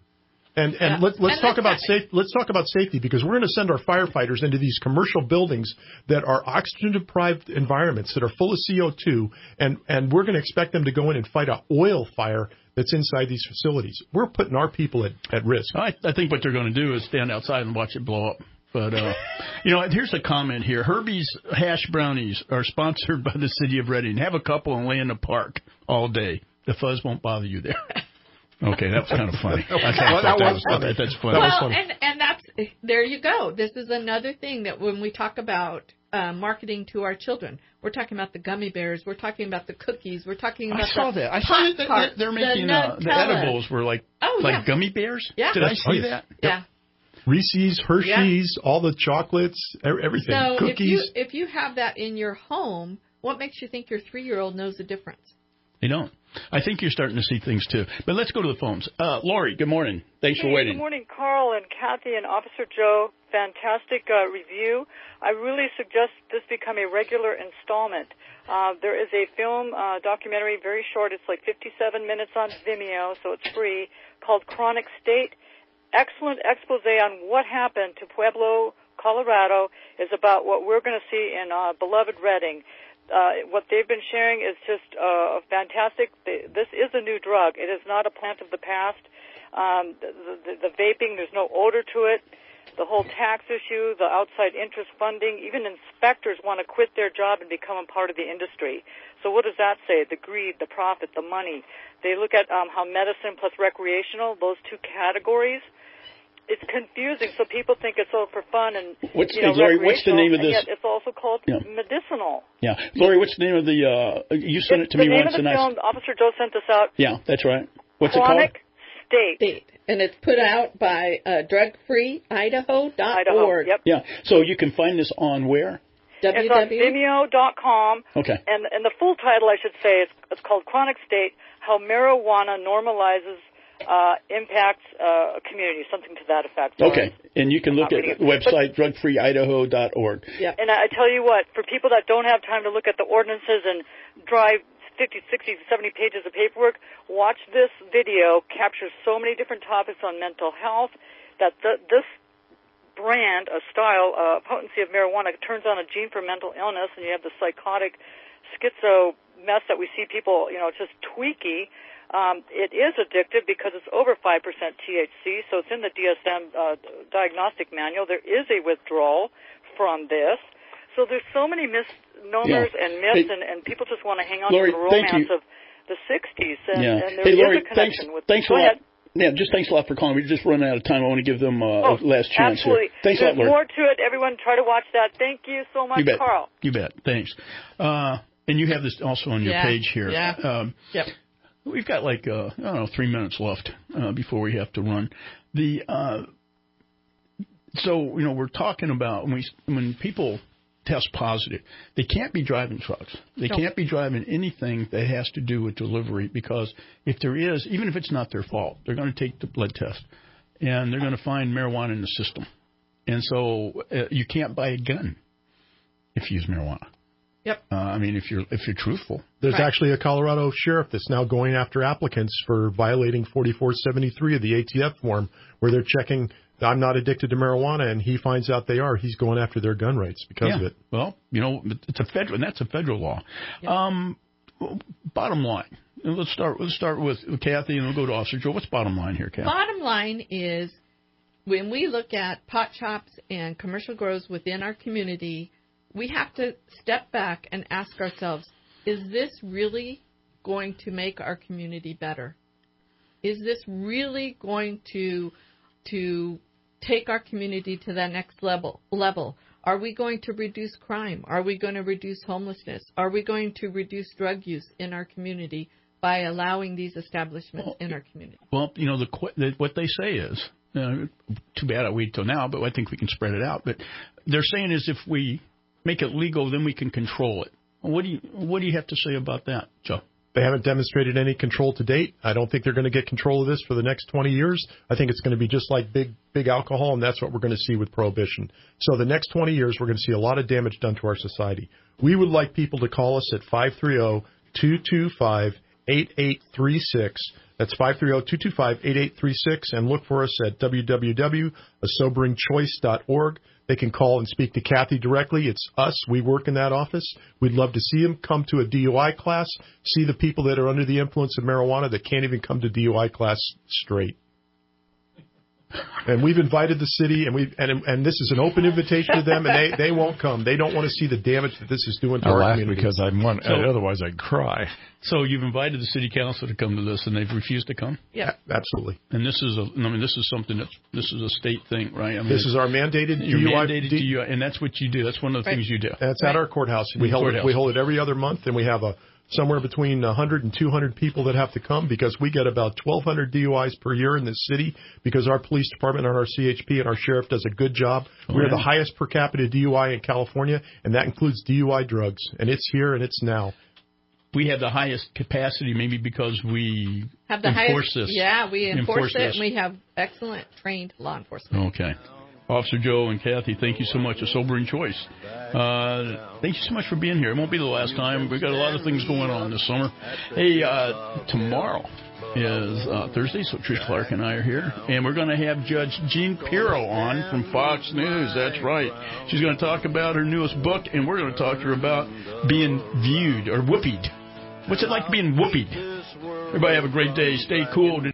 And and Yeah. let, let's And talk that's about right. safe. Let's talk about safety, because we're going to send our firefighters into these commercial buildings that are oxygen deprived environments that are full of C O two, and and we're going to expect them to go in and fight a oil fire that's inside these facilities. We're putting our people at, at risk. I, I think what they're going to do is stand outside and watch it blow up. But, uh, you know, here's a comment here. Herbie's Hash Brownies are sponsored by the city of Reading. Have a couple and lay in the park all day. The fuzz won't bother you there. Okay, that was kind of funny. I thought Well, that that was was funny. that- That's funny. Well, and and that's there you go. This is another thing that when we talk about uh, marketing to our children, we're talking about the gummy bears, we're talking about the cookies, we're talking about I saw the that. I saw that Pop-Tarts, they're the making uh, the Nutella. edibles were like Oh, like yeah. gummy bears. Yeah. Did I Yes. see Oh, yes. that? Yeah. Reese's, Hershey's, all the chocolates, e- everything, So cookies. if you if you have that in your home, what makes you think your three year old knows the difference? They don't. I think you're starting to see things too. But let's go to the phones. Uh, Lori, good morning. Thanks for Hey, waiting. Good morning, Carl and Kathy and Officer Joe. Fantastic uh, review. I really suggest this become a regular installment. Uh, there is a film uh, documentary, very short. It's like fifty-seven minutes on Vimeo, so it's free, called Chronic State. Excellent expose on what happened to Pueblo, Colorado, is about what we're going to see in uh, beloved Reading. Uh, what they've been sharing is just uh, fantastic. They, this is a new drug. It is not a plant of the past. Um, the, the, the vaping, there's no odor to it. The whole tax issue, the outside interest funding, even inspectors want to quit their job and become a part of the industry. So what does that say? The greed, the profit, the money. They look at um, how medicine plus recreational, those two categories. It's confusing, so people think it's all for fun and What's, you know, hey, Lori, what's the recreational, name of and this? yet it's also called Yeah. medicinal. Yeah, Lori, what's the name of the? Uh, you sent it to the me name once, of the and film, I. Officer Joe sent this out. Yeah, that's right. What's Chronic it called? State. State. And it's put out by uh, drug free idaho dot org. Yep. Yeah. So you can find this on where? It's on Vimeo dot com. Okay. And and the full title, I should say, is it's called Chronic State: How Marijuana Normalizes uh, Impacts uh, a Community, something to that effect. Okay. And you can look not at reading the it. website drug free idaho dot org. Yeah. And I tell you what, for people that don't have time to look at the ordinances and drive fifty, sixty, seventy pages of paperwork, watch this video. Captures so many different topics on mental health that the, this brand, a style, a potency of marijuana turns on a gene for mental illness, and you have the psychotic schizo mess that we see people, you know, just tweaky. Um, it is addictive because it's over five percent T H C, so it's in the D S M uh, diagnostic manual. There is a withdrawal from this. So there's so many misnomers Yeah. and myths, Hey, and, and people just want to hang on Lori, to the thank romance you. of the sixties. And, Yeah. and there Hey, is Lori, a connection thanks, with thanks a Go lot. ahead. Yeah, just thanks a lot for calling. We're just running out of time. I want to give them uh, Oh, a last chance absolutely. here. Thanks There's a lot, Lori. more to it. Everyone try to watch that. Thank you so much, You bet. Carl. You bet. Thanks. Uh, and you have this also on your Yeah. page here. Yeah. Um, Yep. We've got like, uh, I don't know, three minutes left uh, before we have to run. The uh, So, you know, we're talking about when, we, when people test positive, they can't be driving trucks. They No. can't be driving anything that has to do with delivery, because if there is, even if it's not their fault, they're going to take the blood test and they're going to find marijuana in the system. And so uh, you can't buy a gun if you use marijuana. Yep. Uh, I mean, if you're if you're truthful. There's Right. actually a Colorado sheriff that's now going after applicants for violating forty-four seventy-three of the A T F form, where they're checking I'm not addicted to marijuana, and he finds out they are, he's going after their gun rights because yeah. of it. Well, you know, it's a federal, and that's a federal law. Yeah. Um, bottom line, let's start. Let's start with Kathy, and we'll go to Officer Joe. What's bottom line here, Kathy? Bottom line is, when we look at pot shops and commercial grows within our community, we have to step back and ask ourselves: is this really going to make our community better? Is this really going to to take our community to that next level? Level? Are we going to reduce crime? Are we going to reduce homelessness? Are we going to reduce drug use in our community by allowing these establishments well, in our community? Well, you know, the, the what they say is, uh, too bad I wait till now, but I think we can spread it out. But they're saying is if we make it legal, then we can control it. What do you what do you have to say about that, Joe? They haven't demonstrated any control to date. I don't think they're going to get control of this for the next twenty years. I think it's going to be just like big, big alcohol, and that's what we're going to see with prohibition. So the next twenty years, we're going to see a lot of damage done to our society. We would like people to call us at five three zero, two two five, eight eight three six. That's five three zero, two two five, eight eight three six, and look for us at w w w dot a sobering choice dot org. They can call and speak to Kathy directly. It's us. We work in that office. We'd love to see them come to a D U I class, see the people that are under the influence of marijuana that can't even come to D U I class straight. And we've invited the city, and we and and this is an open invitation to them, and they, they won't come. They don't want to see the damage that this is doing to I our laugh community. because I'm one, so, otherwise I'd cry. So you've invited the city council to come to this, and they've refused to come? Yeah, absolutely. And this is a, I mean, this is something that's this is a state thing, right? I mean, this is our mandated you're D U I, mandated D U I, and that's what you do. That's one of the right. things you do. That's right. at our courthouse. We hold courthouse. it, we hold it every other month, and we have a somewhere between one hundred and two hundred people that have to come because we get about twelve hundred D U Is per year in this city because our police department and our C H P and our sheriff does a good job. Oh, We're yeah. the highest per capita D U I in California, and that includes D U I drugs, and it's here and it's now. We have the highest capacity maybe because we have the enforce highest, this. Yeah, we enforce, enforce it, this. and we have excellent trained law enforcement. Okay. Officer Joe and Kathy, thank you so much. A sobering choice. Uh, thank you so much for being here. It won't be the last time. We've got a lot of things going on this summer. Hey, uh, tomorrow is uh, Thursday, so Trish Clark and I are here. And we're going to have Judge Jean Pirro on from Fox News. That's right. She's going to talk about her newest book, and we're going to talk to her about being viewed or whoopied. What's it like being whoopied? Everybody have a great day. Stay cool.